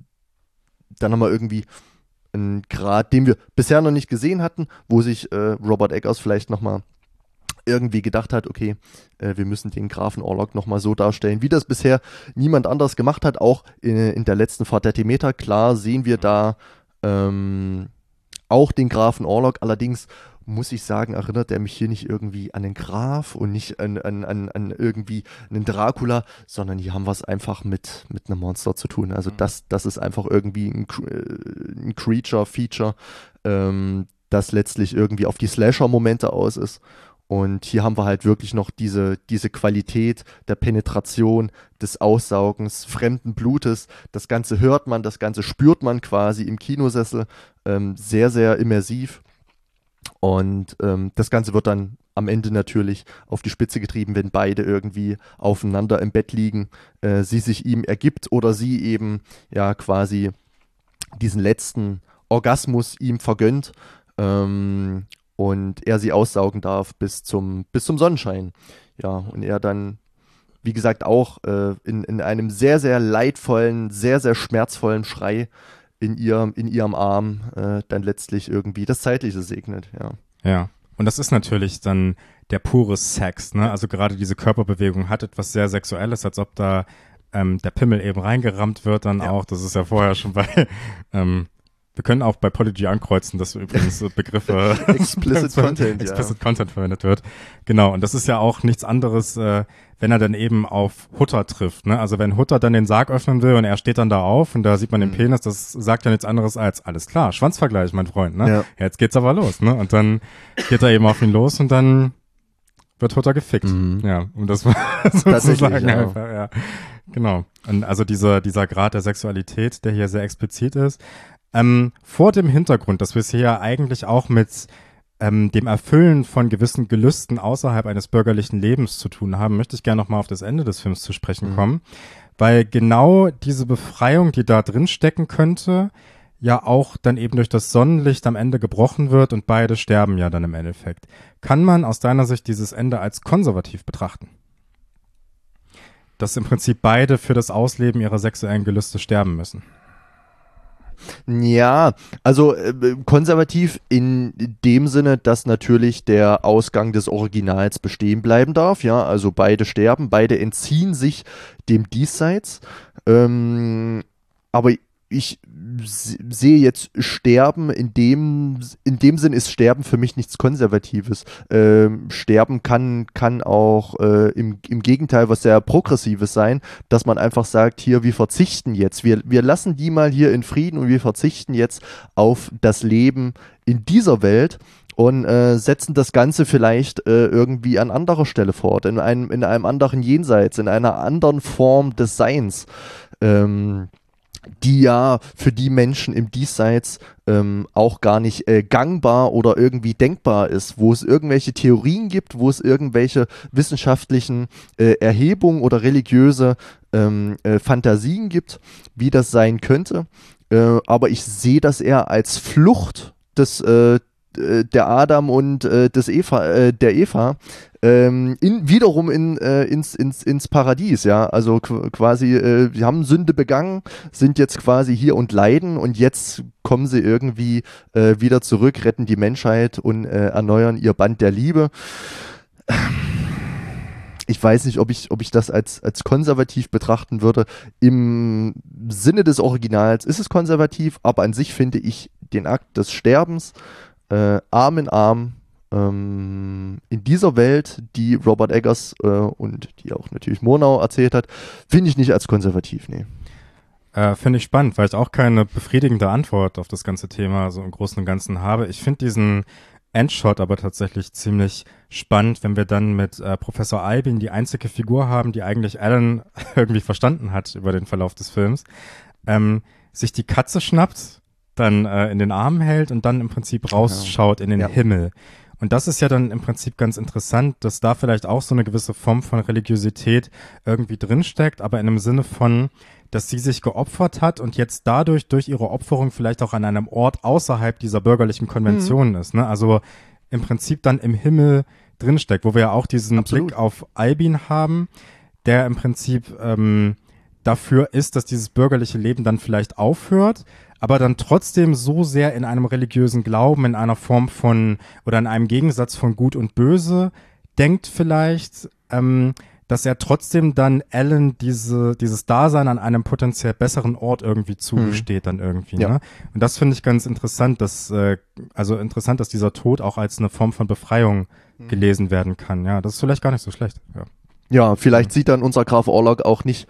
dann nochmal irgendwie ein Grad, den wir bisher noch nicht gesehen hatten, wo sich äh, Robert Eggers vielleicht nochmal irgendwie gedacht hat, okay, äh, wir müssen den Grafen Orlok nochmal so darstellen, wie das bisher niemand anders gemacht hat, auch in, in der letzten Fahrt der Demeter. Klar sehen wir da ähm, auch den Grafen Orlok, allerdings muss ich sagen, erinnert er mich hier nicht irgendwie an den Graf und nicht an, an, an, an irgendwie einen Dracula, sondern hier haben wir es einfach mit, mit einem Monster zu tun. Also das, das ist einfach irgendwie ein, ein Creature-Feature, ähm, das letztlich irgendwie auf die Slasher-Momente aus ist. Und hier haben wir halt wirklich noch diese, diese Qualität der Penetration, des Aussaugens, fremden Blutes. Das Ganze hört man, das Ganze spürt man quasi im Kinosessel. Ähm, sehr, sehr immersiv. Und ähm, das Ganze wird dann am Ende natürlich auf die Spitze getrieben, wenn beide irgendwie aufeinander im Bett liegen, äh, sie sich ihm ergibt oder sie eben ja quasi diesen letzten Orgasmus ihm vergönnt. Ähm, Und er sie aussaugen darf bis zum, bis zum Sonnenschein. Ja, und er dann, wie gesagt, auch äh, in, in einem sehr, sehr leidvollen, sehr, sehr schmerzvollen Schrei in ihrem, in ihrem Arm äh, dann letztlich irgendwie das Zeitliche segnet, ja. Ja, und das ist natürlich dann der pure Sex, ne? Also gerade diese Körperbewegung hat etwas sehr Sexuelles, als ob da ähm, der Pimmel eben reingerammt wird dann ja. auch. Das ist ja vorher schon bei ähm, wir können auch bei Polygy ankreuzen, dass übrigens Begriffe Explicit Content, Explicit ja. Content verwendet wird. Genau, und das ist ja auch nichts anderes, äh, wenn er dann eben auf Hutter trifft. Ne? Also wenn Hutter dann den Sarg öffnen will und er steht dann da auf und da sieht man den mhm. Penis, das sagt ja nichts anderes als, alles klar, Schwanzvergleich, mein Freund. Ne? Ja. Ja, jetzt geht's aber los. Ne? Und dann geht er eben auf ihn los und dann wird Hutter gefickt. Mhm. Ja, um das mal so zu sagen. Ja. Einfach, ja. Genau. Und also dieser, dieser Grad der Sexualität, der hier sehr explizit ist, Ähm, vor dem Hintergrund, dass wir es hier ja eigentlich auch mit ähm, dem Erfüllen von gewissen Gelüsten außerhalb eines bürgerlichen Lebens zu tun haben, möchte ich gerne nochmal auf das Ende des Films zu sprechen mhm. kommen, weil genau diese Befreiung, die da drin stecken könnte, ja auch dann eben durch das Sonnenlicht am Ende gebrochen wird und beide sterben ja dann im Endeffekt. Kann man aus deiner Sicht dieses Ende als konservativ betrachten? Dass im Prinzip beide für das Ausleben ihrer sexuellen Gelüste sterben müssen? Ja, also äh, konservativ in dem Sinne, dass natürlich der Ausgang des Originals bestehen bleiben darf, ja, also beide sterben, beide entziehen sich dem Diesseits, ähm, aber ich sehe jetzt Sterben, in dem, in dem Sinn ist Sterben für mich nichts Konservatives. Ähm, Sterben kann, kann auch äh, im, im Gegenteil was sehr Progressives sein, dass man einfach sagt, hier, wir verzichten jetzt, wir, wir lassen die mal hier in Frieden und wir verzichten jetzt auf das Leben in dieser Welt und äh, setzen das Ganze vielleicht äh, irgendwie an anderer Stelle fort, in einem, in einem anderen Jenseits, in einer anderen Form des Seins. Ähm, die ja für die Menschen im Diesseits ähm, auch gar nicht äh, gangbar oder irgendwie denkbar ist, wo es irgendwelche Theorien gibt, wo es irgendwelche wissenschaftlichen äh, Erhebungen oder religiöse ähm, äh, Fantasien gibt, wie das sein könnte. Äh, aber ich sehe das eher als Flucht des, äh, äh, der Adam und äh, des Eva, äh, der Eva ähm, in, wiederum in, äh, ins, ins, ins Paradies, ja, also qu- quasi, äh, sie haben Sünde begangen, sind jetzt quasi hier und leiden und jetzt kommen sie irgendwie äh, wieder zurück, retten die Menschheit und äh, erneuern ihr Band der Liebe. Ich weiß nicht, ob ich, ob ich das als, als konservativ betrachten würde. Im Sinne des Originals ist es konservativ, aber an sich finde ich den Akt des Sterbens äh, Arm in Arm ähm, in dieser Welt, die Robert Eggers äh, und die auch natürlich Murnau erzählt hat, finde ich nicht als konservativ, nee. Äh, finde ich spannend, weil ich auch keine befriedigende Antwort auf das ganze Thema so im Großen und Ganzen habe. Ich finde diesen Endshot aber tatsächlich ziemlich spannend, wenn wir dann mit äh, Professor Albin die einzige Figur haben, die eigentlich Alan irgendwie verstanden hat über den Verlauf des Films, ähm, sich die Katze schnappt, dann äh, in den Arm hält und dann im Prinzip rausschaut in den Ja. Himmel. Und das ist ja dann im Prinzip ganz interessant, dass da vielleicht auch so eine gewisse Form von Religiosität irgendwie drinsteckt, aber in einem Sinne von, dass sie sich geopfert hat und jetzt dadurch durch ihre Opferung vielleicht auch an einem Ort außerhalb dieser bürgerlichen Konventionen mhm. ist. Ne? Also im Prinzip dann im Himmel drinsteckt, wo wir ja auch diesen Absolut. Blick auf Albin haben, der im Prinzip ähm, dafür ist, dass dieses bürgerliche Leben dann vielleicht aufhört, aber dann trotzdem so sehr in einem religiösen Glauben, in einer Form von oder in einem Gegensatz von Gut und Böse denkt vielleicht, ähm, dass er trotzdem dann Alan diese, dieses Dasein an einem potenziell besseren Ort irgendwie zugesteht, hm. dann irgendwie. Ja. Ne? Und das finde ich ganz interessant, dass, äh, also interessant, dass dieser Tod auch als eine Form von Befreiung hm. gelesen werden kann. Ja, das ist vielleicht gar nicht so schlecht. Ja. Ja, vielleicht sieht dann unser Graf Orlok auch nicht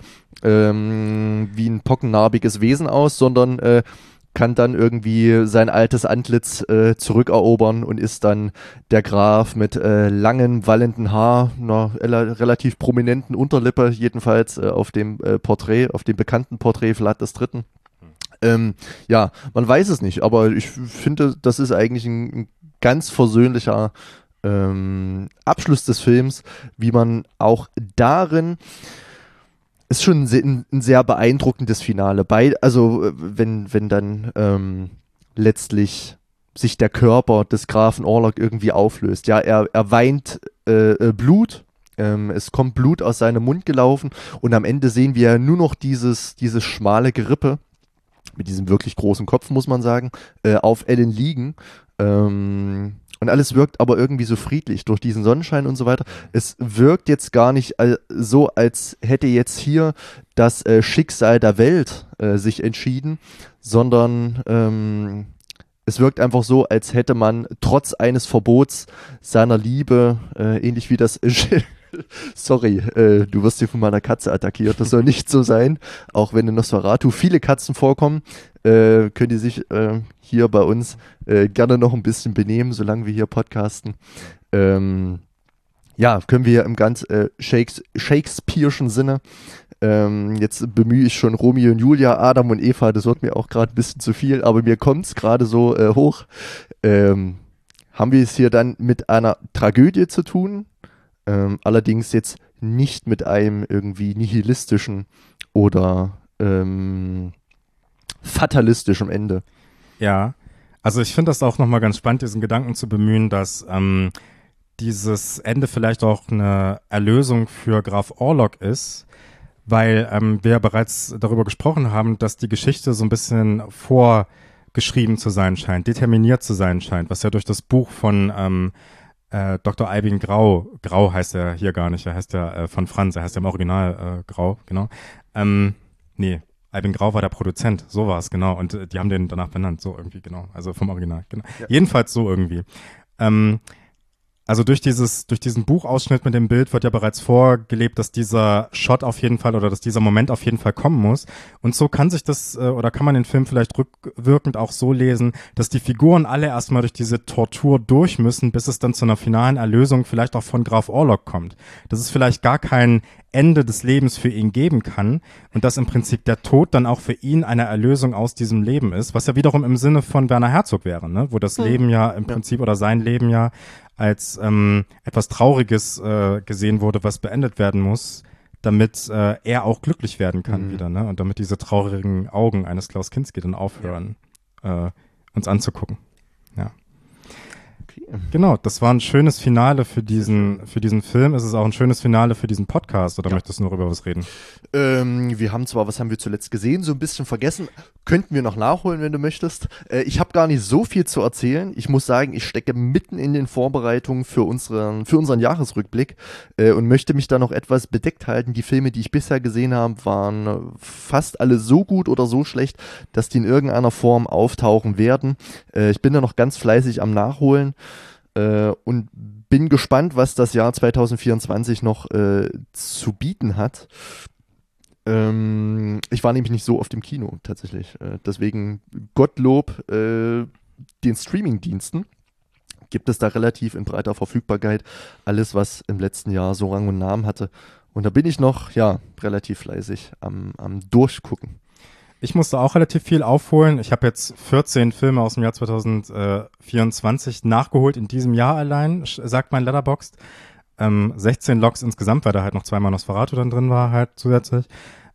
ähm, wie ein pockennarbiges Wesen aus, sondern äh, kann dann irgendwie sein altes Antlitz äh, zurückerobern und ist dann der Graf mit äh, langem, wallenden Haar, einer rel- relativ prominenten Unterlippe, jedenfalls äh, auf dem äh, Porträt, auf dem bekannten Porträt Vlad des Dritten. Ähm, ja, man weiß es nicht, aber ich finde, das ist eigentlich ein, ein ganz versöhnlicher Ähm, Abschluss des Films, wie man auch darin, ist schon ein, se- ein sehr beeindruckendes Finale. Bei, also wenn, wenn dann ähm, letztlich sich der Körper des Grafen Orlok irgendwie auflöst. Ja, er, er weint äh, äh, Blut, ähm, es kommt Blut aus seinem Mund gelaufen und am Ende sehen wir nur noch dieses, dieses schmale Gerippe mit diesem wirklich großen Kopf, muss man sagen, äh, auf Alan liegen. Ähm, Und alles wirkt aber irgendwie so friedlich durch diesen Sonnenschein und so weiter. Es wirkt jetzt gar nicht all, so, als hätte jetzt hier das äh, Schicksal der Welt äh, sich entschieden, sondern ähm, es wirkt einfach so, als hätte man trotz eines Verbots seiner Liebe, äh, ähnlich wie das Sorry, äh, du wirst hier von meiner Katze attackiert. Das soll nicht so sein. Auch wenn in Nosferatu viele Katzen vorkommen, äh, könnt ihr sich äh, hier bei uns äh, gerne noch ein bisschen benehmen, solange wir hier podcasten. Ähm, ja, können wir im ganz äh, Shakes- Shakespeare'schen Sinne. Ähm, jetzt bemühe ich schon Romeo und Julia, Adam und Eva. Das wird mir auch gerade ein bisschen zu viel, aber mir kommt es gerade so äh, hoch. Ähm, haben wir es hier dann mit einer Tragödie zu tun? Ähm, allerdings jetzt nicht mit einem irgendwie nihilistischen oder ähm, fatalistischen Ende. Ja, also ich finde das auch nochmal ganz spannend, diesen Gedanken zu bemühen, dass ähm, dieses Ende vielleicht auch eine Erlösung für Graf Orlok ist, weil ähm, wir ja bereits darüber gesprochen haben, dass die Geschichte so ein bisschen vorgeschrieben zu sein scheint, determiniert zu sein scheint, was ja durch das Buch von ähm, Äh, Doktor Albin Grau, Grau heißt er hier gar nicht, er heißt ja äh, von Franz, er heißt ja im Original äh, Grau, genau. Ähm, nee, Albin Grau war der Produzent, so war es, genau. Und äh, die haben den danach benannt, so irgendwie, genau. Also vom Original, genau. Ja. Jedenfalls so irgendwie. Ähm, also durch dieses, durch diesen Buchausschnitt mit dem Bild wird ja bereits vorgelebt, dass dieser Shot auf jeden Fall oder dass dieser Moment auf jeden Fall kommen muss. Und so kann sich das, äh, oder kann man den Film vielleicht rückwirkend auch so lesen, dass die Figuren alle erstmal durch diese Tortur durch müssen, bis es dann zu einer finalen Erlösung vielleicht auch von Graf Orlok kommt. Dass es vielleicht gar kein Ende des Lebens für ihn geben kann und dass im Prinzip der Tod dann auch für ihn eine Erlösung aus diesem Leben ist, was ja wiederum im Sinne von Werner Herzog wäre, ne? Wo das hm. Leben ja im ja. Prinzip oder sein Leben ja als ähm, etwas Trauriges äh, gesehen wurde, was beendet werden muss, damit äh, er auch glücklich werden kann mhm. wieder, ne? Und damit diese traurigen Augen eines Klaus Kinski dann aufhören, ja. äh, uns anzugucken. Ja. Okay. Genau, das war ein schönes Finale für diesen, für diesen Film. Ist es auch ein schönes Finale für diesen Podcast oder ja. möchtest du noch über was reden? Ähm, wir haben zwar, was haben wir zuletzt gesehen, so ein bisschen vergessen. Könnten wir noch nachholen, wenn du möchtest. Äh, ich habe gar nicht so viel zu erzählen. Ich muss sagen, ich stecke mitten in den Vorbereitungen für unseren, für unseren Jahresrückblick äh, und möchte mich da noch etwas bedeckt halten. Die Filme, die ich bisher gesehen habe, waren fast alle so gut oder so schlecht, dass die in irgendeiner Form auftauchen werden. Äh, ich bin da noch ganz fleißig am Nachholen. Äh, und bin gespannt, was das Jahr zwanzig vierundzwanzig noch äh, zu bieten hat. Ähm, ich war nämlich nicht so oft im Kino tatsächlich. Äh, deswegen Gottlob äh, den Streamingdiensten gibt es da relativ in breiter Verfügbarkeit alles, was im letzten Jahr so Rang und Namen hatte. Und da bin ich noch, ja, relativ fleißig am, am Durchgucken. Ich musste auch relativ viel aufholen. Ich habe jetzt vierzehn Filme aus dem Jahr zwanzig vierundzwanzig nachgeholt in diesem Jahr allein, sagt mein Letterboxd. Ähm, sechzehn Logs insgesamt, weil da halt noch zweimal Nosferatu dann drin war halt zusätzlich.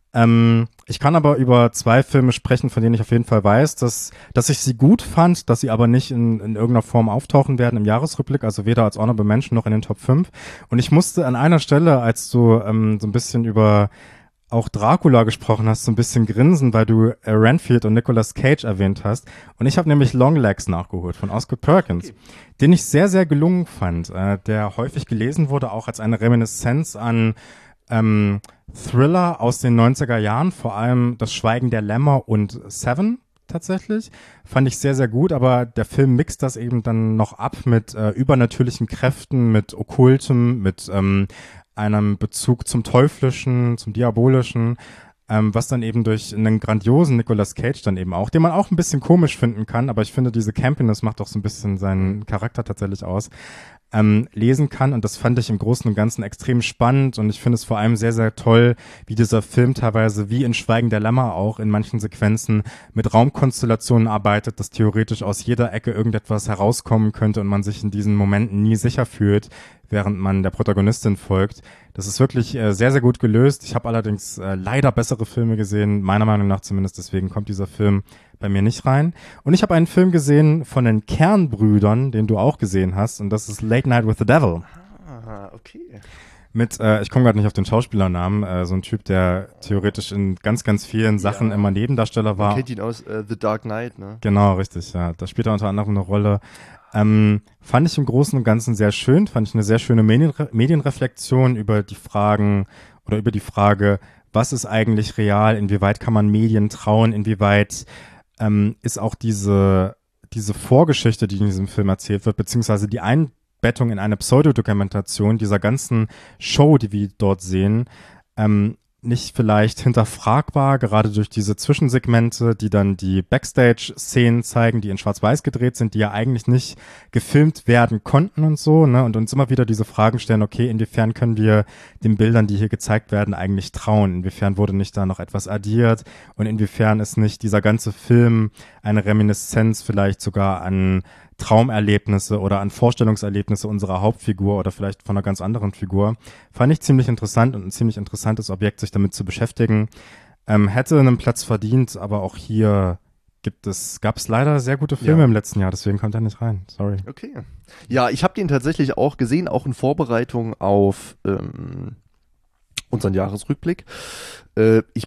Ähm, ich kann aber über zwei Filme sprechen, von denen ich auf jeden Fall weiß, dass, dass ich sie gut fand, dass sie aber nicht in, in irgendeiner Form auftauchen werden im Jahresrückblick, also weder als Honorable Mention noch in den Top fünf. Und ich musste an einer Stelle, als du ähm, so ein bisschen über auch Dracula gesprochen hast, so ein bisschen grinsen, weil du äh, Renfield und Nicolas Cage erwähnt hast. Und ich habe nämlich Longlegs nachgeholt von Osgood Perkins, okay. den ich sehr, sehr gelungen fand, äh, der häufig gelesen wurde, auch als eine Reminiszenz an ähm, Thriller aus den neunziger Jahren, vor allem Das Schweigen der Lämmer und Seven tatsächlich. Fand ich sehr, sehr gut, aber der Film mixt das eben dann noch ab mit äh, übernatürlichen Kräften, mit Okkultem, mit ähm, einem Bezug zum Teuflischen, zum Diabolischen, ähm, was dann eben durch einen grandiosen Nicolas Cage dann eben auch, den man auch ein bisschen komisch finden kann, aber ich finde, diese Campiness macht auch so ein bisschen seinen Charakter tatsächlich aus, ähm, lesen kann, und das fand ich im Großen und Ganzen extrem spannend, und ich finde es vor allem sehr, sehr toll, wie dieser Film teilweise wie in Schweigen der Lämmer auch in manchen Sequenzen mit Raumkonstellationen arbeitet, dass theoretisch aus jeder Ecke irgendetwas herauskommen könnte und man sich in diesen Momenten nie sicher fühlt, während man der Protagonistin folgt. Das ist wirklich äh, sehr, sehr gut gelöst. Ich habe allerdings äh, leider bessere Filme gesehen, meiner Meinung nach zumindest, deswegen kommt dieser Film bei mir nicht rein. Und ich habe einen Film gesehen von den Kernbrüdern, den du auch gesehen hast, und das ist Late Night with the Devil. Ah, okay. Mit, äh, ich komme gerade nicht auf den Schauspielernamen, äh, so ein Typ, der theoretisch in ganz, ganz vielen Sachen ja. immer Nebendarsteller war. Man kennt ihn aus äh, The Dark Knight, ne? Genau, richtig, ja. Da spielt er unter anderem eine Rolle. Ähm, fand ich im Großen und Ganzen sehr schön, fand ich eine sehr schöne Medienre- Medienreflexion über die Fragen oder über die Frage, was ist eigentlich real, inwieweit kann man Medien trauen, inwieweit ähm, ist auch diese, diese Vorgeschichte, die in diesem Film erzählt wird, beziehungsweise die Einbettung in eine Pseudodokumentation dieser ganzen Show, die wir dort sehen, ähm, nicht vielleicht hinterfragbar, gerade durch diese Zwischensegmente, die dann die Backstage-Szenen zeigen, die in Schwarz-Weiß gedreht sind, die ja eigentlich nicht gefilmt werden konnten und so, ne, und uns immer wieder diese Fragen stellen, okay, inwiefern können wir den Bildern, die hier gezeigt werden, eigentlich trauen? Inwiefern wurde nicht da noch etwas addiert? Und inwiefern ist nicht dieser ganze Film eine Reminiszenz vielleicht sogar an Traumerlebnisse oder an Vorstellungserlebnisse unserer Hauptfigur oder vielleicht von einer ganz anderen Figur. Fand ich ziemlich interessant und ein ziemlich interessantes Objekt, sich damit zu beschäftigen. Ähm, hätte einen Platz verdient, aber auch hier gibt es, gab es leider sehr gute Filme ja. im letzten Jahr, deswegen kommt er nicht rein. Sorry. Okay. Ja, ich habe den tatsächlich auch gesehen, auch in Vorbereitung auf ähm, unseren Jahresrückblick. Äh, ich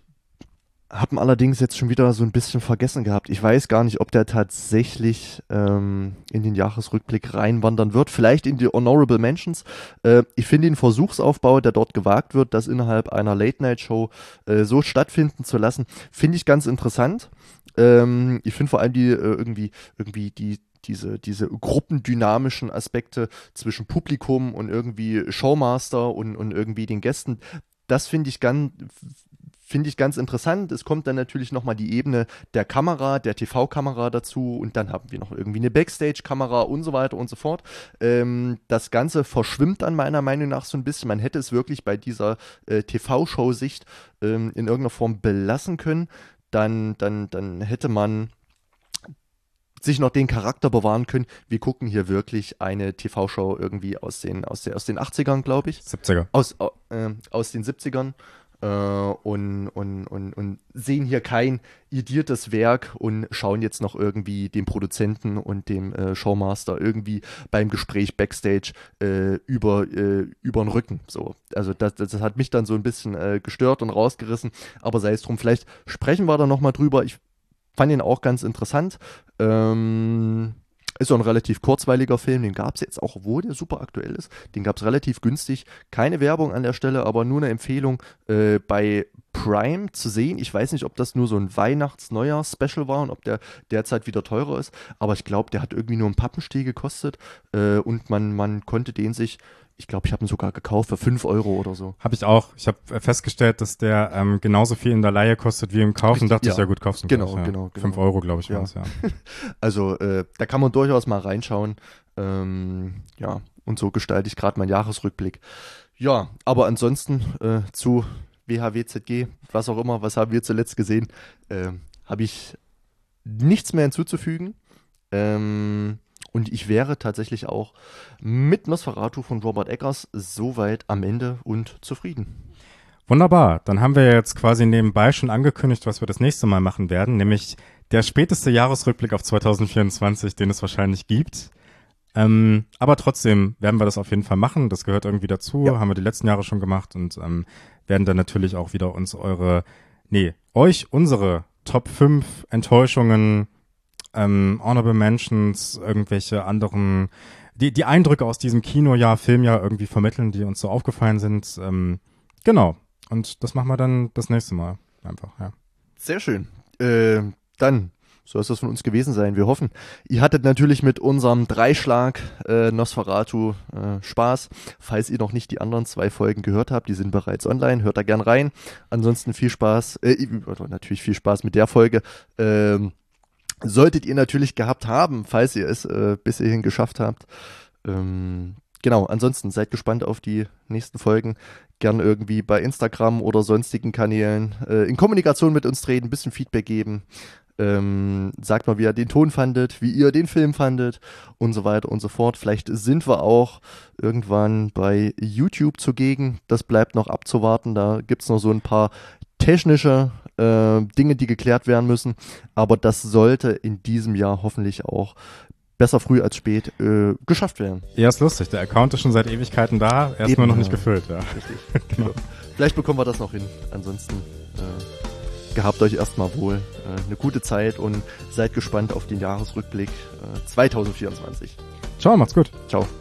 Haben allerdings jetzt schon wieder so ein bisschen vergessen gehabt. Ich weiß gar nicht, ob der tatsächlich ähm, in den Jahresrückblick reinwandern wird. Vielleicht in die Honorable Mentions. Äh, ich finde den Versuchsaufbau, der dort gewagt wird, das innerhalb einer Late-Night-Show äh, so stattfinden zu lassen, finde ich ganz interessant. Ähm, ich finde vor allem die äh, irgendwie, irgendwie die diese, diese gruppendynamischen Aspekte zwischen Publikum und irgendwie Showmaster und, und irgendwie den Gästen, das finde ich ganz Finde ich ganz interessant. Es kommt dann natürlich nochmal die Ebene der Kamera, der T V-Kamera dazu, und dann haben wir noch irgendwie eine Backstage-Kamera und so weiter und so fort. Ähm, das Ganze verschwimmt dann meiner Meinung nach so ein bisschen. Man hätte es wirklich bei dieser äh, T V-Show-Sicht ähm, in irgendeiner Form belassen können. Dann, dann, dann hätte man sich noch den Charakter bewahren können. Wir gucken hier wirklich eine T V-Show irgendwie aus den, aus der, aus den achtzigern, glaube ich. siebziger. Aus, äh, aus den siebzigern. äh, und, und, und, und sehen hier kein idiertes Werk und schauen jetzt noch irgendwie dem Produzenten und dem äh, Showmaster irgendwie beim Gespräch Backstage äh, über, äh, über den Rücken. So. Also das, das hat mich dann so ein bisschen äh, gestört und rausgerissen, aber sei es drum, vielleicht sprechen wir da nochmal drüber. Ich fand ihn auch ganz interessant. Ähm, ist so ein relativ kurzweiliger Film, den gab es jetzt auch, obwohl der super aktuell ist. Den gab es relativ günstig. Keine Werbung an der Stelle, aber nur eine Empfehlung äh, bei Prime zu sehen. Ich weiß nicht, ob das nur so ein Weihnachts-Neujahr-Special war und ob der derzeit wieder teurer ist, aber ich glaube, der hat irgendwie nur einen Pappenstiel gekostet äh, und man, man konnte den sich, ich glaube, ich habe ihn sogar gekauft für fünf Euro oder so. Habe ich auch. Ich habe festgestellt, dass der ähm, genauso viel in der Leihe kostet wie im Kaufen. Dachte ja. ich, ja gut, kaufst du genau, gleich, ja. genau, genau. Fünf Euro, glaube ich, ja. war es, ja. Also äh, da kann man durchaus mal reinschauen. Ähm, ja, und so gestalte ich gerade meinen Jahresrückblick. Ja, aber ansonsten äh, zu W H W Z G, was auch immer, was haben wir zuletzt gesehen, äh, habe ich nichts mehr hinzuzufügen. Ähm, Und ich wäre tatsächlich auch mit Nosferatu von Robert Eggers soweit am Ende und zufrieden. Wunderbar. Dann haben wir jetzt quasi nebenbei schon angekündigt, was wir das nächste Mal machen werden, nämlich der späteste Jahresrückblick auf zwanzig vierundzwanzig, den es wahrscheinlich gibt. Ähm, aber trotzdem werden wir das auf jeden Fall machen. Das gehört irgendwie dazu. Ja. Haben wir die letzten Jahre schon gemacht und ähm, werden dann natürlich auch wieder uns eure, nee, euch unsere Top fünf Enttäuschungen, Ähm, Honorable Mentions, irgendwelche anderen, die, die Eindrücke aus diesem Kinojahr, Filmjahr irgendwie vermitteln, die uns so aufgefallen sind. Ähm, genau. Und das machen wir dann das nächste Mal einfach, ja. Sehr schön. Äh, dann soll es das von uns gewesen sein. Wir hoffen, ihr hattet natürlich mit unserem Dreischlag äh, Nosferatu äh, Spaß. Falls ihr noch nicht die anderen zwei Folgen gehört habt, die sind bereits online, hört da gern rein. Ansonsten viel Spaß, äh, natürlich viel Spaß mit der Folge. Ähm, Solltet ihr natürlich gehabt haben, falls ihr es äh, bis hierhin geschafft habt. Ähm, genau, ansonsten seid gespannt auf die nächsten Folgen. Gern irgendwie bei Instagram oder sonstigen Kanälen äh, in Kommunikation mit uns treten, ein bisschen Feedback geben. Ähm, sagt mal, wie ihr den Ton fandet, wie ihr den Film fandet und so weiter und so fort. Vielleicht sind wir auch irgendwann bei YouTube zugegen. Das bleibt noch abzuwarten. Da gibt es noch so ein paar technische äh, Dinge, die geklärt werden müssen. Aber das sollte in diesem Jahr hoffentlich auch besser früh als spät äh, geschafft werden. Ja, ist lustig. Der Account ist schon seit Ewigkeiten da. Er ist Eben, nur noch ja. nicht gefüllt. Ja. Richtig. Genau. Vielleicht bekommen wir das noch hin. Ansonsten äh, gehabt euch erstmal wohl äh, eine gute Zeit und seid gespannt auf den Jahresrückblick äh, zwanzig vierundzwanzig. Ciao, macht's gut. Ciao.